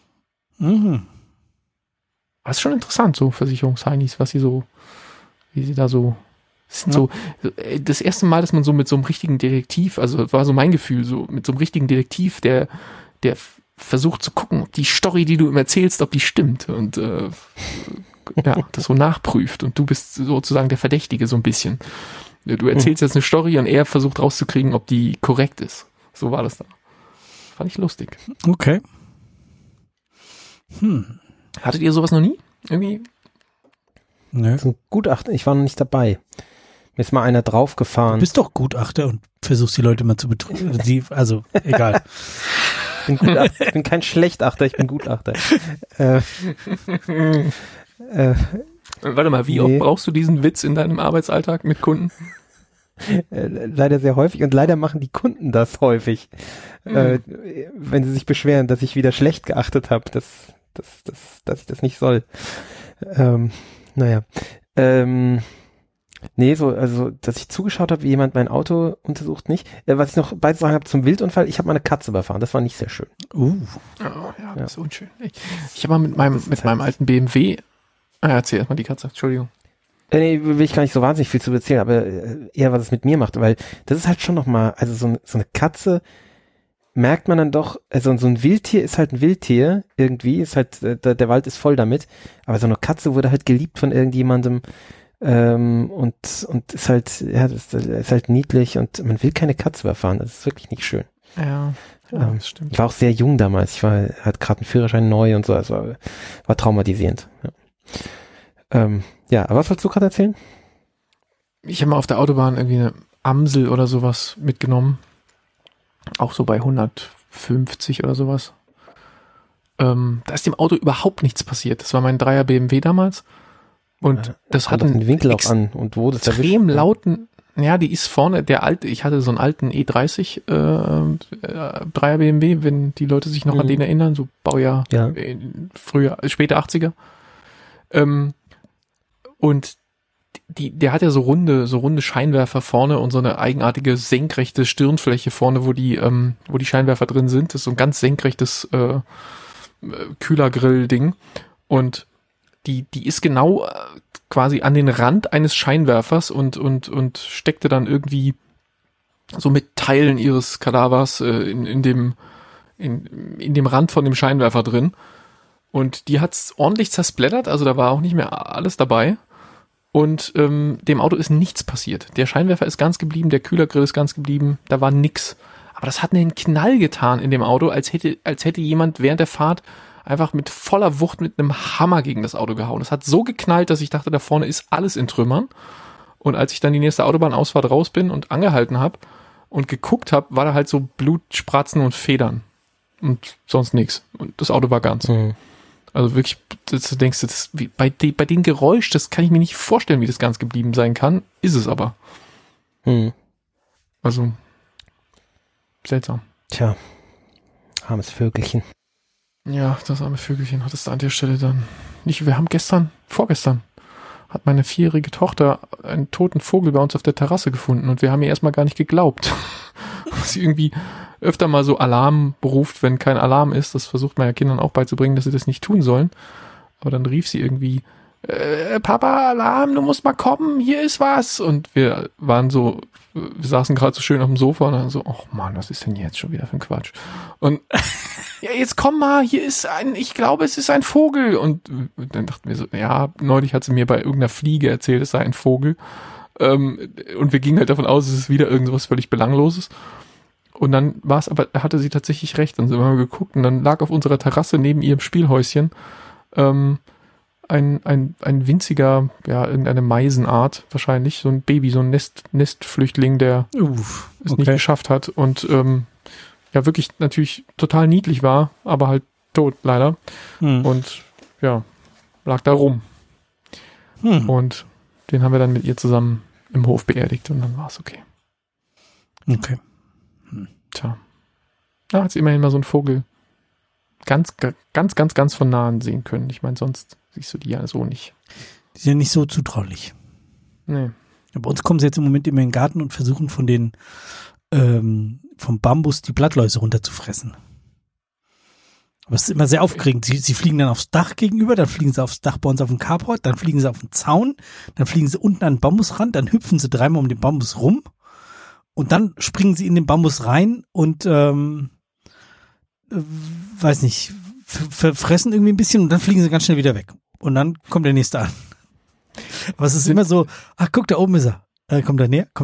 ist schon interessant, so Versicherungsheinis, wie sie da so sind. So das erste Mal, dass man so mit so einem richtigen Detektiv, also war so mein Gefühl, so mit so einem richtigen Detektiv, der versucht zu gucken, ob die Story, die du ihm erzählst, ob die stimmt und das so nachprüft und du bist sozusagen der Verdächtige so ein bisschen. Du erzählst jetzt eine Story und er versucht rauszukriegen, ob die korrekt ist. So war das da. Fand ich lustig. Okay. Hattet ihr sowas noch nie? Irgendwie? Nö. So ein Gutachter, ich war noch nicht dabei. Mir ist mal einer draufgefahren. Du bist doch Gutachter und versuchst die Leute mal zu betrügen. Also, egal. Ich bin kein Schlechter, ich bin Gutachter. Warte mal, wie oft brauchst du diesen Witz in deinem Arbeitsalltag mit Kunden? Leider sehr häufig und leider machen die Kunden das häufig. Wenn sie sich beschweren, dass ich wieder schlecht geachtet habe, dass ich das nicht soll. Also, dass ich zugeschaut habe, wie jemand mein Auto untersucht, nicht. Was ich noch beides sagen habe zum Wildunfall, ich habe mal eine Katze überfahren, das war nicht sehr schön. Das ist unschön. Ich habe mal mit meinem alten BMW, erzähl erstmal die Katze, Entschuldigung. Nee, will ich gar nicht so wahnsinnig viel zu erzählen, aber eher, was es mit mir macht, weil das ist halt schon nochmal, also so eine Katze merkt man dann doch, also so ein Wildtier ist halt ein Wildtier, irgendwie, ist halt, der Wald ist voll damit, aber so eine Katze wurde halt geliebt von irgendjemandem, und ist halt, das ist halt niedlich und man will keine Katze überfahren, das ist wirklich nicht schön. Ja, das stimmt. Ich war auch sehr jung damals, ich hatte gerade einen Führerschein neu und so, also war traumatisierend. Aber was wolltest du gerade erzählen? Ich habe mal auf der Autobahn irgendwie eine Amsel oder sowas mitgenommen, auch so bei 150 oder sowas. Da ist dem Auto überhaupt nichts passiert, das war mein 3er BMW damals. Und das hat einen Winkel auch an und wo das extrem lauten, die ist vorne, ich hatte so einen alten E30 3er BMW, wenn die Leute sich noch an den erinnern, so Baujahr späte 80er. Und der hat ja so runde Scheinwerfer vorne und so eine eigenartige senkrechte Stirnfläche vorne, wo die Scheinwerfer drin sind. Das ist so ein ganz senkrechtes Kühlergrill-Ding. Und die ist genau quasi an den Rand eines Scheinwerfers und steckte dann irgendwie so mit Teilen ihres Kadavers in dem Rand von dem Scheinwerfer drin. Und die hat's ordentlich zersplattert, also da war auch nicht mehr alles dabei. Und dem Auto ist nichts passiert. Der Scheinwerfer ist ganz geblieben, der Kühlergrill ist ganz geblieben, da war nix. Aber das hat einen Knall getan in dem Auto, als hätte jemand während der Fahrt einfach mit voller Wucht mit einem Hammer gegen das Auto gehauen. Es hat so geknallt, dass ich dachte, da vorne ist alles in Trümmern. Und als ich dann die nächste Autobahnausfahrt raus bin und angehalten habe und geguckt habe, war da halt so Blutspratzen und Federn. Und sonst nichts. Und das Auto war ganz. Mhm. Also wirklich, du denkst, bei dem Geräusch, das kann ich mir nicht vorstellen, wie das ganz geblieben sein kann. Ist es aber. Mhm. Also, seltsam. Tja, armes Vögelchen. Ja, das arme Vögelchen hattest du an der Stelle dann nicht. Wir haben vorgestern, hat meine 4-jährige Tochter einen toten Vogel bei uns auf der Terrasse gefunden und wir haben ihr erstmal gar nicht geglaubt. Sie irgendwie öfter mal so Alarm beruft, wenn kein Alarm ist. Das versucht man ja Kindern auch beizubringen, dass sie das nicht tun sollen. Aber dann rief sie irgendwie, Papa, Alarm, du musst mal kommen, hier ist was. Und wir saßen gerade so schön auf dem Sofa und dann so, oh Mann, was ist denn jetzt schon wieder für ein Quatsch? Und ja, jetzt komm mal, ich glaube, es ist ein Vogel. Und dann dachten wir so, ja, neulich hat sie mir bei irgendeiner Fliege erzählt, es sei ein Vogel. Und wir gingen halt davon aus, es ist wieder irgendwas völlig Belangloses. Und dann hatte sie tatsächlich recht. Dann sind wir mal geguckt und dann lag auf unserer Terrasse neben ihrem Spielhäuschen ein winziger, ja, irgendeine Meisenart wahrscheinlich, so ein Baby, so ein Nestflüchtling, der es nicht geschafft hat und ja, wirklich natürlich total niedlich war, aber halt tot, leider. Und ja, lag da rum. Und den haben wir dann mit ihr zusammen im Hof beerdigt und dann war es okay. Okay. Tja. Da hat sie immerhin mal so einen Vogel ganz von nahen sehen können. Ich meine, sonst siehst du die ja so nicht. Die sind ja nicht so zutraulich. Nee. Bei uns kommen sie jetzt im Moment immer in den Garten und versuchen vom Bambus die Blattläuse runterzufressen. Aber es ist immer sehr aufregend. Sie fliegen dann aufs Dach gegenüber, dann fliegen sie aufs Dach bei uns auf dem Carport, dann fliegen sie auf den Zaun, dann fliegen sie unten an den Bambusrand, dann hüpfen sie 3-mal um den Bambus rum und dann springen sie in den Bambus rein und weiß nicht, fressen irgendwie ein bisschen und dann fliegen sie ganz schnell wieder weg. Und dann kommt der nächste an. Aber es ist immer so, ach guck, da oben ist er. Kommt er näher.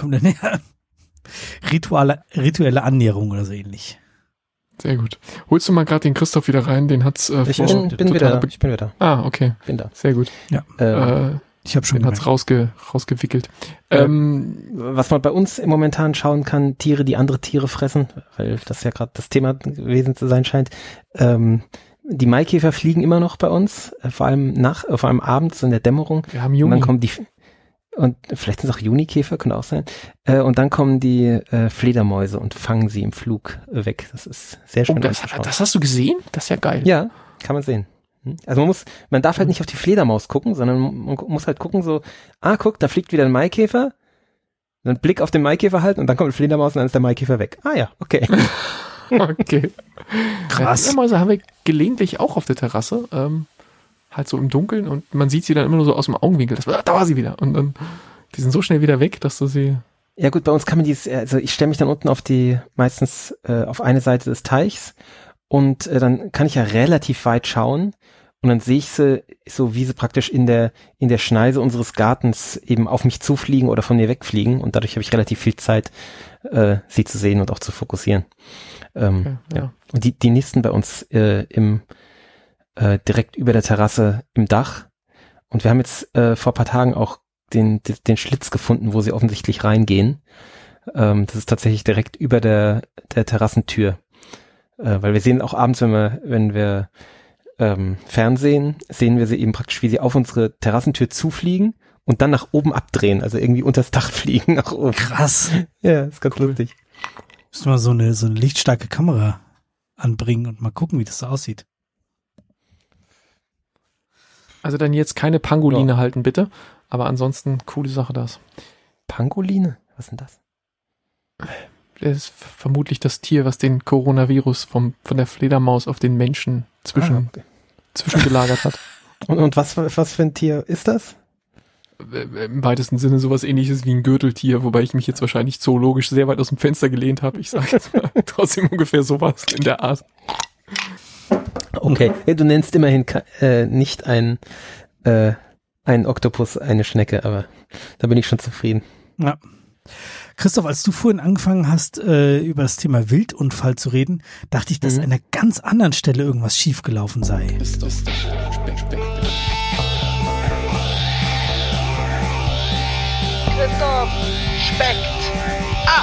Rituelle Annäherung oder so ähnlich. Sehr gut. Holst du mal gerade den Christoph wieder rein? Den hat's Ich bin wieder. Ah, okay. Bin da. Sehr gut. Ja. Ich habe schon den hat's rausgewickelt. Was man bei uns momentan schauen kann, Tiere, die andere Tiere fressen, weil das ja gerade das Thema gewesen zu sein scheint. Die Maikäfer fliegen immer noch bei uns, vor allem abends, so in der Dämmerung. Wir haben Juni. Und dann kommen und vielleicht sind es auch Junikäfer, könnte auch sein. Und dann kommen die Fledermäuse und fangen sie im Flug weg. Das ist sehr schön. Das hast du gesehen? Das ist ja geil. Ja, kann man sehen. Also man darf halt nicht auf die Fledermaus gucken, sondern man muss halt gucken so, guck, da fliegt wieder ein Maikäfer. Dann Blick auf den Maikäfer halten und dann kommt eine Fledermaus und dann ist der Maikäfer weg. Ah ja, okay. Okay. Krass. Fledermäuse haben wir gelegentlich auch auf der Terrasse. Halt so im Dunkeln und man sieht sie dann immer nur so aus dem Augenwinkel. Da war sie wieder. Und dann, die sind so schnell wieder weg, dass du sie... Ja gut, bei uns kann man ich stelle mich dann unten meistens auf eine Seite des Teichs und dann kann ich ja relativ weit schauen und dann sehe ich sie so, wie sie praktisch in der Schneise unseres Gartens eben auf mich zufliegen oder von mir wegfliegen und dadurch habe ich relativ viel Zeit, sie zu sehen und auch zu fokussieren. Okay, ja. Und die nisten bei uns direkt über der Terrasse im Dach. Und wir haben jetzt vor ein paar Tagen auch den Schlitz gefunden, wo sie offensichtlich reingehen. Das ist tatsächlich direkt über der Terrassentür. Weil wir sehen auch abends, wenn wir Fernsehen, sehen wir sie eben praktisch, wie sie auf unsere Terrassentür zufliegen und dann nach oben abdrehen, also irgendwie unters Dach fliegen nach oben. Krass. Ja, ist ganz lustig. Müssen wir mal so eine lichtstarke Kamera anbringen und mal gucken, wie das so aussieht. Also dann jetzt keine Pangoline halten, bitte. Aber ansonsten, coole Sache das. Pangoline? Was ist denn das? Das ist vermutlich das Tier, was den Coronavirus von der Fledermaus auf den Menschen zwischengelagert hat. Und was für ein Tier ist das? Im weitesten Sinne sowas Ähnliches wie ein Gürteltier, wobei ich mich jetzt wahrscheinlich zoologisch sehr weit aus dem Fenster gelehnt habe. Ich sage jetzt mal trotzdem ungefähr sowas in der Art. Okay, du nennst immerhin nicht einen Oktopus eine Schnecke, aber da bin ich schon zufrieden. Ja. Christoph, als du vorhin angefangen hast, über das Thema Wildunfall zu reden, dachte ich, dass an einer ganz anderen Stelle irgendwas schiefgelaufen sei. Ist das Speck. Christoph speckt ab.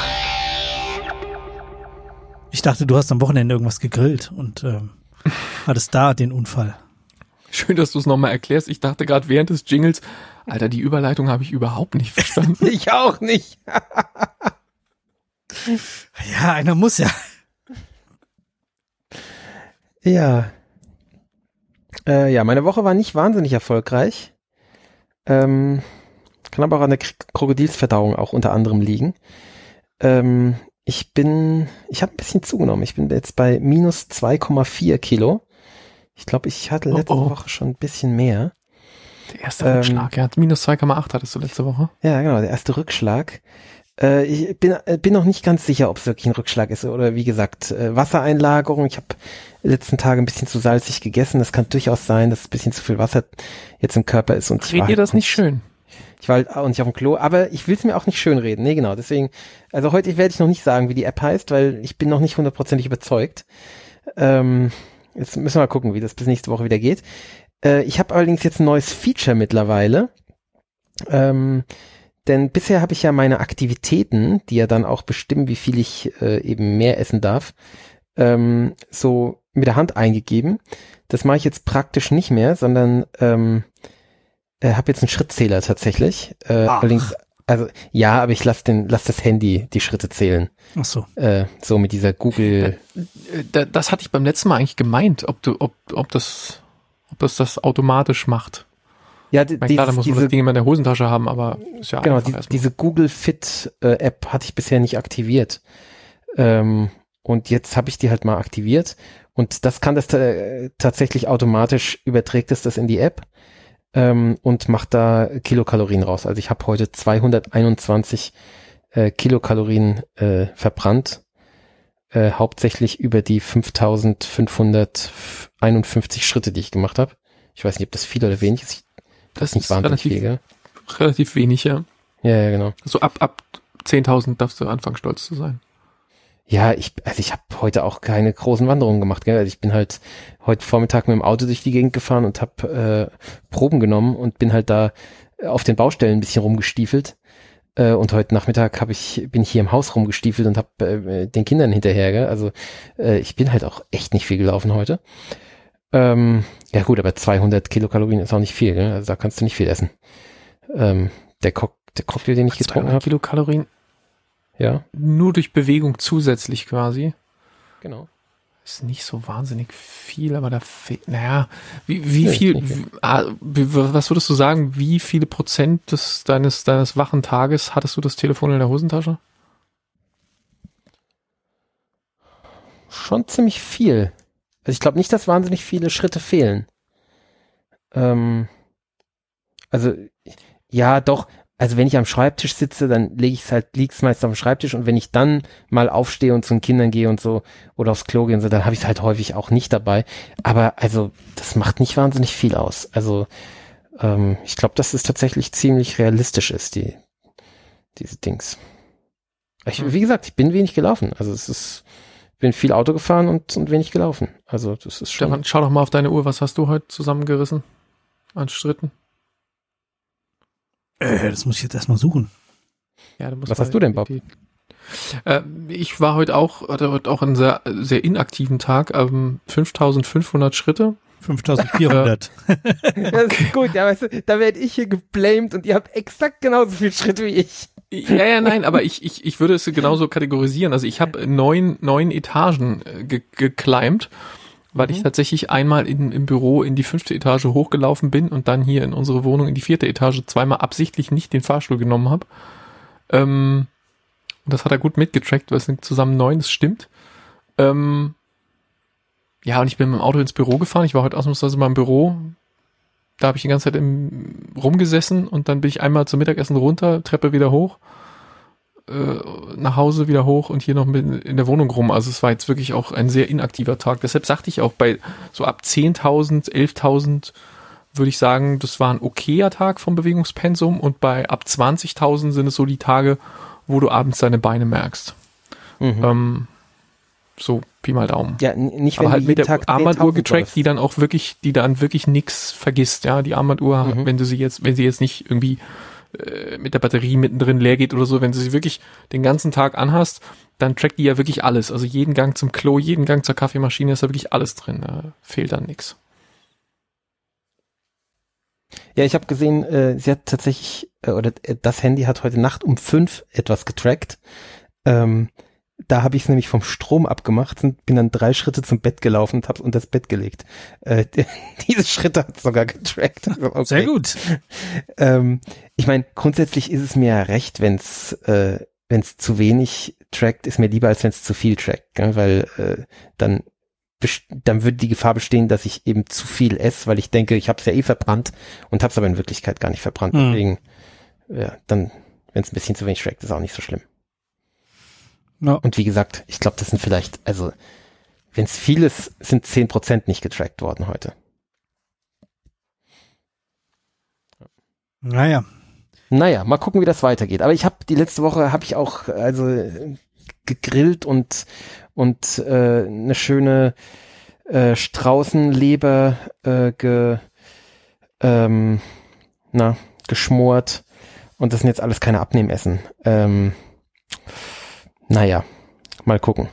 Ich dachte, du hast am Wochenende irgendwas gegrillt und hattest da den Unfall. Schön, dass du es nochmal erklärst. Ich dachte gerade während des Jingles, Alter, die Überleitung habe ich überhaupt nicht verstanden. Ich auch nicht. Ja, einer muss ja. Ja. Ja, meine Woche war nicht wahnsinnig erfolgreich. Kann aber auch an der Krokodilsverdauung auch unter anderem liegen. Ich habe ein bisschen zugenommen. Ich bin jetzt bei minus 2,4 Kilo. Ich glaube, ich hatte letzte Woche schon ein bisschen mehr. Der erste Rückschlag, ja. Minus 2,8 hattest du letzte Woche. Ja, genau, der erste Rückschlag. Ich bin noch nicht ganz sicher, ob es wirklich ein Rückschlag ist oder wie gesagt, Wassereinlagerung. Ich habe letzten Tage ein bisschen zu salzig gegessen. Das kann durchaus sein, dass ein bisschen zu viel Wasser jetzt im Körper ist. Und red dir das nicht schön? Ich war halt auch nicht auf dem Klo, aber ich will es mir auch nicht schön reden. Nee, genau, deswegen, also heute werde ich noch nicht sagen, wie die App heißt, weil ich bin noch nicht 100% überzeugt. Jetzt müssen wir mal gucken, wie das bis nächste Woche wieder geht. Ich habe allerdings jetzt ein neues Feature mittlerweile, denn bisher habe ich ja meine Aktivitäten, die ja dann auch bestimmen, wie viel ich eben mehr essen darf, so mit der Hand eingegeben. Das mache ich jetzt praktisch nicht mehr, sondern habe jetzt einen Schrittzähler tatsächlich. Allerdings, also ja, aber ich lass das Handy die Schritte zählen. Ach so. So mit dieser Google. Das hatte ich beim letzten Mal eigentlich gemeint, ob das automatisch macht. Ja, klar, da muss man das Ding immer in der Hosentasche haben, aber ist ja genau, einfach diese Google Fit App hatte ich bisher nicht aktiviert. Und jetzt habe ich die halt mal aktiviert und das kann das tatsächlich automatisch überträgt es das in die App und macht da Kilokalorien raus. Also ich habe heute 221 Kilokalorien verbrannt, hauptsächlich über die 5551 Schritte, die ich gemacht habe. Ich weiß nicht, ob das viel oder wenig ist. Das nicht ist wahnsinnig viel, gell? Relativ wenig, ja. Ja, genau. So ab 10.000 darfst du anfangen, stolz zu sein. Ja, ich habe heute auch keine großen Wanderungen gemacht, gell? Also ich bin halt heute Vormittag mit dem Auto durch die Gegend gefahren und habe Proben genommen und bin halt da auf den Baustellen ein bisschen rumgestiefelt. Und heute Nachmittag bin ich hier im Haus rumgestiefelt und habe den Kindern hinterher, gell? Also ich bin halt auch echt nicht viel gelaufen heute. Ja gut, aber 200 Kilokalorien ist auch nicht viel, gell? Also da kannst du nicht viel essen. Der Cocktail, den ich getrunken habe. Kilokalorien? Ja. Nur durch Bewegung zusätzlich quasi. Genau. Ist nicht so wahnsinnig viel, aber da fehlt, naja, wie viel, was würdest du sagen, wie viele Prozent deines wachen Tages hattest du das Telefon in der Hosentasche? Schon ziemlich viel. Also ich glaube nicht, dass wahnsinnig viele Schritte fehlen. Also, ja, doch. Also wenn ich am Schreibtisch sitze, dann liegt's meist auf dem Schreibtisch und wenn ich dann mal aufstehe und zu den Kindern gehe und so oder aufs Klo gehe und so, dann habe ich es halt häufig auch nicht dabei. Aber also das macht nicht wahnsinnig viel aus. Also ich glaube, dass es tatsächlich ziemlich realistisch ist, diese Dings. Wie gesagt, ich bin wenig gelaufen. Also bin viel Auto gefahren und wenig gelaufen. Also das ist schon. Stefan, schau doch mal auf deine Uhr. Was hast du heute zusammengerissen an Schritten? Das muss ich jetzt erstmal suchen. Ja, was hast du denn, Bob? Ich war hatte heute auch einen sehr, sehr inaktiven Tag. 5.500 Schritte. 5.400. Das ist gut, ja, weißt du, da werde ich hier geblamed und ihr habt exakt genauso viel Schritt wie ich. Ja, nein, aber ich würde es genauso kategorisieren. Also ich habe 9 Etagen geclimbt, weil ich tatsächlich einmal im Büro in die 5. Etage hochgelaufen bin und dann hier in unsere Wohnung in die 4. Etage zweimal absichtlich nicht den Fahrstuhl genommen habe. Und das hat er gut mitgetrackt, weil es sind zusammen 9, das stimmt. Ja, und ich bin mit dem Auto ins Büro gefahren. Ich war heute ausnahmsweise mal im Büro. Da habe ich die ganze Zeit rumgesessen und dann bin ich einmal zum Mittagessen runter, Treppe wieder hoch, nach Hause wieder hoch und hier noch in der Wohnung rum. Also es war jetzt wirklich auch ein sehr inaktiver Tag. Deshalb sagte ich auch, bei so ab 10.000, 11.000 würde ich sagen, das war ein okayer Tag vom Bewegungspensum und bei ab 20.000 sind es so die Tage, wo du abends deine Beine merkst. So, Pi mal Daumen. Ja, nicht wenn aber du halt mit der Armbanduhr getrackt, die dann wirklich nix vergisst. Ja, die Armbanduhr, wenn sie jetzt nicht irgendwie mit der Batterie mittendrin leer geht oder so, wenn du sie wirklich den ganzen Tag anhast, dann trackt die ja wirklich alles. Also jeden Gang zum Klo, jeden Gang zur Kaffeemaschine, ist da wirklich alles drin. Da fehlt dann nichts. Ja, ich habe gesehen, sie hat tatsächlich, oder das Handy hat heute Nacht um 5 etwas getrackt. Da habe ich es nämlich vom Strom abgemacht und bin dann 3 Schritte zum Bett gelaufen und habe es unter das Bett gelegt. Diese Schritte hat es sogar getrackt. Okay. Sehr gut. Ich meine, grundsätzlich ist es mir ja recht, wenn es zu wenig trackt, ist mir lieber, als wenn es zu viel trackt, gell? Weil dann würde die Gefahr bestehen, dass ich eben zu viel esse, weil ich denke, ich habe es ja eh verbrannt und habe es aber in Wirklichkeit gar nicht verbrannt. Deswegen, ja, dann, wenn es ein bisschen zu wenig trackt, ist auch nicht so schlimm. No. Und wie gesagt, ich glaube, das sind vielleicht, also wenn es viel ist, sind 10% nicht getrackt worden heute. Naja, mal gucken, wie das weitergeht. Aber die letzte Woche habe ich auch gegrillt und eine schöne Straußenleber geschmort. Und das sind jetzt alles keine Abnehmessen. Mal gucken,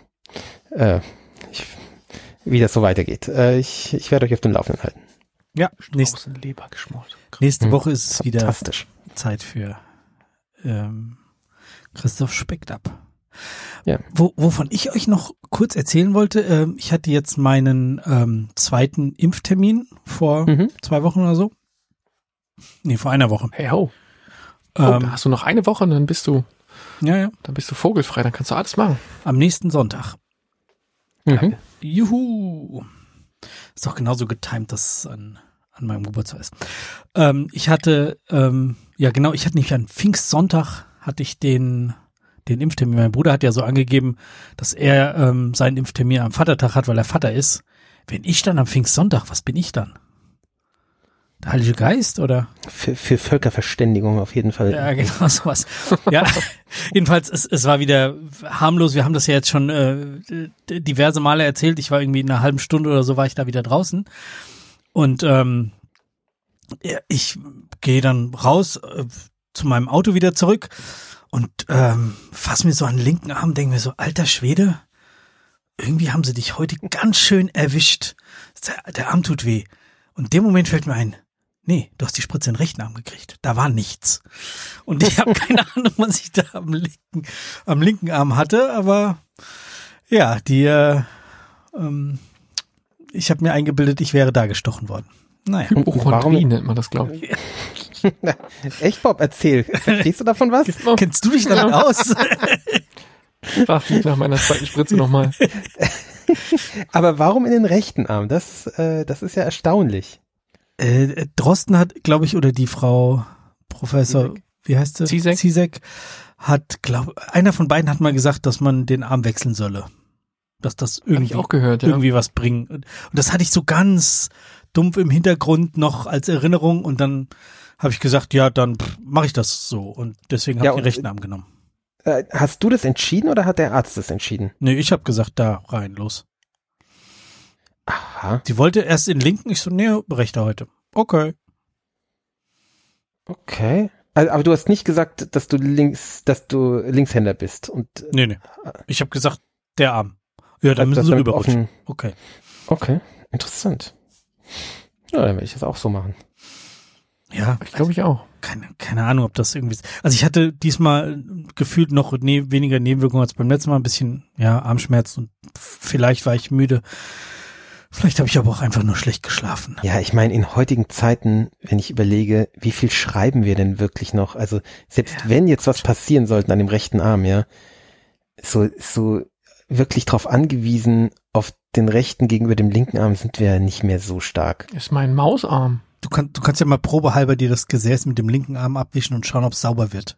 wie das so weitergeht. Ich werde euch auf dem Laufenden halten. Ja, Leber geschmort. Nächste Woche ist es wieder fantastisch. Zeit für Christoph speckt ab. Ja. Wovon ich euch noch kurz erzählen wollte, ich hatte jetzt meinen 2. Impftermin vor 2 Wochen oder so. Nee, vor einer Woche. Hey ho. Da hast du noch eine Woche und dann bist du Ja. Dann bist du vogelfrei, dann kannst du alles machen. Am nächsten Sonntag. Juhu. Ist doch genauso getimt, dass es an meinem Geburtstag ist. Ich hatte nämlich an Pfingstsonntag hatte ich den Impftermin. Mein Bruder hat ja so angegeben, dass er seinen Impftermin am Vatertag hat, weil er Vater ist. Wenn ich dann am Pfingstsonntag, was bin ich dann? Der Heilige Geist, oder? Für Völkerverständigung auf jeden Fall. Ja, genau, sowas. Ja, jedenfalls, es war wieder harmlos. Wir haben das ja jetzt schon diverse Male erzählt. Ich war irgendwie in einer halben Stunde oder so war ich da wieder draußen. Und ich gehe dann raus zu meinem Auto wieder zurück und fass mir so an den linken Arm, denke mir so, alter Schwede, irgendwie haben sie dich heute ganz schön erwischt. Der Arm tut weh. Und in dem Moment fällt mir ein, nee, du hast die Spritze in den rechten Arm gekriegt. Da war nichts. Und ich habe keine Ahnung, was ich da am linken Arm hatte, aber ja, ich habe mir eingebildet, ich wäre da gestochen worden. Naja. Hypochondrie nennt man das, glaube ich. Echt, Bob, erzähl. Verstehst du davon was? Kennst du dich damit aus? Frag mich nach meiner 2. Spritze nochmal. Aber warum in den rechten Arm? Das ist ja erstaunlich. Drosten hat, glaube ich, oder die Frau Professor, wie heißt sie? Zizek hat, einer von beiden hat mal gesagt, dass man den Arm wechseln solle. Dass das irgendwie, auch gehört, irgendwie was bringt. Und das hatte ich so ganz dumpf im Hintergrund noch als Erinnerung und dann habe ich gesagt, ja, dann mache ich das so. Und deswegen habe ich den rechten Arm genommen. Hast du das entschieden oder hat der Arzt das entschieden? Nee, ich habe gesagt, da rein, los. Aha. Sie wollte erst den linken, ich so, nee, rechter heute. Okay. Okay. Aber du hast nicht gesagt, dass du Linkshänder bist. Und nee. Ich habe gesagt, der Arm. Ja, dann müssen sie rüberrutschen. Okay. Okay, interessant. Ja, dann werde ich das auch so machen. Ja, ich glaube ich auch. Keine Ahnung, ob das irgendwie ist. Also ich hatte diesmal gefühlt noch weniger Nebenwirkungen als beim letzten Mal. Ein bisschen, Armschmerz und vielleicht war ich müde Vielleicht habe ich aber auch einfach nur schlecht geschlafen. Ja, ich meine, in heutigen Zeiten, wenn ich überlege, wie viel schreiben wir denn wirklich noch? Also selbst wenn jetzt was passieren sollte an dem rechten Arm, ja, so wirklich drauf angewiesen, auf den rechten gegenüber dem linken Arm sind wir nicht mehr so stark. Ist mein Mausarm. Du kannst ja mal probehalber dir das Gesäß mit dem linken Arm abwischen und schauen, ob es sauber wird.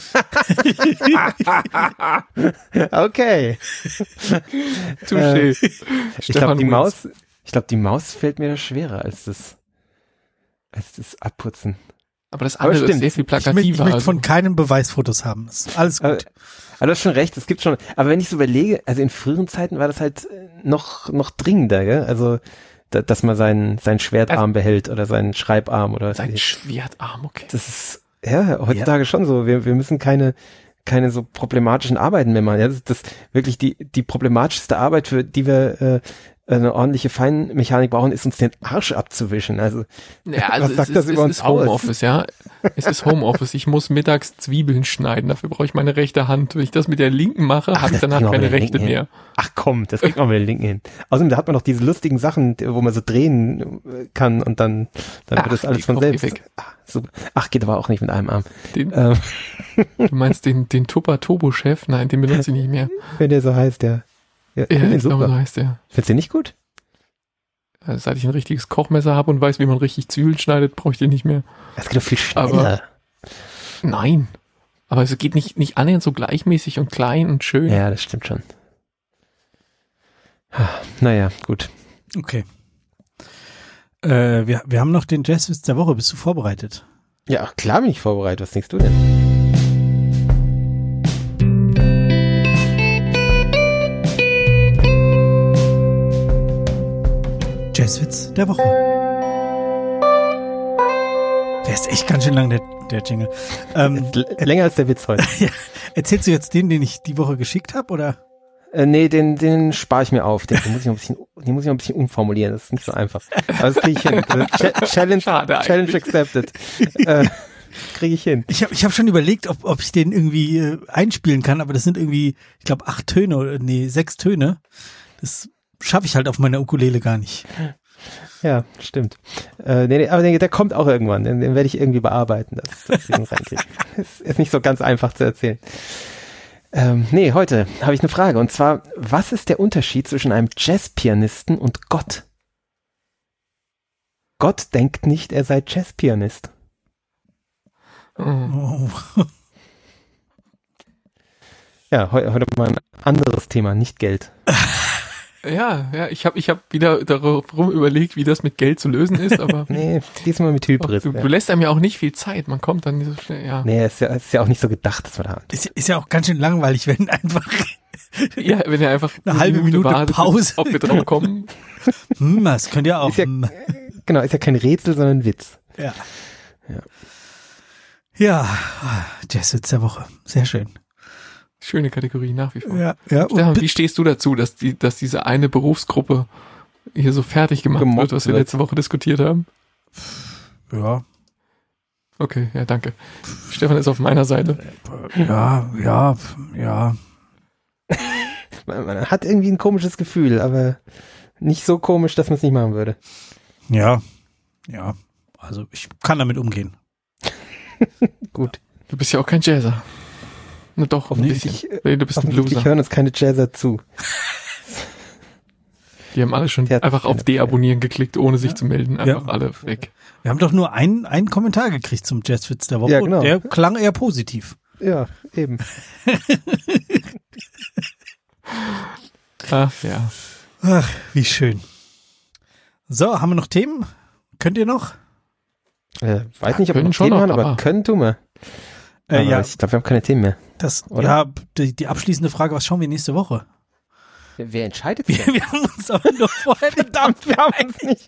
Okay. Touché. Ich glaube, die Maus fällt mir schwerer als das Abputzen. Aber das andere ist sehr viel plakativer. Ich möchte von keinem Beweisfotos haben. Das ist alles gut. Aber du hast schon recht, es gibt schon, aber wenn ich so überlege, also in früheren Zeiten war das halt noch dringender, gell? Also, dass man seinen Schwertarm behält oder seinen Schreibarm oder sein Schwertarm, okay. Das ist, ja, heutzutage schon so. Wir müssen keine so problematischen Arbeiten mehr machen. Ja, das wirklich die problematischste Arbeit, für die wir eine ordentliche Feinmechanik brauchen, ist uns den Arsch abzuwischen. Also, ja, also was sagt das über uns aus? Homeoffice, ja. Es ist Homeoffice. Ich muss mittags Zwiebeln schneiden. Dafür brauche ich meine rechte Hand. Wenn ich das mit der linken mache, habe ich danach keine rechte mehr. Ach komm, das kriegt man mit der linken hin. Außerdem, da hat man noch diese lustigen Sachen, wo man so drehen kann und dann wird das alles von selbst. Weg. Ach, geht aber auch nicht mit einem Arm. Du meinst den Tupper-Turbo-Chef? Nein, den benutze ich nicht mehr. Wenn der so heißt, ja. Ja, ich glaube, so heißt der. Findest du den nicht gut? Also, seit ich ein richtiges Kochmesser habe und weiß, wie man richtig Zwiebeln schneidet, brauche ich den nicht mehr. Das geht doch viel schneller. Nein. Aber es geht nicht annähernd so gleichmäßig und klein und schön. Ja, das stimmt schon. Naja, gut. Okay. Wir haben noch den Jazzwitz der Woche. Bist du vorbereitet? Ja, klar bin ich vorbereitet. Was denkst du denn? Jazzwitz der Woche. Der ist echt ganz schön lang, der Jingle. Länger als der Witz heute. Ja. Erzählst du jetzt den ich die Woche geschickt habe, oder? Nee, den spare ich mir auf. Den muss ich noch ein bisschen umformulieren. Das ist nicht so einfach. Aber das kriege ich hin. Challenge accepted. Kriege ich hin. Ich hab schon überlegt, ob ich den irgendwie einspielen kann, aber das sind irgendwie, ich glaube, 6 Töne. Das schaffe ich halt auf meiner Ukulele gar nicht. Ja, stimmt. Nee, aber der kommt auch irgendwann. Den werde ich irgendwie bearbeiten, dass ich den reinkriege. Ist nicht so ganz einfach zu erzählen. Nee, heute habe ich eine Frage. Und zwar, was ist der Unterschied zwischen einem Jazzpianisten und Gott? Gott denkt nicht, er sei Jazzpianist. Oh. Ja, heute mal ein anderes Thema, nicht Geld. Ja, ich hab wieder darum überlegt, wie das mit Geld zu lösen ist, aber. Nee, diesmal mit Hybris. Du lässt einem ja auch nicht viel Zeit, man kommt dann nicht so schnell, ja. Nee, ist ja auch nicht so gedacht, dass man da hat. Ist ja auch ganz schön langweilig, wenn einfach. Ja, wenn ihr einfach eine halbe Minute wartet, Pause. Ob wir drauf kommen. Das könnt ihr auch. Ist ja kein Rätsel, sondern ein Witz. Ja, Jazzwitz der Woche. Sehr schön. Schöne Kategorie nach wie vor. Ja. Stefan, wie stehst du dazu, dass diese eine Berufsgruppe hier so fertig gemacht wird, was wir letzte Woche diskutiert haben? Ja. Okay, ja, danke. Stefan ist auf meiner Seite. Ja. Man hat irgendwie ein komisches Gefühl, aber nicht so komisch, dass man es nicht machen würde. Ja. Also ich kann damit umgehen. Gut. Du bist ja auch kein Jazzer. Na doch, offensichtlich. Nee, du bist ein Loser. Ich höre uns keine Jazzer zu. Die haben alle schon einfach auf Deabonnieren geklickt, ohne sich zu melden. Einfach alle weg. Wir haben doch nur einen Kommentar gekriegt zum Jazzwitz der Woche. Ja, genau. Und der klang eher positiv. Ja, eben. Ach ja. Ach, wie schön. So, haben wir noch Themen? Könnt ihr noch? Weiß nicht, ob wir noch Themen haben, aber können tun wir. Ja. Ich glaube, wir haben keine Themen mehr. Die abschließende Frage, was schauen wir nächste Woche? Wer entscheidet denn? Wir haben uns aber nur vorher verdammt, wir haben uns nicht.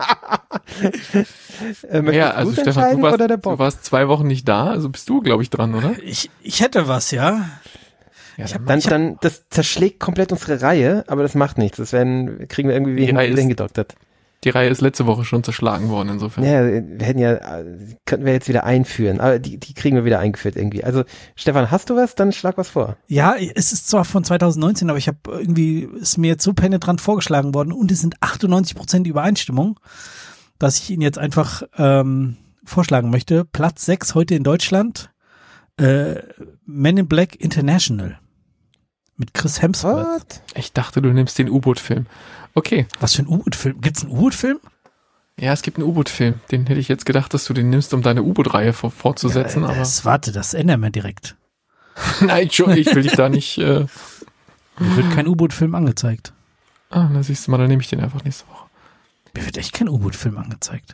Ja, also Stefan, du warst 2 Wochen nicht da, also bist du, glaube ich, dran, oder? Ich hätte was, ja. Dann das zerschlägt komplett unsere Reihe, aber das macht nichts. Kriegen wir irgendwie hingedoktert. Die Reihe ist letzte Woche schon zerschlagen worden, insofern. Ja, könnten wir jetzt wieder einführen, aber die kriegen wir wieder eingeführt irgendwie. Also, Stefan, hast du was? Dann schlag was vor. Ja, es ist zwar von 2019, aber ist mir jetzt so penetrant vorgeschlagen worden und es sind 98% Übereinstimmung, dass ich ihn jetzt einfach vorschlagen möchte. Platz 6 heute in Deutschland, Men in Black International mit Chris Hemsworth. What? Ich dachte, du nimmst den U-Boot-Film. Okay. Was für ein U-Boot-Film? Gibt's einen U-Boot-Film? Ja, es gibt einen U-Boot-Film. Den hätte ich jetzt gedacht, dass du den nimmst, um deine U-Boot-Reihe fortzusetzen. Ja, das ändern wir direkt. Nein, Entschuldigung, ich will dich da nicht... Mir wird kein U-Boot-Film angezeigt. Na siehst du mal, dann nehme ich den einfach nächste Woche. Mir wird echt kein U-Boot-Film angezeigt.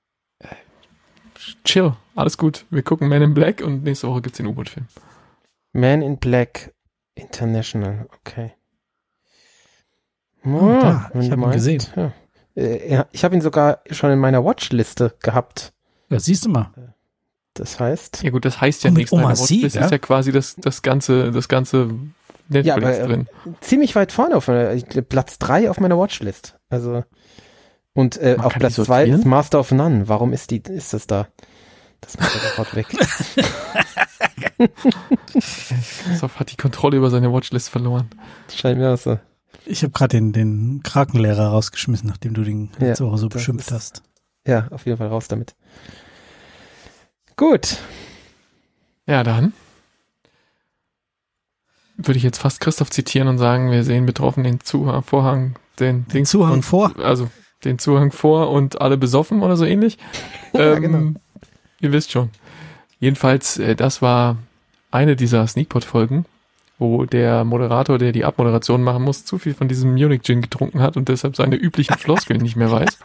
Chill, alles gut. Wir gucken Men in Black und nächste Woche gibt's den U-Boot-Film. Man in Black International, okay. Ich habe ihn gesehen. Ja, ich habe ihn sogar schon in meiner Watchliste gehabt. Ja, siehst du mal. Das heißt... Ja gut, das heißt ja mit nichts. Oma Deine Watchlist ist ja quasi das ganze Netflix ja, aber, drin. Ziemlich weit vorne auf Platz 3 auf meiner Watchlist. Also und auf Platz 2 ist Master of None. Warum ist das da? Das muss ja sofort weg. Christoph hat die Kontrolle über seine Watchlist verloren. Scheint mir auch so. Ich habe gerade den Krakenlehrer rausgeschmissen, nachdem du den letzte Woche so beschimpft hast. Ja, auf jeden Fall raus damit. Gut. Ja, dann würde ich jetzt fast Christoph zitieren und sagen, wir sehen betroffen den Zuhang vor und alle besoffen oder so ähnlich. Ja, genau. Ihr wisst schon. Jedenfalls, das war eine dieser Sneakpot-Folgen, wo der Moderator, der die Abmoderation machen muss, zu viel von diesem Munich Gin getrunken hat und deshalb seine üblichen Floskeln nicht mehr weiß.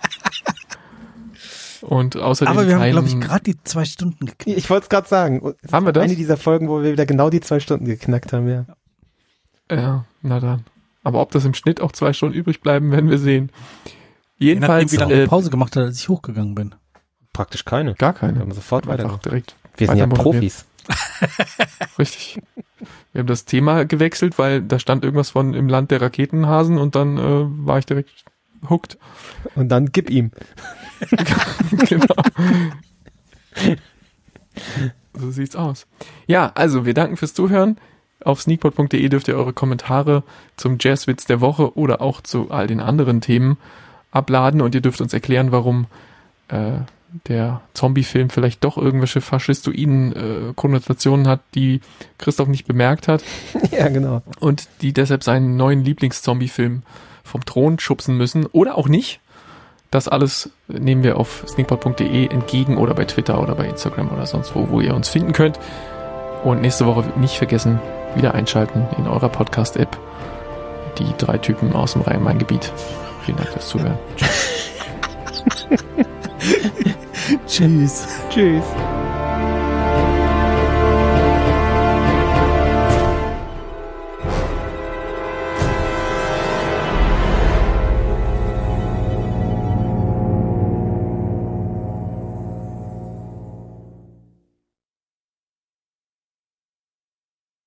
Und außerdem aber wir haben, glaube ich, gerade die 2 Stunden geknackt. Ich wollte es gerade sagen. Haben wir das? Eine dieser Folgen, wo wir wieder genau die 2 Stunden geknackt haben, ja. Ja, na dann. Aber ob das im Schnitt auch 2 Stunden übrig bleiben, werden wir sehen. Jedenfalls. Wie lange Pause gemacht hat, als ich hochgegangen bin. Praktisch keine. Gar keine. Wir haben sofort weiter. Direkt. Wir sind ja Profis. Richtig. Wir haben das Thema gewechselt, weil da stand irgendwas von im Land der Raketenhasen und dann war ich direkt hooked. Und dann gib ihm. Genau. So sieht's aus. Ja, also wir danken fürs Zuhören. Auf sneakpot.de dürft ihr eure Kommentare zum Jazzwitz der Woche oder auch zu all den anderen Themen abladen und ihr dürft uns erklären, warum der Zombie-Film vielleicht doch irgendwelche faschistoiden Konnotationen hat, die Christoph nicht bemerkt hat. Ja, genau. Und die deshalb seinen neuen Lieblings-Zombie-Film vom Thron schubsen müssen oder auch nicht. Das alles nehmen wir auf sneakpot.de entgegen oder bei Twitter oder bei Instagram oder sonst wo ihr uns finden könnt. Und nächste Woche nicht vergessen, wieder einschalten in eurer Podcast-App. Die 3 Typen aus dem Rhein-Main-Gebiet. Vielen Dank fürs Zuhören. Tschüss. Tschüss.